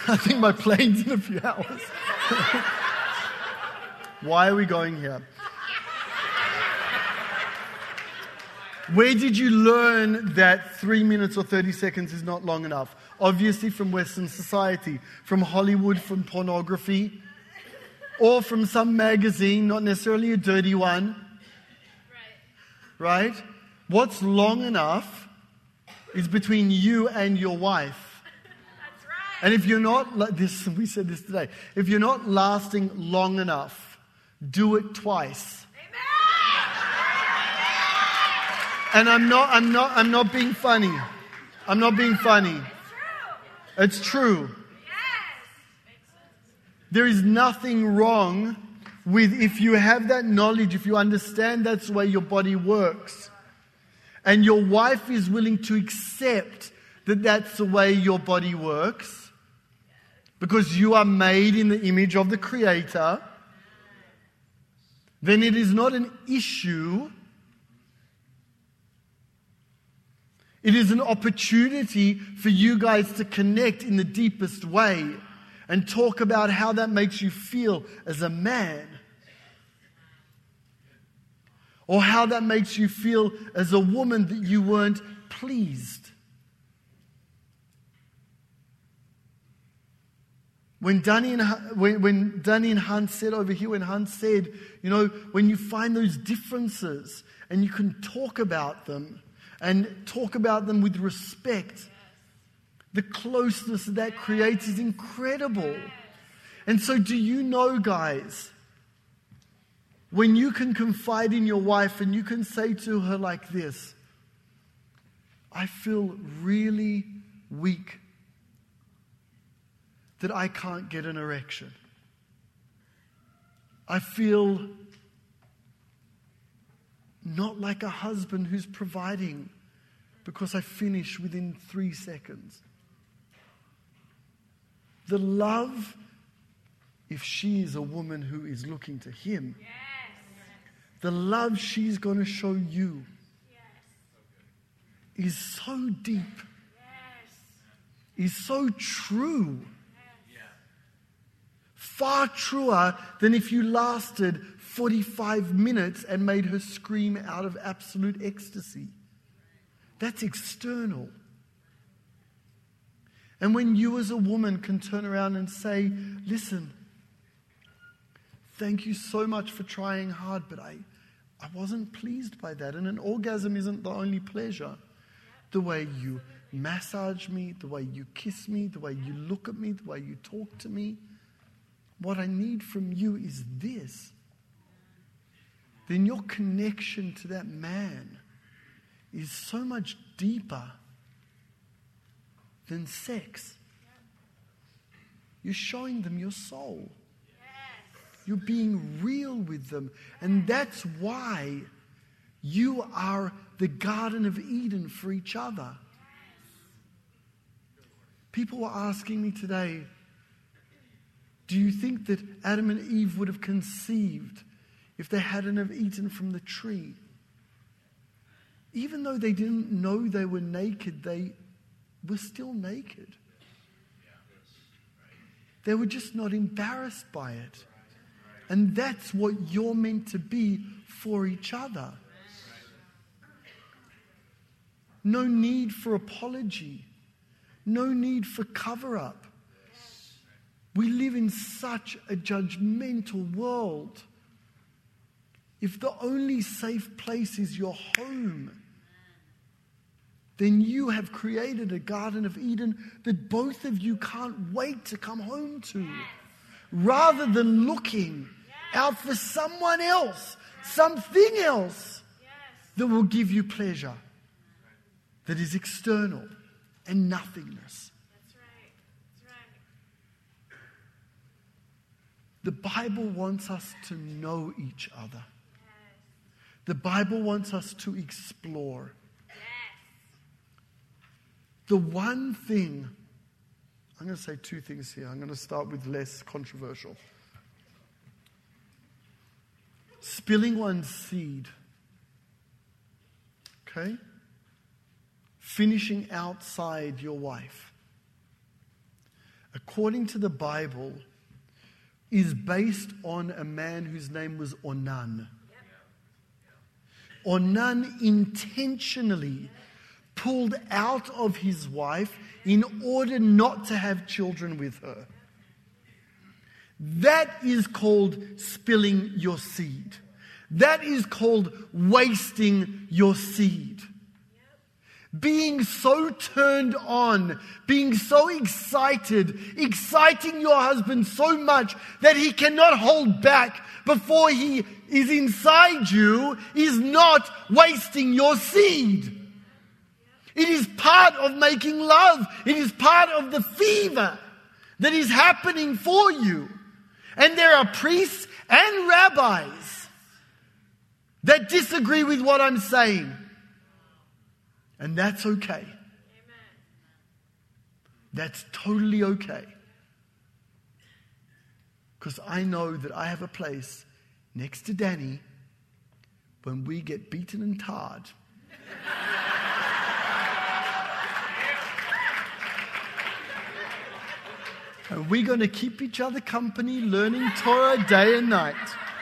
I think my plane's in a few hours. Why are we going here? Where did you learn that three minutes or thirty seconds is not long enough? Obviously from Western society, from Hollywood, from pornography, or from some magazine, not necessarily a dirty one. Right? Right? What's long enough is between you and your wife. That's right. And if you're not, like this, we said this today, if you're not lasting long enough, do it twice. And I'm not, I'm not, I'm not being funny. I'm not being funny. It's true. There is nothing wrong with if you have that knowledge, if you understand that's the way your body works, and your wife is willing to accept that that's the way your body works, because you are made in the image of the Creator, then it is not an issue. It is an opportunity for you guys to connect in the deepest way and talk about how that makes you feel as a man. Or how that makes you feel as a woman that you weren't pleased. When Danny and, when, when Danny and Hans said over here, when Hans said, you know, when you find those differences and you can talk about them and talk about them with respect, the closeness that that creates is incredible. And so do you know, guys, when you can confide in your wife and you can say to her like this, I feel really weak that I can't get an erection. I feel not like a husband who's providing because I finish within three seconds. The love, if she is a woman who is looking to him, yes. The love she's going to show you yes. is so deep, yes. is so true. Yes. Far truer than if you lasted forty-five minutes and made her scream out of absolute ecstasy. That's external. And when you as a woman can turn around and say, listen, thank you so much for trying hard, but I, I wasn't pleased by that. And an orgasm isn't the only pleasure. The way you massage me, the way you kiss me, the way you look at me, the way you talk to me. What I need from you is this. Then your connection to that man is so much deeper than sex. You're showing them your soul. You're being real with them. And that's why you are the Garden of Eden for each other. People were asking me today, do you think that Adam and Eve would have conceived if they hadn't have eaten from the tree? Even though they didn't know they were naked, they were still naked. They were just not embarrassed by it. And that's what you're meant to be for each other. No need for apology. No need for cover-up. We live in such a judgmental world. If the only safe place is your home, then you have created a Garden of Eden that both of you can't wait to come home to. Rather than looking out for someone else, something else that will give you pleasure, that is external and nothingness. That's right. That's right. The Bible wants us to know each other. The Bible wants us to explore. The one thing, I'm going to say two things here. I'm going to start with less controversial. Spilling one's seed. Okay? Finishing outside your wife. according to the Bible, is based on a man whose name was Onan. Onan intentionally pulled out of his wife in order not to have children with her. That is called spilling your seed. That is called wasting your seed. Being so turned on, being so excited, exciting your husband so much that he cannot hold back before he is inside you is not wasting your seed. It is part of making love. It is part of the fever that is happening for you. And there are priests and rabbis that disagree with what I'm saying. And that's okay. That's totally okay. Because I know that I have a place next to Danny when we get beaten and tarred. And we're going to keep each other company, learning Torah day and night.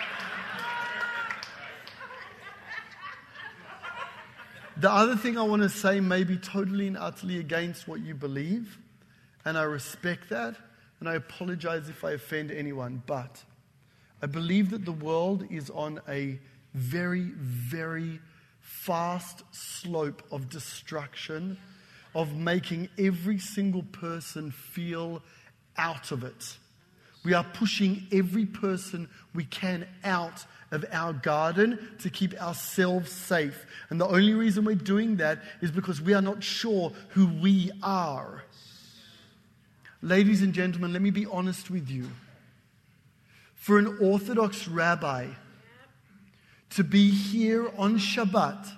The other thing I want to say may be totally and utterly against what you believe, and I respect that, and I apologize if I offend anyone, but I believe that the world is on a very, very fast slope of destruction, of making every single person feel out of it. We are pushing every person we can out of our garden to keep ourselves safe. And the only reason we're doing that is because we are not sure who we are. Ladies and gentlemen, let me be honest with you. For an Orthodox rabbi to be here on Shabbat,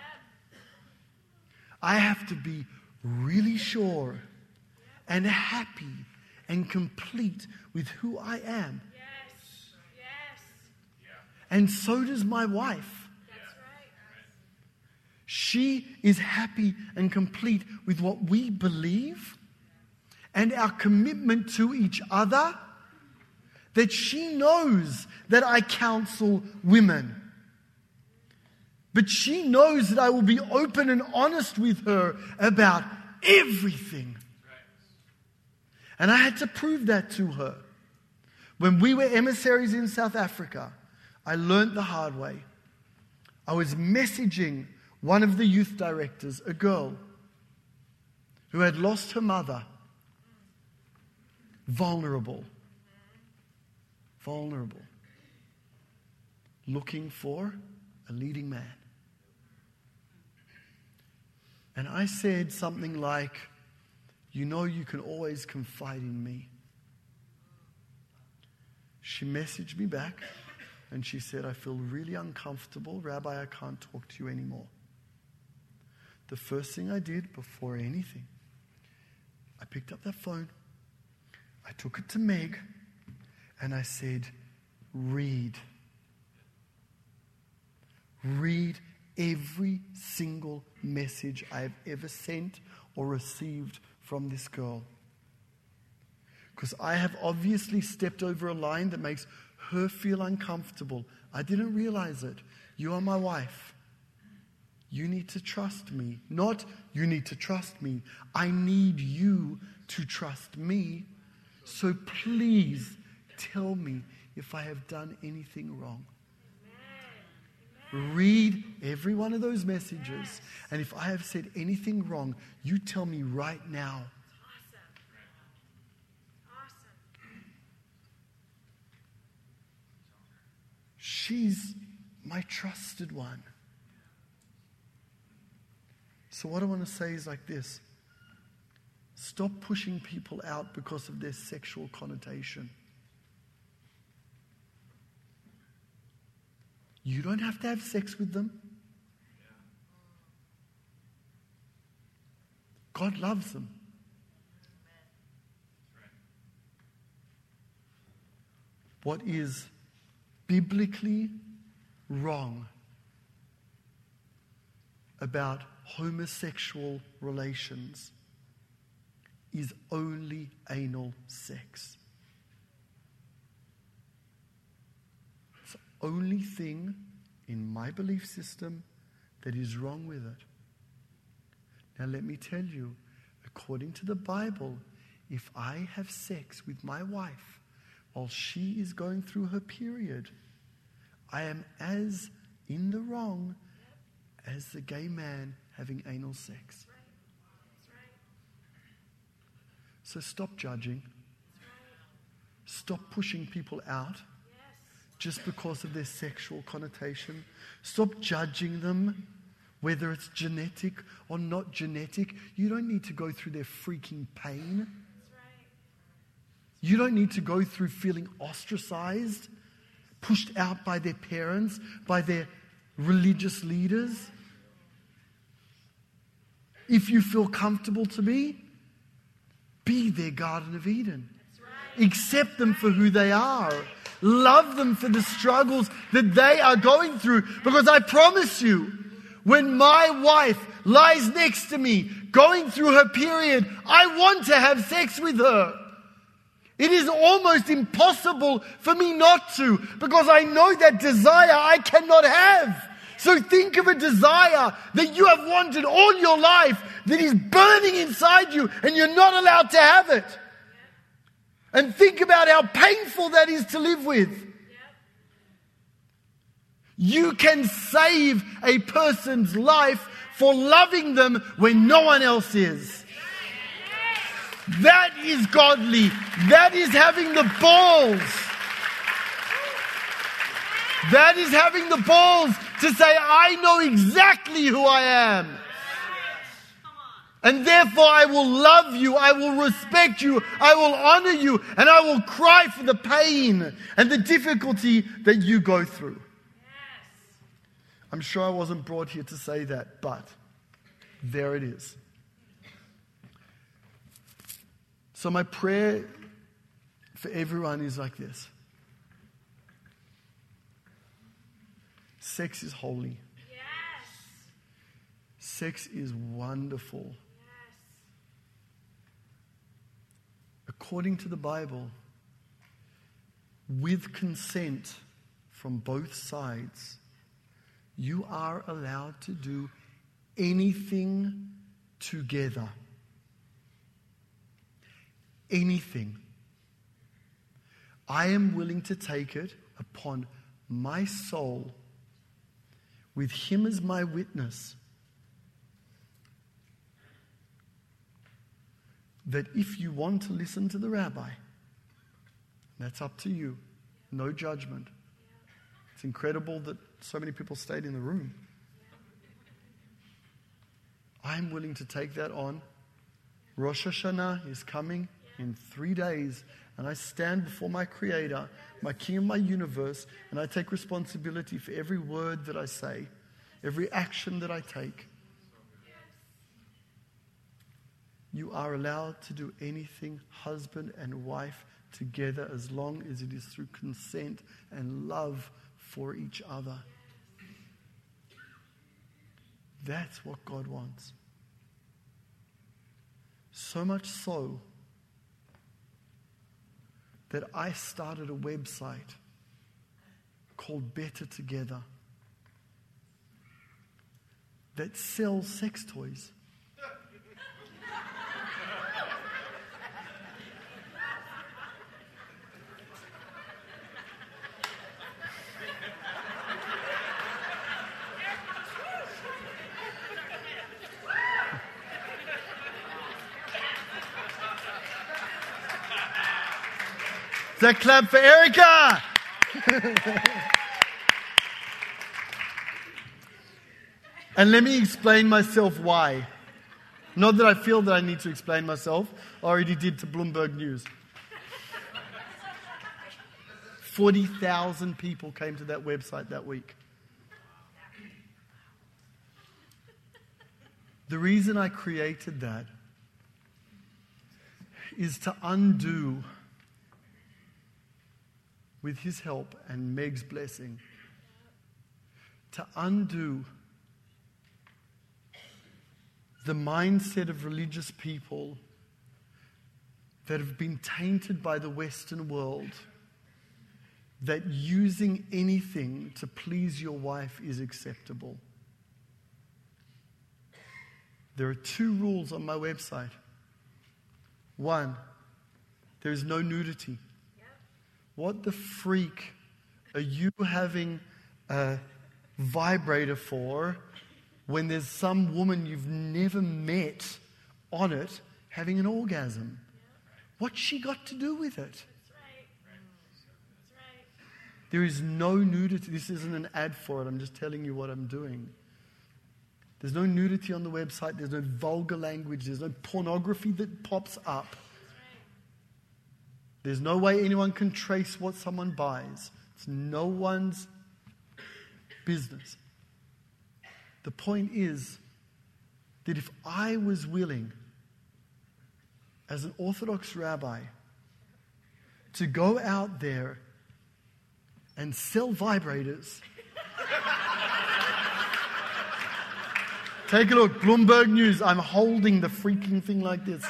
I have to be really sure and happy and complete with who I am. Yes. Yes. And so does my wife. That's right. She is happy and complete with what we believe and our commitment to each other, that she knows that I counsel women. But she knows that I will be open and honest with her about everything. And I had to prove that to her. When we were emissaries in South Africa, I learned the hard way. I was messaging one of the youth directors, a girl who had lost her mother. Vulnerable. Vulnerable. Looking for a leading man. And I said something like, you know, you can always confide in me. She messaged me back and she said, I feel really uncomfortable. Rabbi, I can't talk to you anymore. The first thing I did before anything, I picked up that phone, I took it to Meg, and I said, read. Read every single message I have ever sent or received from this girl. Because I have obviously stepped over a line that makes her feel uncomfortable. I didn't realize it. You are my wife. You need to trust me. Not you need to trust me. I need you to trust me. So please tell me if I have done anything wrong. Read every one of those messages. And if I have said anything wrong, you tell me right now. She's my trusted one. So what I want to say is like this. Stop pushing people out because of their sexual connotation. You don't have to have sex with them. God loves them. What is biblically wrong about homosexual relations is only anal sex. It's the only thing in my belief system that is wrong with it. Now let me tell you, according to the Bible, if I have sex with my wife while she is going through her period, I am as in the wrong as the gay man having anal sex. So stop judging. Stop pushing people out just because of their sexual connotation. Stop judging them, whether it's genetic or not genetic. You don't need to go through their freaking pain. You don't need to go through feeling ostracized, pushed out by their parents, by their religious leaders. If you feel comfortable to be, be their Garden of Eden. Accept them for who they are. Love them for the struggles that they are going through. Because I promise you, when my wife lies next to me, going through her period, I want to have sex with her. It is almost impossible for me not to, because I know that desire I cannot have. So think of a desire that you have wanted all your life that is burning inside you and you're not allowed to have it. And think about how painful that is to live with. You can save a person's life for loving them when no one else is. That is godly. That is having the balls. That is having the balls to say, I know exactly who I am. And therefore I will love you, I will respect you, I will honor you, and I will cry for the pain and the difficulty that you go through. I'm sure I wasn't brought here to say that, but there it is. So my prayer for everyone is like this. Sex is holy. Yes. Sex is wonderful. Yes. According to the Bible, with consent from both sides, you are allowed to do anything together. Anything. I am willing to take it upon my soul, with him as my witness, that if you want to listen to the rabbi, that's up to you. No judgment. It's incredible that so many people stayed in the room. I'm willing to take that on. Rosh Hashanah is coming in three days, and I stand before my Creator, my King of my universe, and I take responsibility for every word that I say, every action that I take. You are allowed to do anything, husband and wife, together, as long as it is through consent and love for each other. That's what God wants. So much so that I started a website called Better Together that sells sex toys. Is that clap for Erica? And let me explain myself why. Not that I feel that I need to explain myself. I already did to Bloomberg News. forty thousand people came to that website that week. The reason I created that is to undo, with his help and Meg's blessing, to undo the mindset of religious people that have been tainted by the Western world, that using anything to please your wife is acceptable. There are two rules on my website. One, there is no nudity. What the freak are you having a vibrator for when there's some woman you've never met on it having an orgasm? What's she got to do with it? There is no nudity. This isn't an ad for it. I'm just telling you what I'm doing. There's no nudity on the website. There's no vulgar language. There's no pornography that pops up. There's no way anyone can trace what someone buys. It's no one's business. The point is that if I was willing, as an Orthodox rabbi, to go out there and sell vibrators. Take a look, Bloomberg News. I'm holding the freaking thing like this.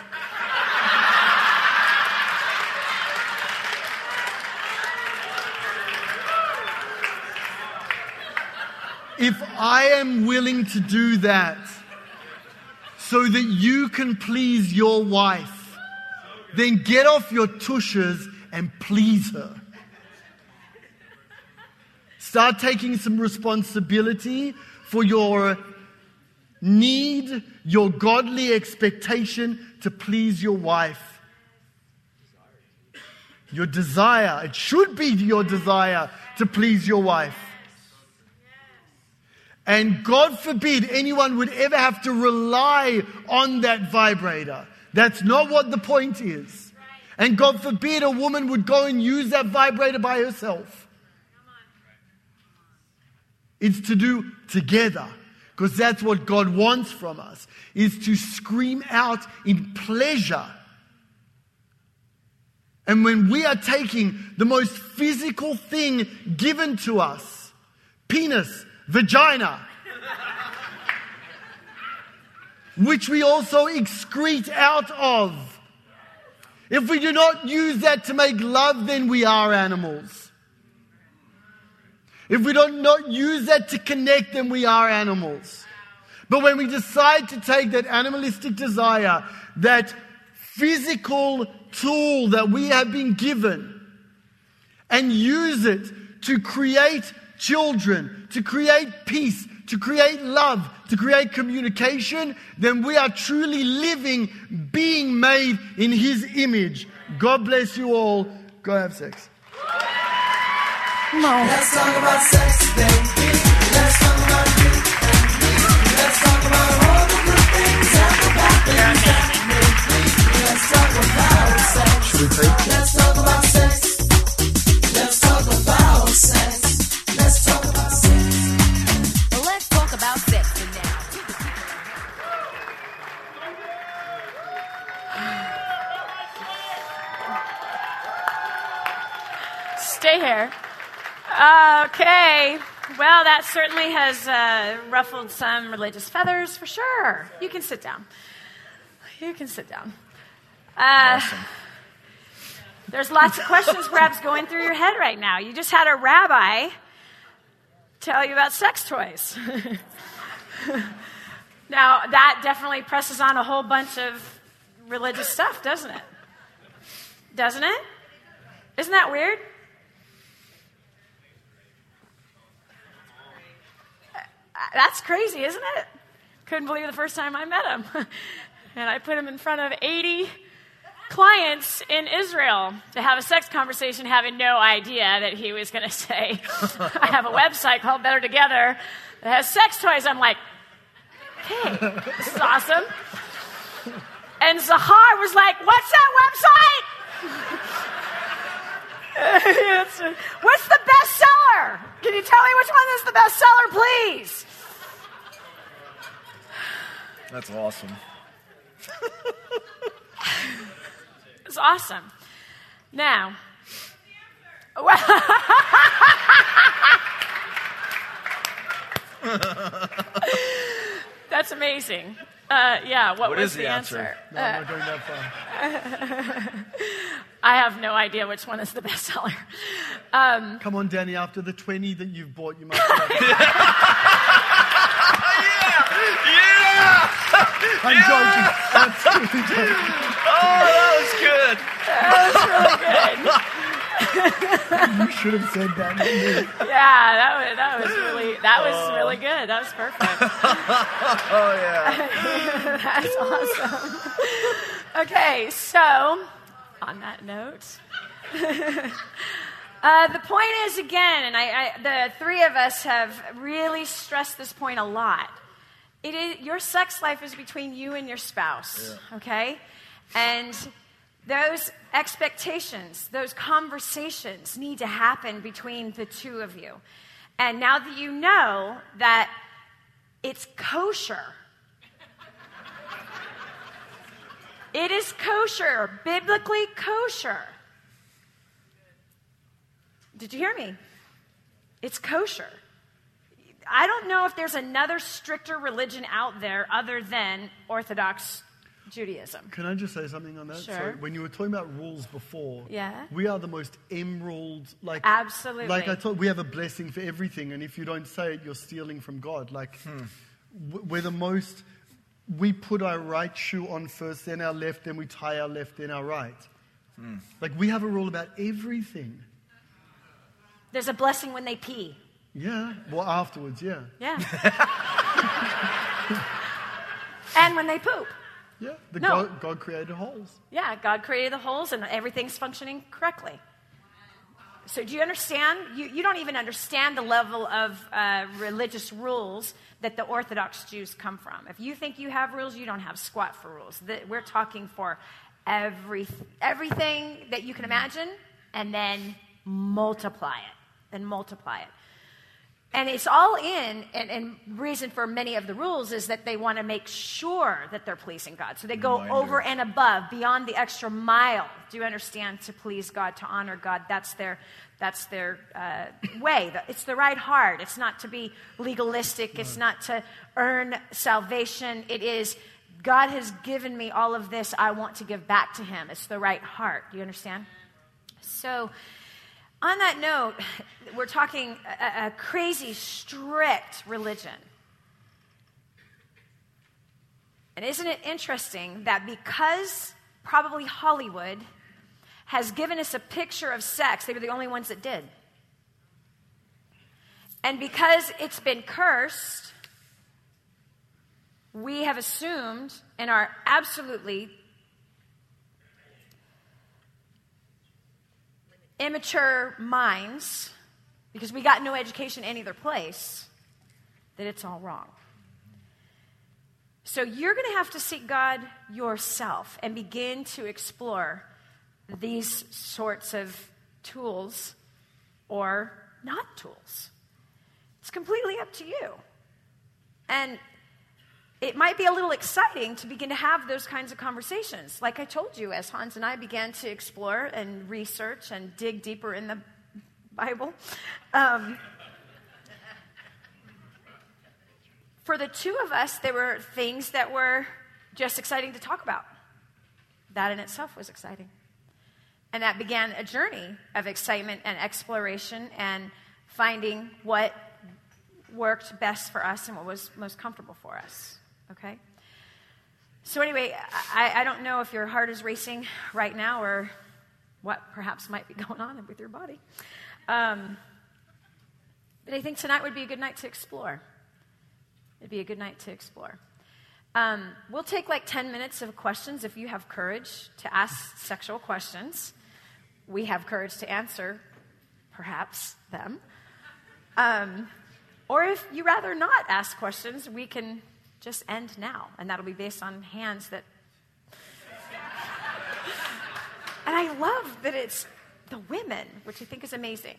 If I am willing to do that so that you can please your wife, then get off your tushes and please her. Start taking some responsibility for your need, your godly expectation to please your wife. Your desire. It should be your desire to please your wife. And God forbid anyone would ever have to rely on that vibrator. That's not what the point is. And God forbid a woman would go and use that vibrator by herself. It's to do together. Because that's what God wants from us. Is to scream out in pleasure. And when we are taking the most physical thing given to us, penis, vagina, which we also excrete out of. If we do not use that to make love, then we are animals. If we don't not use that to connect, then we are animals. But when we decide to take that animalistic desire, that physical tool that we have been given, and use it to create children, to create peace, to create love, to create communication, then we are truly living, being made in His image. God bless you all. Go have sex. Come on. Let's talk about sex, baby. Let's talk about you and me. Let's talk about all the good things and the bad things that make me. Let's talk about sex. Should we take it? Let's talk about sex. Let's talk about sex. Let's talk about sex. Well, let's talk about sex for now. Stay here. Okay. Well, that certainly has uh, ruffled some religious feathers for sure. You can sit down. You can sit down. Uh, Awesome. There's lots of questions perhaps going through your head right now. You just had a rabbi tell you about sex toys. Now, that definitely presses on a whole bunch of religious stuff, doesn't it? Doesn't it? Isn't that weird? That's crazy, isn't it? Couldn't believe it the first time I met him. And I put him in front of eighty clients in Israel to have a sex conversation, having no idea that he was going to say, I have a website called Better Together that has sex toys. I'm like, hey, this is awesome. And Zahar was like, what's that website? What's the bestseller? Can you tell me which one is the bestseller, please? That's awesome. It's awesome. Now, that's amazing. Uh, yeah, what, What was is the the answer? answer? No, I'm not going that far. I have no idea which one is the bestseller. Um, Come on, Danny, after the twenty that you've bought, you must have. Yeah! I'm joking. Absolutely joking. Oh, that was good. You should have said that. Not me. Yeah, that was that was really that was really good. That was perfect. Oh, yeah. That's awesome. Okay, so on that note, uh, the point is again, and I, I, the three of us have really stressed this point a lot. It is your sex life is between you and your spouse, yeah. Okay, and those expectations, those conversations need to happen between the two of you. And now that you know that it's kosher, it is kosher, biblically kosher. Did you hear me? It's kosher. I don't know if there's another stricter religion out there other than Orthodox Judaism. Can I just say something on that? Sure. So when you were talking about rules before, yeah, we are the most emerald, like absolutely. Like I told, we have a blessing for everything, and if you don't say it, you're stealing from God. Like hmm. we're the most. We put our right shoe on first, then our left, then we tie our left, then our right. Hmm. Like we have a rule about everything. There's a blessing when they pee. Yeah. Well, afterwards, yeah. Yeah. And when they poop. Yeah. The No. God, God created holes. Yeah, God created the holes and everything's functioning correctly. So do you understand? You, you don't even understand the level of uh, religious rules that the Orthodox Jews come from. If you think you have rules, you don't have squat for rules. The, we're talking for every, everything that you can imagine and then multiply it. Then multiply it. And it's all in, and, and reason for many of the rules is that they want to make sure that they're pleasing God. So they go Reminder. over and above, beyond the extra mile. Do you understand? To please God, to honor God. That's their, that's their uh, way. It's the right heart. It's not to be legalistic. It's not to earn salvation. It is, God has given me all of this. I want to give back to Him. It's the right heart. Do you understand? So, on that note, we're talking a, a crazy, strict religion. And isn't it interesting that because probably Hollywood has given us a picture of sex, they were the only ones that did. And because it's been cursed, we have assumed and are absolutely immature minds, because we got no education any other place, that it's all wrong. So you're going to have to seek God yourself and begin to explore these sorts of tools or not tools. It's completely up to you. And it might be a little exciting to begin to have those kinds of conversations. Like I told you, as Hans and I began to explore and research and dig deeper in the Bible, um, for the two of us, there were things that were just exciting to talk about. That in itself was exciting. And that began a journey of excitement and exploration and finding what worked best for us and what was most comfortable for us. Okay? So anyway, I, I don't know if your heart is racing right now or what perhaps might be going on with your body. Um, but I think tonight would be a good night to explore. It'd be a good night to explore. Um, we'll take like ten minutes of questions if you have courage to ask sexual questions. We have courage to answer, perhaps, them. Um, or if you rather not ask questions, we can just end now, and that'll be based on hands that... And I love that it's the women, which I think is amazing.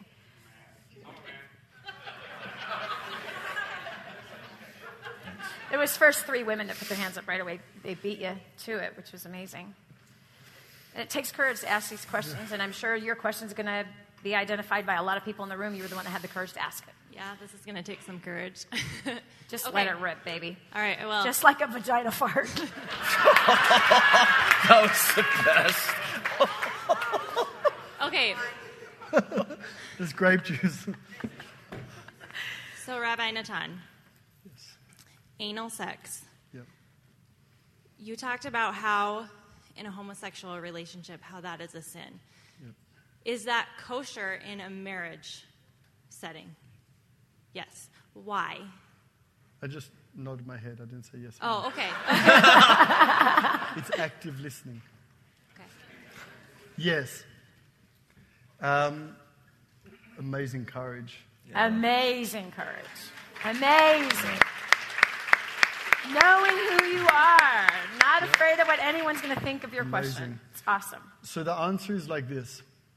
It was first three women that put their hands up right away. They beat you to it, which was amazing. And it takes courage to ask these questions, and I'm sure your question is going to be identified by a lot of people in the room. You were the one that had the courage to ask it. Yeah, this is going to take some courage. Just okay. let it rip, baby. All right, well. Just like a vagina fart. That was the best. Okay. There's grape juice. So, Rabbi Natan, anal sex. Yep. You talked about how, in a homosexual relationship, how that is a sin. Yep. Is that kosher in a marriage setting? Yes. Why? I just nodded my head. I didn't say yes. or Oh, no. okay. It's active listening. Okay. Yes. Um, amazing courage. Amazing courage. Amazing. Knowing who you are. Not afraid of what anyone's going to think of your Amazing. question. It's awesome. So the answer is like this.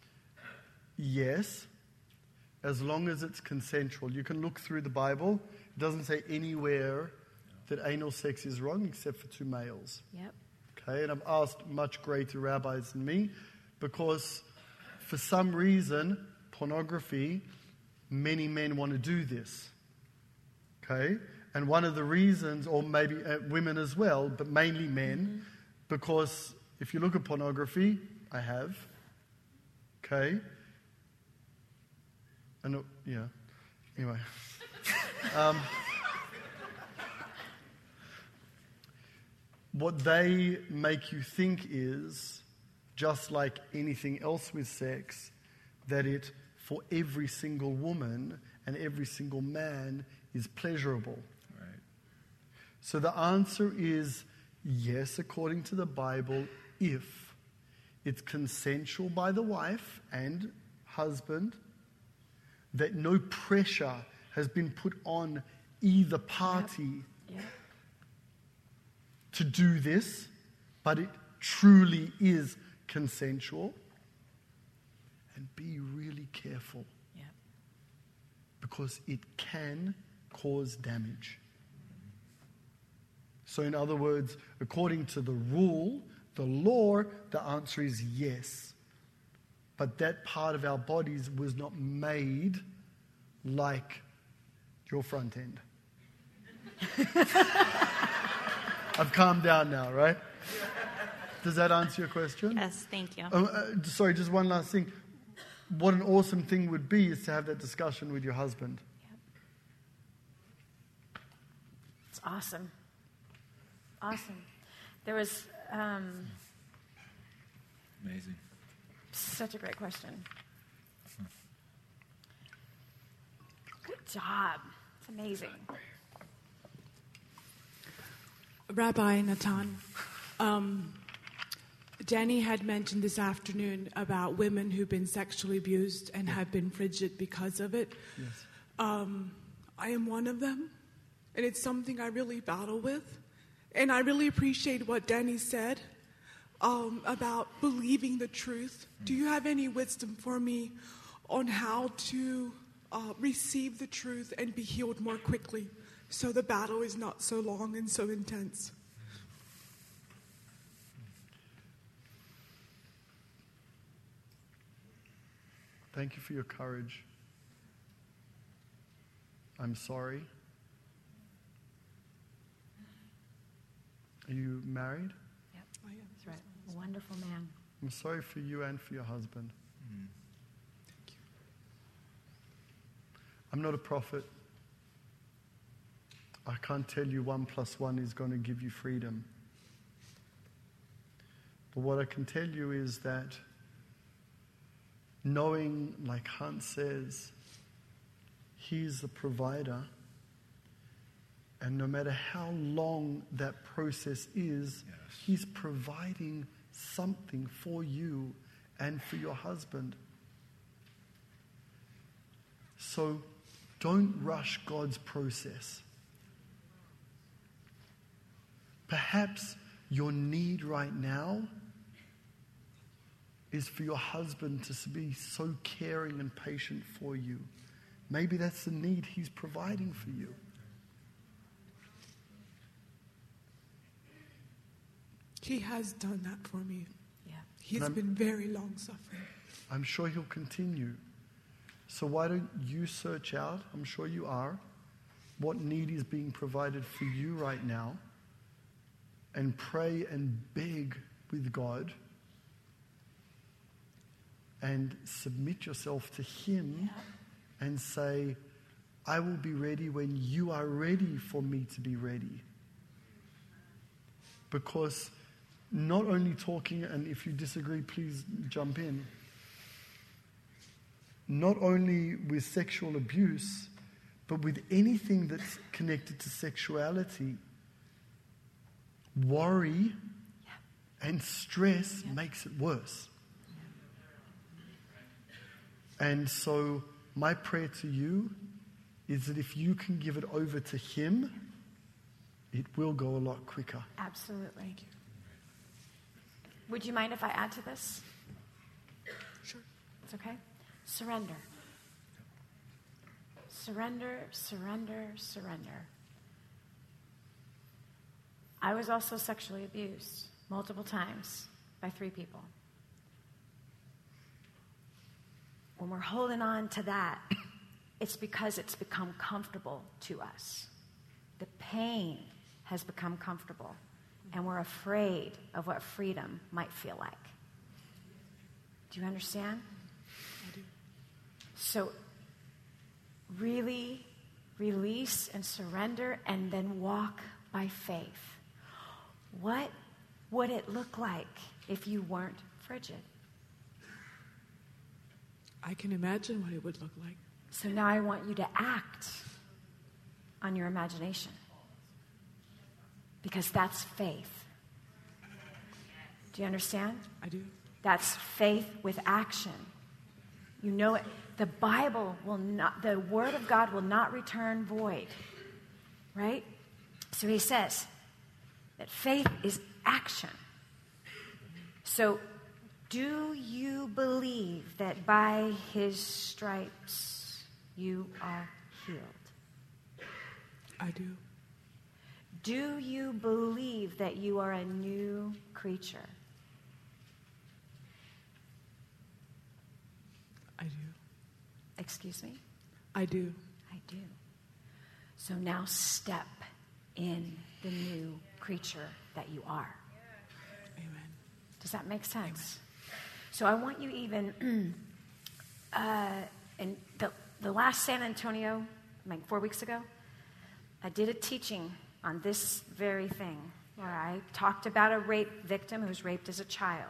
Yes, as long as it's consensual. You can look through the Bible. It doesn't say anywhere that anal sex is wrong except for two males. Yep. Okay, and I've asked much greater rabbis than me because for some reason, pornography, many men want to do this. Okay? And one of the reasons, or maybe uh, women as well, but mainly men, mm-hmm. because if you look at pornography, I have. Okay? And, uh, yeah. Anyway. um, what they make you think is, just like anything else with sex, that it, for every single woman and every single man, is pleasurable. Right. So the answer is yes, according to the Bible, if it's consensual by the wife and husband, that no pressure has been put on either party Yep. to do this, but it truly is consensual. And be really careful. Yep. Because it can cause damage. So in other words, according to the rule, the law, the answer is yes. But that part of our bodies was not made like your front end. I've calmed down now, right? Does that answer your question? Yes, thank you. Uh, uh, sorry, just one last thing. What an awesome thing would be is to have that discussion with your husband. It's awesome. Awesome. There was um, Amazing. such a great question. Good job. It's amazing. Rabbi Natan, um, Danny had mentioned this afternoon about women who've been sexually abused and have been frigid because of it. Yes. Um, I am one of them, and it's something I really battle with. And I really appreciate what Danny said um, about believing the truth. Do you have any wisdom for me on how to uh, receive the truth and be healed more quickly so the battle is not so long and so intense? Thank you for your courage. I'm sorry. Are you married? Yep. That's right. A wonderful man. I'm sorry for you and for your husband. Mm. Thank you. I'm not a prophet. I can't tell you one plus one is going to give you freedom. But what I can tell you is that knowing, like Hans says, He's the provider, and no matter how long that process is, Yes. He's providing something for you and for your husband. So don't rush God's process. Perhaps your need right now is for your husband to be so caring and patient for you. Maybe that's the need He's providing for you. He has done that for me. Yeah. He's I'm- been very long-suffering. I'm sure He'll continue. So why don't you search out, I'm sure you are, what need is being provided for you right now, and pray and beg with God, and submit yourself to Him and say, I will be ready when you are ready for me to be ready. Because not only talking, and if you disagree, please jump in, not only with sexual abuse, but with anything that's connected to sexuality, worry and stress makes it worse. And so my prayer to you is that if you can give it over to Him, it will go a lot quicker. Absolutely. Would you mind if I add to this? Sure. It's okay? Surrender. Surrender, surrender, surrender. I was also sexually abused multiple times by three people. When we're holding on to that, it's because it's become comfortable to us. The pain has become comfortable, and we're afraid of what freedom might feel like. Do you understand? I do. So really release and surrender, and then walk by faith. What would it look like if you weren't frigid? I can imagine what it would look like. So now I want you to act on your imagination, because that's faith. Do you understand? I do. That's faith with action. You know it. The Bible will not, the Word of God will not return void. Right? So he says that faith is action. So do you believe that by His stripes you are healed? I do. Do you believe that you are a new creature? I do. Excuse me? I do. I do. So now step in the new creature that you are. Amen. Does that make sense? So I want you even, uh, in the, the last San Antonio, like four weeks ago, I did a teaching on this very thing, where I talked about a rape victim who was raped as a child,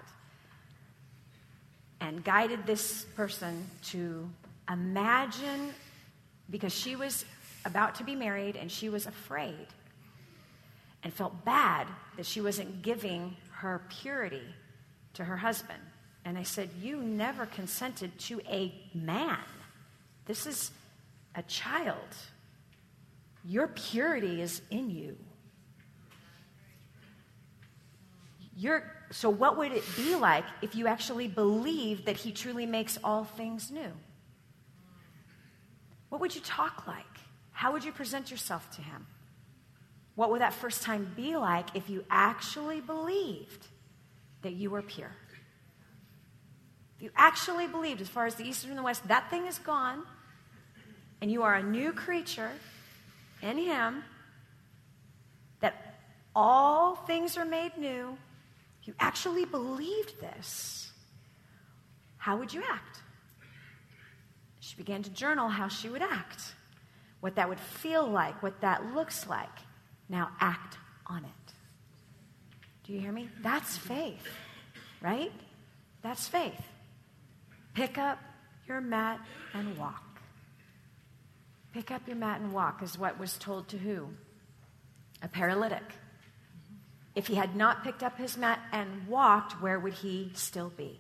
and guided this person to imagine, because she was about to be married and she was afraid and felt bad that she wasn't giving her purity to her husband. And I said, you never consented to a man. This is a child. Your purity is in you. You're, so what would it be like if you actually believed that He truly makes all things new? What would you talk like? How would you present yourself to Him? What would that first time be like if you actually believed that you were pure? If you actually believed, as far as the East and the West, that thing is gone, and you are a new creature in Him, that all things are made new, you actually believed this, how would you act? She began to journal how she would act, what that would feel like, what that looks like. Now act on it. Do you hear me? That's faith, right? That's faith. Pick up your mat and walk. Pick up your mat and walk is what was told to who? A paralytic. If he had not picked up his mat and walked, where would he still be?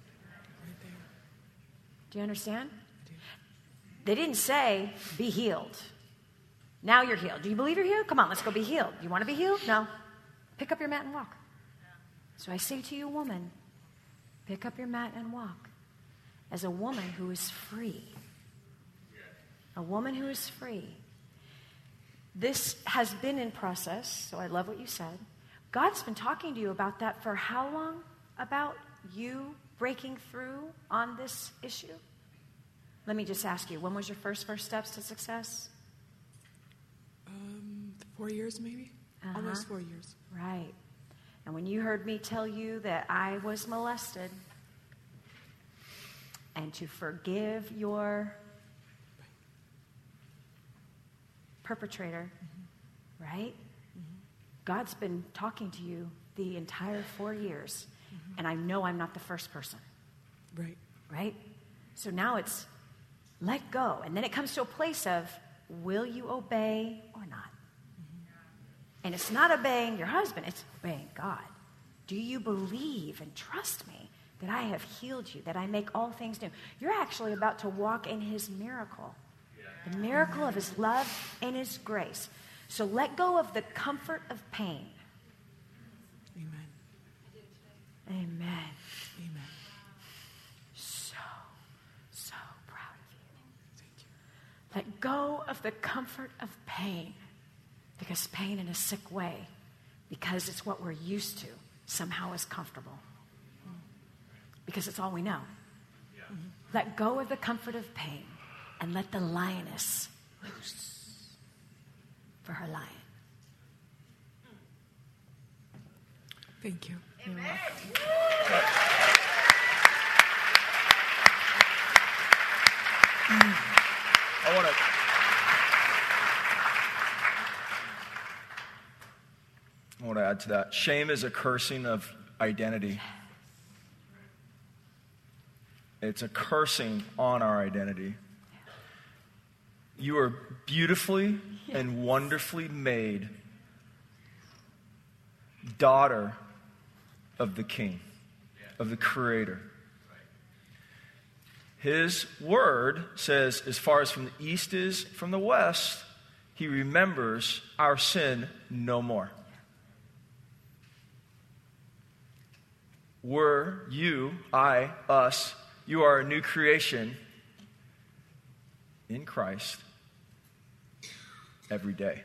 Do you understand? They didn't say, be healed. Now you're healed. Do you believe you're healed? Come on, let's go be healed. You want to be healed? No. Pick up your mat and walk. So I say to you, woman, pick up your mat and walk. As a woman who is free. A woman who is free. This has been in process, so I love what you said. God's been talking to you about that for how long? About you breaking through on this issue? Let me just ask you, when was your first first steps to success? Um, four years maybe? Uh-huh. Almost four years. Right. And when you heard me tell you that I was molested, and to forgive your perpetrator, mm-hmm. right? Mm-hmm. God's been talking to you the entire four years, mm-hmm. and I know I'm not the first person. Right. Right? So now it's let go. And then it comes to a place of, will you obey or not? Mm-hmm. And it's not obeying your husband, it's obeying God. Do you believe and trust me that I have healed you, that I make all things new? You're actually about to walk in his miracle. The miracle of his love and his grace. So let go of the comfort of pain. Amen. Amen. Amen. So, so proud of you. Thank you. Let go of the comfort of pain. Because pain in a sick way, because it's what we're used to, somehow is comfortable. Because it's all we know. Mm-hmm. Let go of the comfort of pain. And let the lioness loose for her lion. Thank you. Amen. I want to. I want to add to that. Shame is a cursing of identity. It's a cursing on our identity. You are beautifully and wonderfully made, daughter of the King, of the Creator. His word says, as far as from the east is from the west, he remembers our sin no more. We're, you, I, us, you are a new creation in Christ. Every day.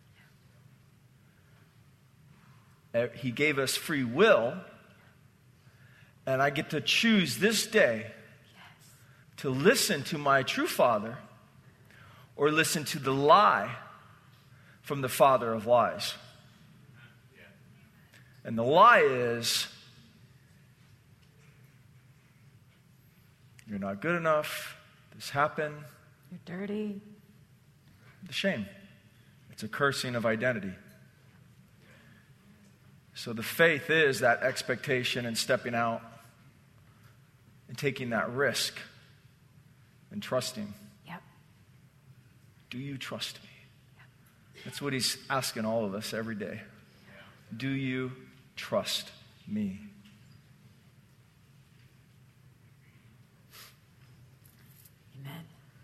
He gave us free will, and I get to choose this day to listen to my true father or listen to the lie from the father of lies. And the lie is, you're not good enough, this happened. You're dirty. The shame. It's a cursing of identity. So the faith is that expectation and stepping out and taking that risk and trusting. Yep. Do you trust me? Yep. That's what he's asking all of us every day. Do you trust me? Amen.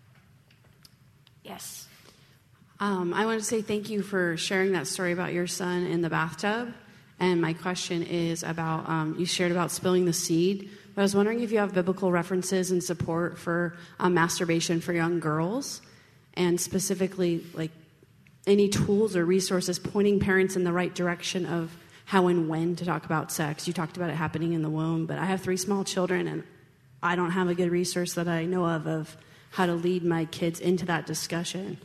Yes. Um, I want to say thank you for sharing that story about your son in the bathtub. And my question is about, um, you shared about spilling the seed. But I was wondering if you have biblical references and support for um, masturbation for young girls. And specifically, like, any tools or resources pointing parents in the right direction of how and when to talk about sex. You talked about it happening in the womb. But I have three small children, and I don't have a good resource that I know of of how to lead my kids into that discussion.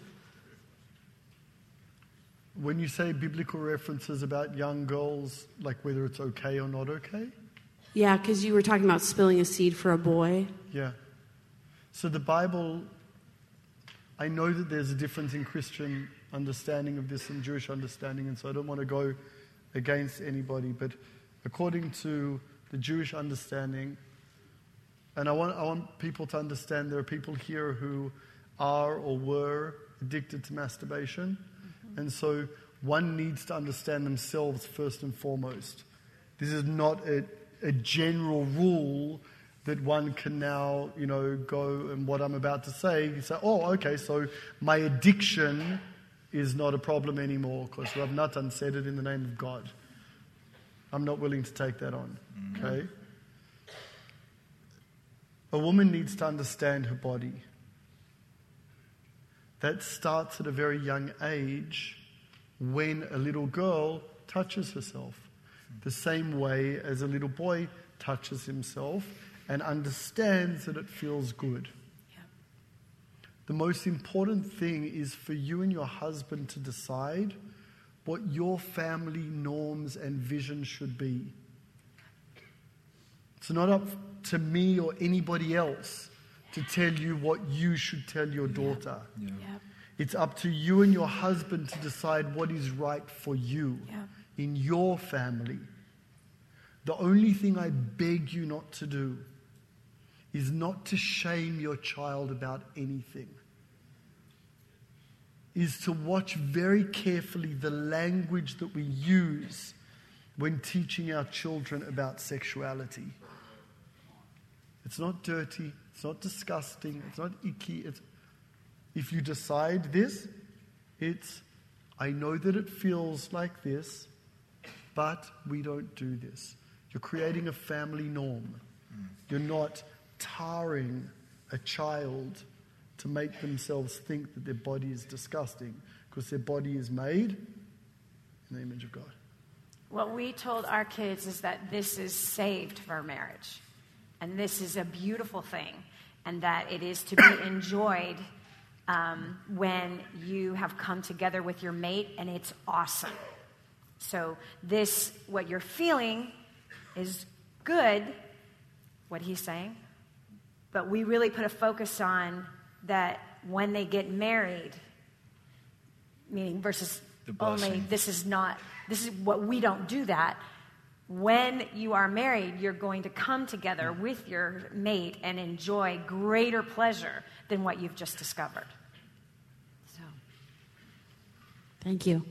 When you say biblical references about young girls, like whether it's okay or not okay? Yeah, because you were talking about spilling a seed for a boy. Yeah. So the Bible, I know that there's a difference in Christian understanding of this and Jewish understanding, and so I don't want to go against anybody, but according to the Jewish understanding, and I want, I want people to understand there are people here who are or were addicted to masturbation. And so one needs to understand themselves first and foremost. This is not a, a general rule that one can now, you know, go and what I'm about to say, you say, oh, okay, so my addiction is not a problem anymore because Rav Natan said it in the name of God. I'm not willing to take that on, okay? A woman needs to understand her body. That starts at a very young age when a little girl touches herself, the same way as a little boy touches himself and understands that it feels good. Yeah. The most important thing is for you and your husband to decide what your family norms and vision should be. It's not up to me or anybody else to tell you what you should tell your daughter. Yeah. Yep. It's up to you and your husband to decide what is right for you Yep. in your family. The only thing I beg you not to do is not to shame your child about anything. Is to watch very carefully the language that we use when teaching our children about sexuality. It's not dirty, it's not disgusting, it's not icky. It's, if you decide this, it's, I know that it feels like this, but we don't do this. You're creating a family norm. You're not tarring a child to make themselves think that their body is disgusting, because their body is made in the image of God. What we told our kids is that this is saved for marriage. And this is a beautiful thing. And that it is to be enjoyed um, when you have come together with your mate, and it's awesome. So this, what you're feeling is good, what he's saying. But we really put a focus on that when they get married, meaning versus The only, blessing. this is not, this is what we don't do that. When you are married, you're going to come together with your mate and enjoy greater pleasure than what you've just discovered. So, Thank you.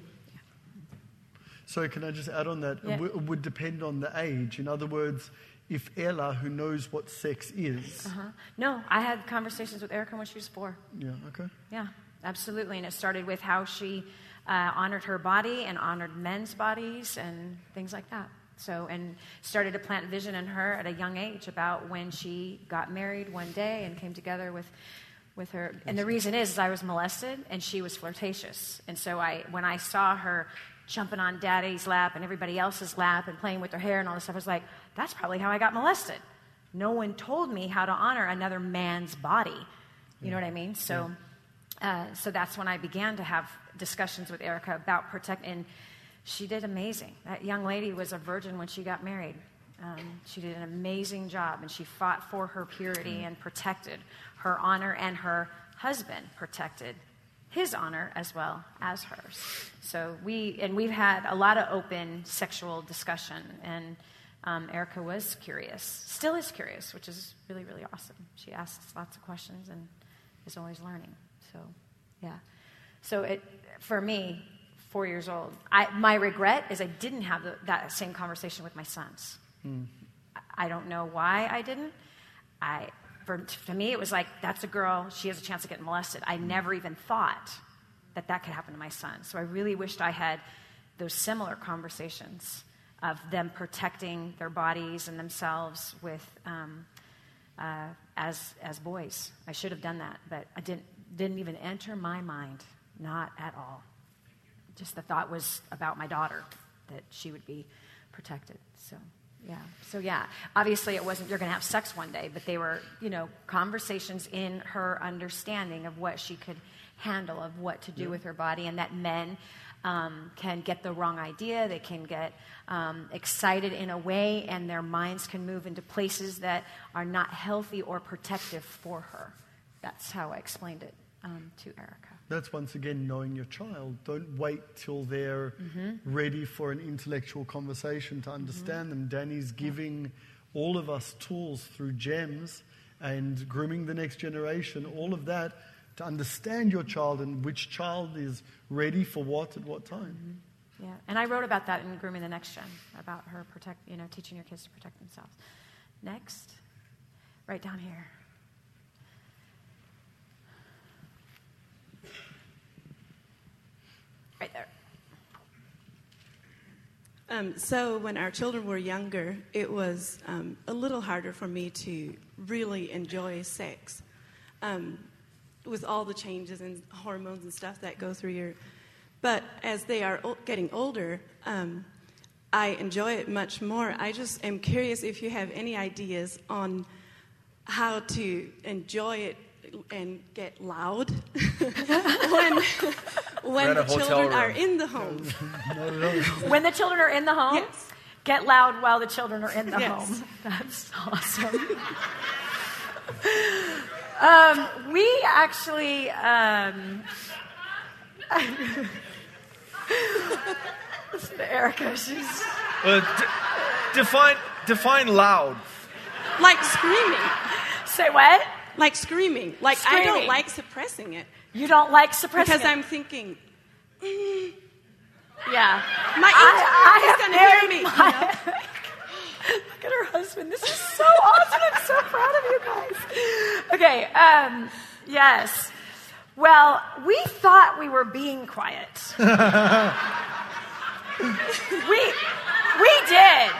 So can I just add on that? Yeah. It, w- it would depend on the age. In other words, if Ella, who knows what sex is, uh-huh. No, I had conversations with Erica when she was four. yeah, okay. Yeah, absolutely. And it started with how she uh, honored her body and honored men's bodies and things like that. So, and started to plant vision in her at a young age about when she got married one day and came together with, with her. And the reason is, is I was molested and she was flirtatious. And so I, when I saw her jumping on daddy's lap and everybody else's lap and playing with her hair and all this stuff, I was like, that's probably how I got molested. No one told me how to honor another man's body. You know what I mean? So, uh, so that's when I began to have discussions with Erica about protect. And she did amazing. That young lady was a virgin when she got married. Um, she did an amazing job, and she fought for her purity and protected her honor, and her husband protected his honor as well as hers. So we, and we've had a lot of open sexual discussion, and um, Erica was curious, still is curious, which is really, really awesome. She asks lots of questions and is always learning. So, yeah. So it, for me, four years old, I, my regret is I didn't have the, that same conversation with my sons. Mm. I don't know why I didn't. I, for, to me, it was like, that's a girl, she has a chance of getting molested. I never even thought that that could happen to my son. So I really wished I had those similar conversations of them protecting their bodies and themselves with um, uh, as as boys. I should have done that, but I didn't didn't even enter my mind, not at all. Just the thought was about my daughter, that she would be protected. So, yeah. So, yeah, obviously it wasn't, you're going to have sex one day, but they were, you know, conversations in her understanding of what she could handle, of what to do with her body, and that men um, can get the wrong idea. They can get um, excited in a way, and their minds can move into places that are not healthy or protective for her. That's how I explained it um, to Erica. That's once again knowing your child. Don't wait till they're mm-hmm. ready for an intellectual conversation to understand mm-hmm. them. Danny's giving all of us tools through GEMS and grooming the next generation, all of that, to understand your child and which child is ready for what at what time. Mm-hmm. Yeah, and I wrote about that in Grooming the Next Gen, about her protect, you know, teaching your kids to protect themselves. Next, right down here. Right there. Um, so when our children were younger, it was um, a little harder for me to really enjoy sex. Um, with all the changes and hormones and stuff that go through your... But as they are o- getting older, um, I enjoy it much more. I just am curious if you have any ideas on how to enjoy it and get loud when, when the children room. are in the home. When the children are in the home? Yes. Get loud while the children are in the yes. home. That's awesome. Um, we actually, um, listen to Erica. She's Uh, d- define define loud. Like screaming. say what? Like screaming. Like I don't Screaming. like suppressing it. You don't like suppressing Because it. I'm thinking, mm, yeah. my I, I intern is going to have hear me. married you my- know? Look at her husband. This is so awesome. I'm so proud of you guys. Okay. Um, yes. Well, we thought we were being quiet. we we did.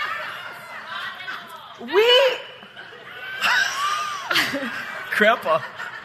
We Grandpa.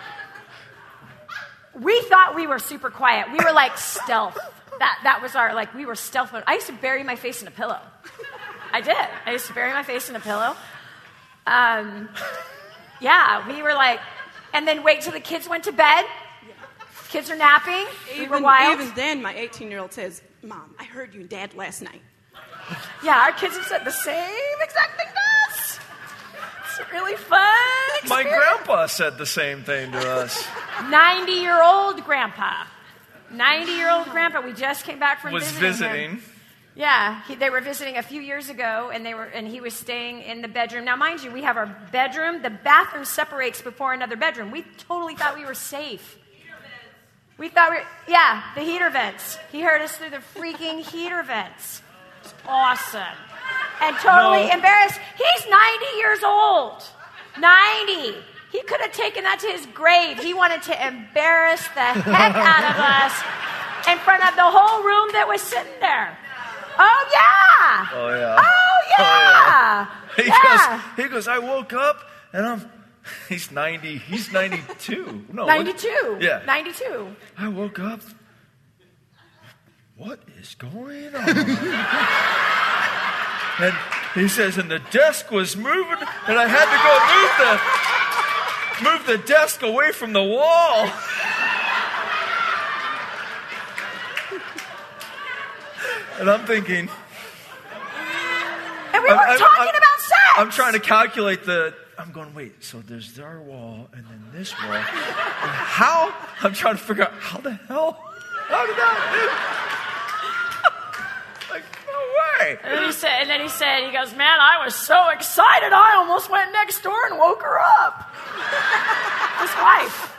we thought we were super quiet. We were like stealth. That that was our like we were stealth mode. I used to bury my face in a pillow. I did. I used to bury my face in a pillow. Um, yeah, we were like, and then wait till the kids went to bed. Kids are napping. We were Even, wild. even then, my eighteen-year-old says, Mom, I heard you and Dad last night. Yeah, our kids have said the same exact thing to us. It's a really fun My experience. grandpa said the same thing to us. ninety-year-old grandpa. ninety-year-old grandpa. We just came back from Was visiting him. visiting. Yeah, he, they were visiting a few years ago, and they were, and he was staying in the bedroom. Now, mind you, we have our bedroom. The bathroom separates before another bedroom. We totally thought we were safe. We thought we, were, yeah, the heater vents. He heard us through the freaking heater vents. It's awesome, and totally No. embarrassed. He's ninety years old. ninety. He could have taken that to his grave. He wanted to embarrass the heck out of us in front of the whole room that was sitting there. Oh, yeah. Oh, yeah. Oh, yeah. He Yeah. goes, he goes, I woke up and I'm, he's ninety, he's ninety-two. No, what- ninety-two. Yeah. ninety-two. I woke up, what is going on? And he says, and the desk was moving and I had to go move the, move the desk away from the wall. And I'm thinking, And we I'm- were I'm- talking I'm- about sex. I'm trying to calculate the. I'm going, wait, so there's our wall and then this wall. And how? I'm trying to figure out how the hell? How did that? Like, no way. And then he said, and then he said, he goes, man, I was so excited, I almost went next door and woke her up. His wife,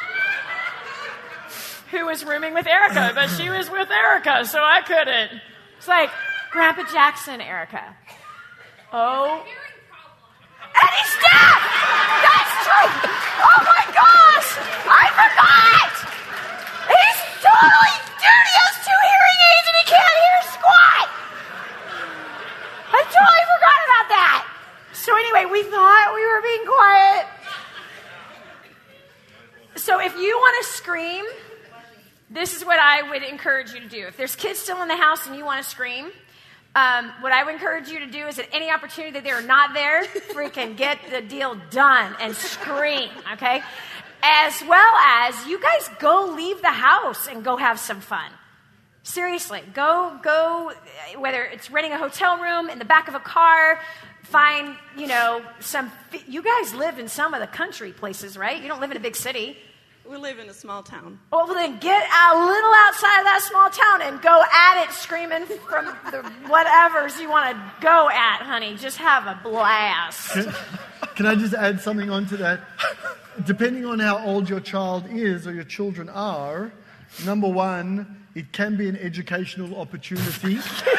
who was rooming with Erica, but she was with Erica, so I couldn't. It's like, Grandpa Jackson, Erica. Oh. And he's deaf! That's true! Oh my gosh! I forgot! He's totally, dude, he has two hearing aids and he can't hear squat! I totally forgot about that! So anyway, we thought we were being quiet. So if you want to scream, this is what I would encourage you to do. If there's kids still in the house and you want to scream, um, what I would encourage you to do is at any opportunity that they're not there, freaking get the deal done and scream, okay? As well as you guys go leave the house and go have some fun. Seriously, go, go, whether it's renting a hotel room in the back of a car, find, you know, some, you guys live in some of the country places, right? You don't live in a big city. We live in a small town. Well, then get a little outside of that small town and go at it screaming from the whatevers you want to go at, honey. Just have a blast. Can I just add something onto that? Depending on how old your child is or your children are, number one, it can be an educational opportunity.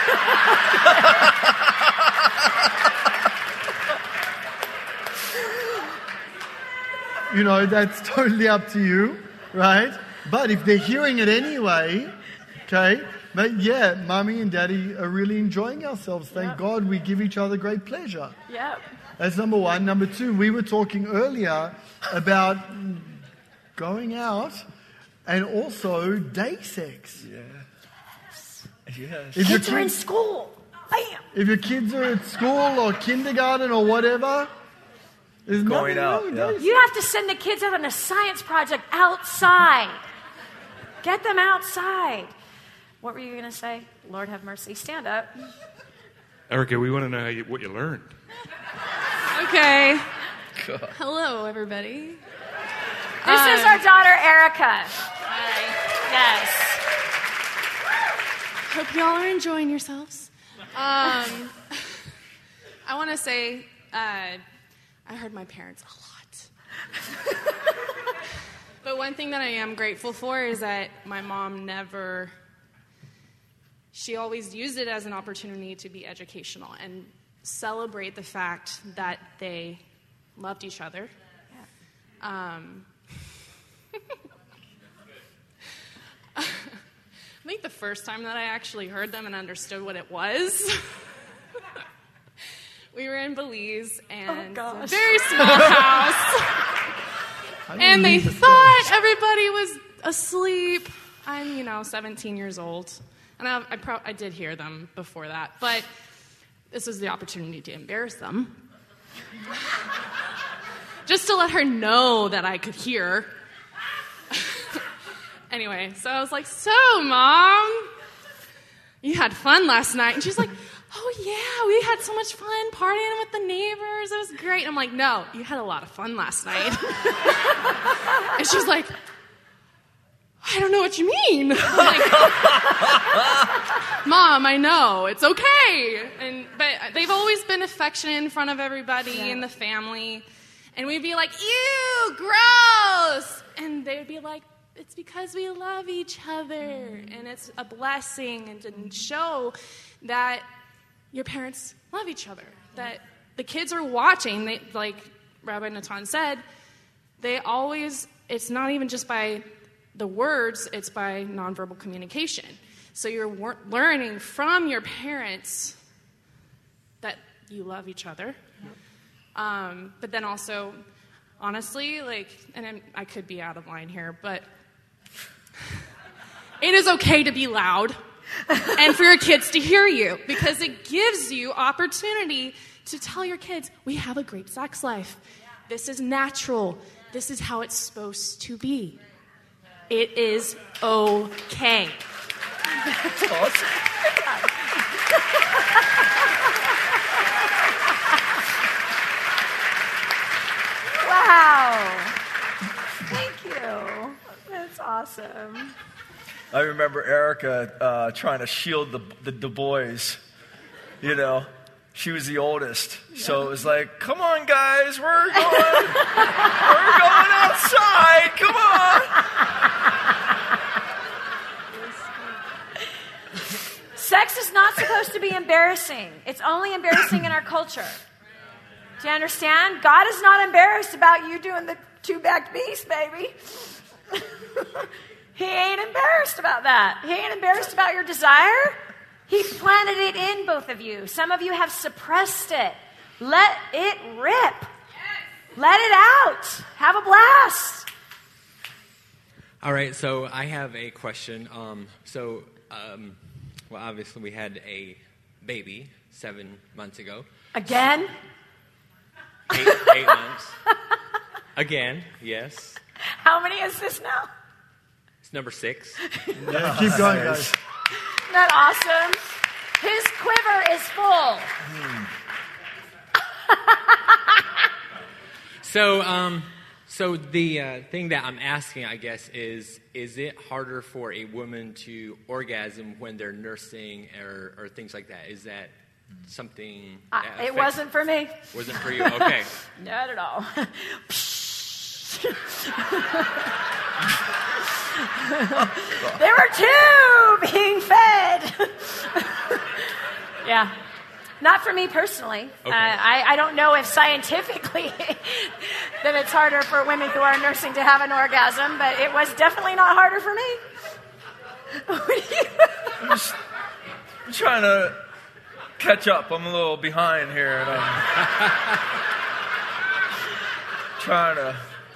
You know, that's totally up to you, right? But if they're hearing it anyway, okay, but yeah, mommy and daddy are really enjoying ourselves. Thank Yep. God we give each other great pleasure. Yep. That's number one. Number two, we were talking earlier about going out and also day sex. Yes. Yes. If your Kids are in kids, school. Bam. if your kids are at school or kindergarten or whatever, there's Going nothing out, wrong with yeah. day sex. You have to send the kids out on a science project outside. Get them outside. What were you going to say? Lord have mercy. Stand up. Erica, we want to know how you, what you learned. Okay. God. Hello, everybody. This Um, is our daughter, Erica. Yes. Hope y'all are enjoying yourselves. Um, I want to say uh, I heard my parents a lot. But one thing that I am grateful for is that my mom never, she always used it as an opportunity to be educational and celebrate the fact that they loved each other. Um, I think the first time that I actually heard them and understood what it was, we were in Belize, and Oh, a gosh. very small house, and they thought everybody was asleep. I'm, you know, seventeen years old, and I, I, pro- I did hear them before that, but this was the opportunity to embarrass them. Just to let her know that I could hear. Anyway, so I was like, so, Mom, you had fun last night. And she's like, oh, yeah, we had so much fun partying with the neighbors. It was great. And I'm like, no, you had a lot of fun last night. And she's like, I don't know what you mean. I'm like, Mom, I know. It's okay. And But they've always been affectionate in front of everybody Yeah. in the family. And we'd be like, ew, gross. And they'd be like, it's because we love each other. And it's a blessing, and to show that your parents love each other. That the kids are watching. They, like Rabbi Natan said, they always, it's not even just by the words, it's by nonverbal communication. So you're wor- learning from your parents that you love each other. Um, but then also, honestly, like, and I'm, I could be out of line here, but it is okay to be loud and for your kids to hear you, because it gives you opportunity to tell your kids, we have a great sex life. This is natural. This is how it's supposed to be. It is okay. That's awesome. Wow. Thank you. That's awesome. I remember Erica uh, trying to shield the, the the boys. You know, she was the oldest, so it was like, "Come on, guys, we're going, we're going outside. Come on." Sex is not supposed to be embarrassing. It's only embarrassing in our culture. Do you understand? God is not embarrassed about you doing the two-backed beast, baby. He ain't embarrassed about that. He ain't embarrassed about your desire. He planted it in both of you. Some of you have suppressed it. Let it rip. Let it out. Have a blast. All right, so I have a question. Um, so, um, well, obviously we had a baby seven months ago. Again? Eight, eight months. Again, yes. How many is this now? It's number six. Yeah, keep going, guys. Isn't that awesome? His quiver is full. So, um, so the uh, thing that I'm asking, I guess, is: is it harder for a woman to orgasm when they're nursing, or, or things like that? Is that something? Uh, that it affects- wasn't for me. Wasn't for you. Okay. Not at all. There were two being fed. Yeah. Not for me personally. Okay. Uh, I, I don't know if scientifically that it's harder for women who are nursing to have an orgasm, but it was definitely not harder for me. I'm just I'm trying to catch up. I'm a little behind here, and I'm trying to.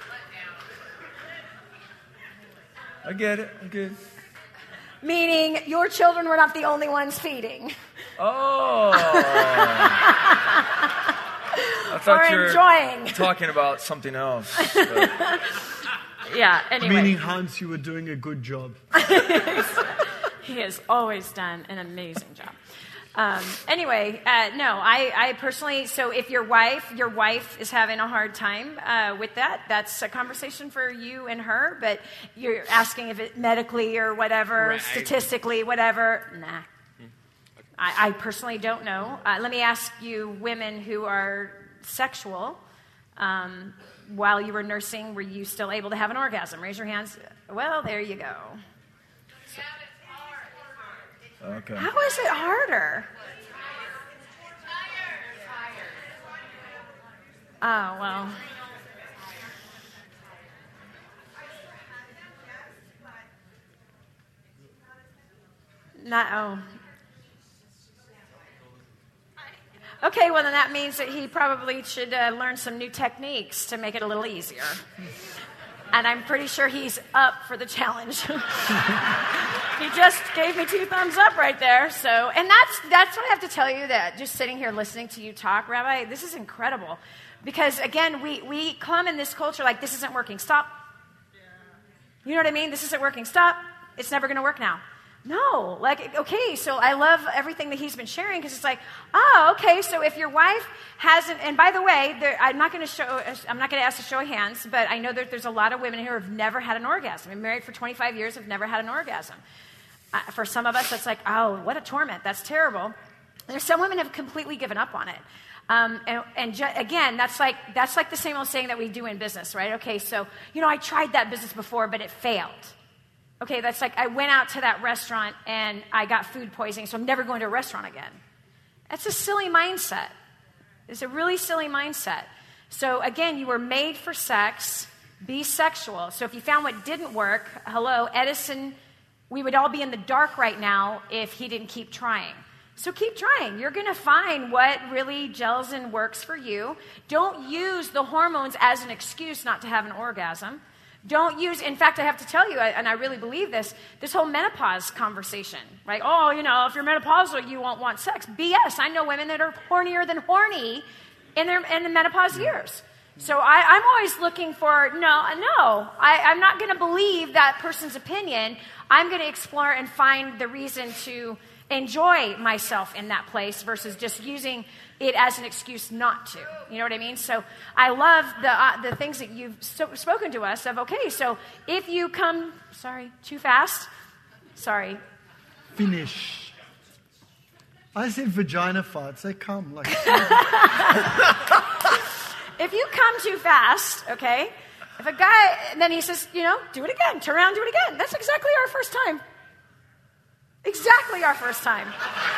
I get it. I get it. Meaning your children were not the only ones feeding. Oh. I thought Or you were enjoying. talking about something else. but- Yeah, anyway. Meaning, Hans, you were doing a good job. He has always done an amazing job. Um, anyway, uh, no, I, I personally, so if your wife, your wife is having a hard time uh, with that, that's a conversation for you and her, but you're asking if it medically or whatever, Right. statistically, whatever, nah. I, I personally don't know. Uh, let me ask you women who are sexual, um, while you were nursing, were you still able to have an orgasm? Raise your hands. Well, there you go. Okay. How is it harder? Oh, well. Not, oh. Okay, well, then that means that he probably should uh, learn some new techniques to make it a little easier. And I'm pretty sure he's up for the challenge. He just gave me two thumbs up right there. So, and that's that's what I have to tell you, that just sitting here listening to you talk, Rabbi, this is incredible. Because again, we, we come in this culture like, this isn't working, stop. You know what I mean? This isn't working, stop. It's never going to work now. No, like, okay, so I love everything that he's been sharing, because it's like, oh, okay, so if your wife hasn't, and by the way, there, I'm not going to show, I'm not going to ask a show of hands, but I know that there's a lot of women here who have never had an orgasm. I'm married for twenty-five years, have never had an orgasm. Uh, for some of us, that's like, oh, what a torment, that's terrible. There's some women have completely given up on it. Um, and and ju- again, that's like that's like the same old saying that we do in business, right? Okay, so, you know, I tried that business before, but it failed. Okay, that's like, I went out to that restaurant and I got food poisoning, so I'm never going to a restaurant again. That's a silly mindset. It's a really silly mindset. So again, you were made for sex. Be sexual. So if you found what didn't work, hello, Edison, we would all be in the dark right now if he didn't keep trying. So keep trying. You're going to find what really gels and works for you. Don't use the hormones as an excuse not to have an orgasm. Don't use, in fact, I have to tell you, and I really believe this, this whole menopause conversation, right? Oh, you know, if you're menopausal, you won't want sex. B S. I know women that are hornier than horny in their in the menopause years. So I, I'm always looking for, no, no, I, I'm not going to believe that person's opinion. I'm going to explore and find the reason to enjoy myself in that place versus just using it as an excuse not to. You know what I mean? So I love the uh, the things that you've so, spoken to us of, okay, so if you come, sorry, too fast, sorry. Finish. I said vagina farts, they come like... If you come too fast, okay, if a guy, and then he says, you know, do it again, turn around, do it again. That's exactly our first time. Exactly our first time.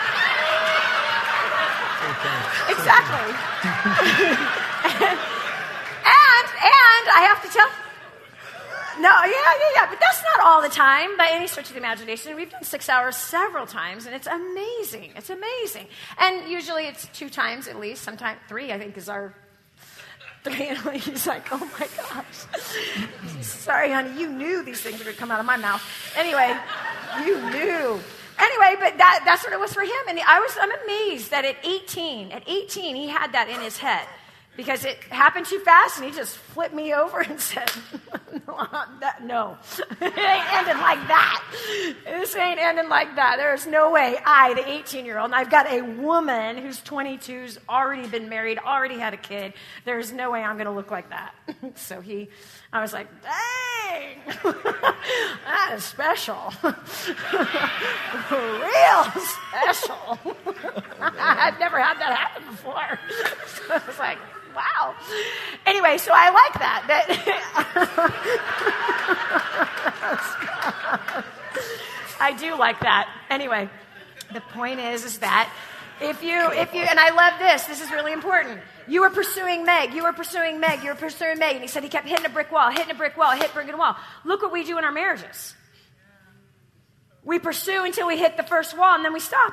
Exactly. and, and I have to tell, no, yeah, yeah, yeah, but that's not all the time by any stretch of the imagination. We've done six hours several times, and it's amazing. It's amazing. And usually it's two times at least, sometimes three, I think, is our three. And he's like, oh my gosh. Sorry, honey, you knew these things were going to come out of my mouth. Anyway, you knew. Anyway, but that, that's what it was for him. And I was, I'm amazed that at eighteen, at eighteen, he had that in his head. Because it happened too fast, and he just flipped me over and said, no, that, no. It ain't ending like that. This ain't ending like that. There's no way I, the eighteen-year-old, and I've got a woman who's twenty-two, who's already been married, already had a kid. There's no way I'm going to look like that. So he, I was like, dang, that is special. Real special. I've never had that happen before. So I was like, wow. Anyway, so I like that. that I do like that. Anyway, the point is, is that if you, if you, and I love this, this is really important. You were pursuing Meg, you were pursuing Meg, you were pursuing Meg, and he said he kept hitting a brick wall, hitting a brick wall, hitting a brick wall. Look what we do in our marriages. We pursue until we hit the first wall, and then we stop.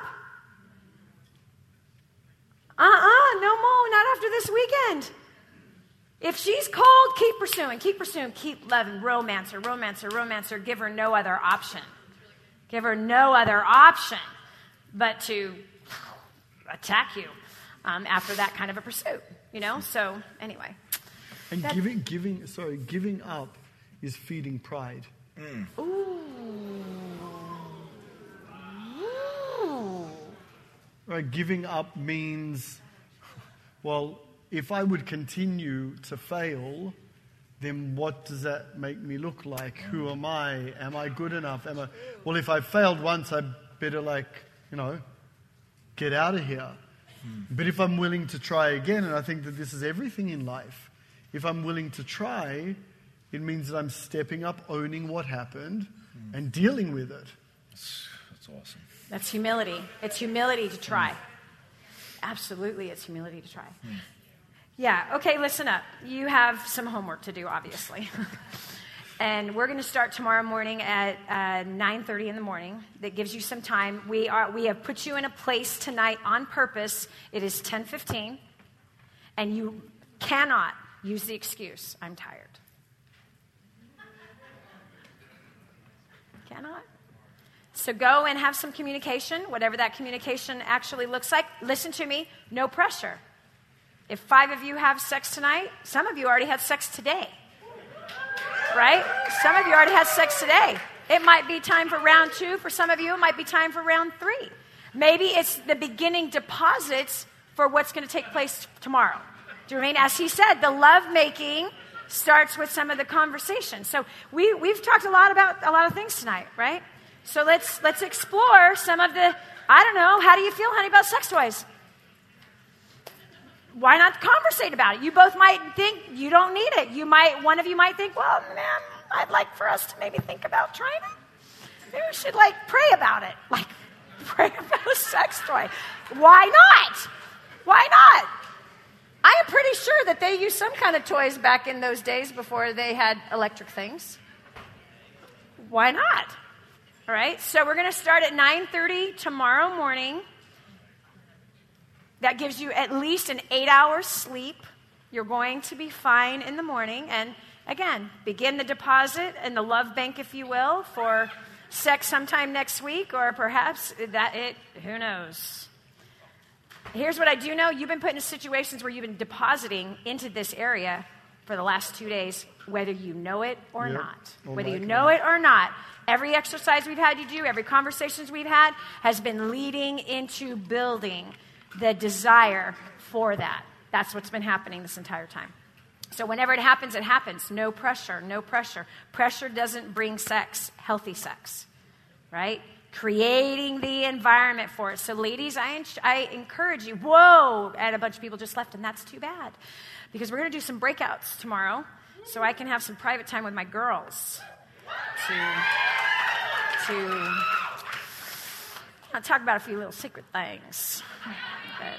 Uh-uh, no more, not after this weekend. If she's cold, keep pursuing, keep pursuing, keep loving, romance her, romance her, romance her, give her no other option. Give her no other option but to attack you um, after that kind of a pursuit, you know? So, anyway. And that, giving, giving, sorry, giving up is feeding pride. Mm. Ooh. Ooh. Right? Right? Giving up means, well, if I would continue to fail, then what does that make me look like? Who am I? Am I good enough? Am I? Well, if I failed once, I better, like, you know, get out of here. Hmm. But if I'm willing to try again, and I think that this is everything in life, if I'm willing to try, it means that I'm stepping up, owning what happened, hmm. and dealing with it. That's, that's awesome. That's humility. It's humility to try. Hmm. Absolutely, it's humility to try. Hmm. Yeah, okay, listen up. You have some homework to do, obviously. And we're going to start tomorrow morning at uh, nine thirty in the morning. That gives you some time. We are we have put you in a place tonight on purpose. It is ten fifteen, and you cannot use the excuse, I'm tired. Cannot. So go and have some communication, whatever that communication actually looks like. Listen to me, no pressure. If five of you have sex tonight, some of you already had sex today. Right? Some of you already had sex today. It might be time for round two. For some of you, it might be time for round three. Maybe it's the beginning deposits for what's going to take place tomorrow. Do you know what I mean? As he said, the lovemaking starts with some of the conversation. So we, we've talked a lot about a lot of things tonight, right? So let's let's explore some of the, I don't know, how do you feel, honey, about sex toys? Why not conversate about it? You both might think you don't need it. You might, one of you might think, well, man, I'd like for us to maybe think about trying it. Maybe we should, like, pray about it. Like, pray about a sex toy. Why not? Why not? I am pretty sure that they used some kind of toys back in those days before they had electric things. Why not? All right, so we're going to start at nine thirty tomorrow morning. That gives you at least an eight hours sleep. You're going to be fine in the morning. And again, begin the deposit and the love bank, if you will, for sex sometime next week, or perhaps that it, who knows. Here's what I do know. You've been put in situations where you've been depositing into this area for the last two days, whether you know it or yep. not. Oh, whether you know God. it or not. Every exercise we've had you do, every conversations we've had has been leading into building the desire for that. That's what's been happening this entire time. So whenever it happens, it happens. No pressure, no pressure. Pressure doesn't bring sex, healthy sex, right? Creating the environment for it. So ladies, I, I encourage you. Whoa, and a bunch of people just left, and that's too bad. Because we're going to do some breakouts tomorrow so I can have some private time with my girls to, to I'll talk about a few little secret things. But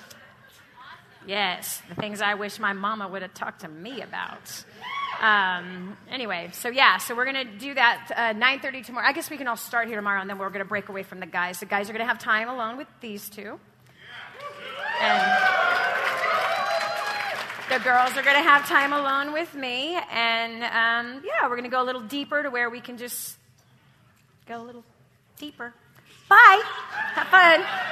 yes, the things I wish my mama would have talked to me about. Um, anyway, so yeah, so we're going to do that uh, nine thirty tomorrow. I guess we can all start here tomorrow, and then we're going to break away from the guys. The guys are going to have time alone with these two. And the girls are going to have time alone with me. And um, yeah, we're going to go a little deeper to where we can just go a little deeper. Bye. Have fun.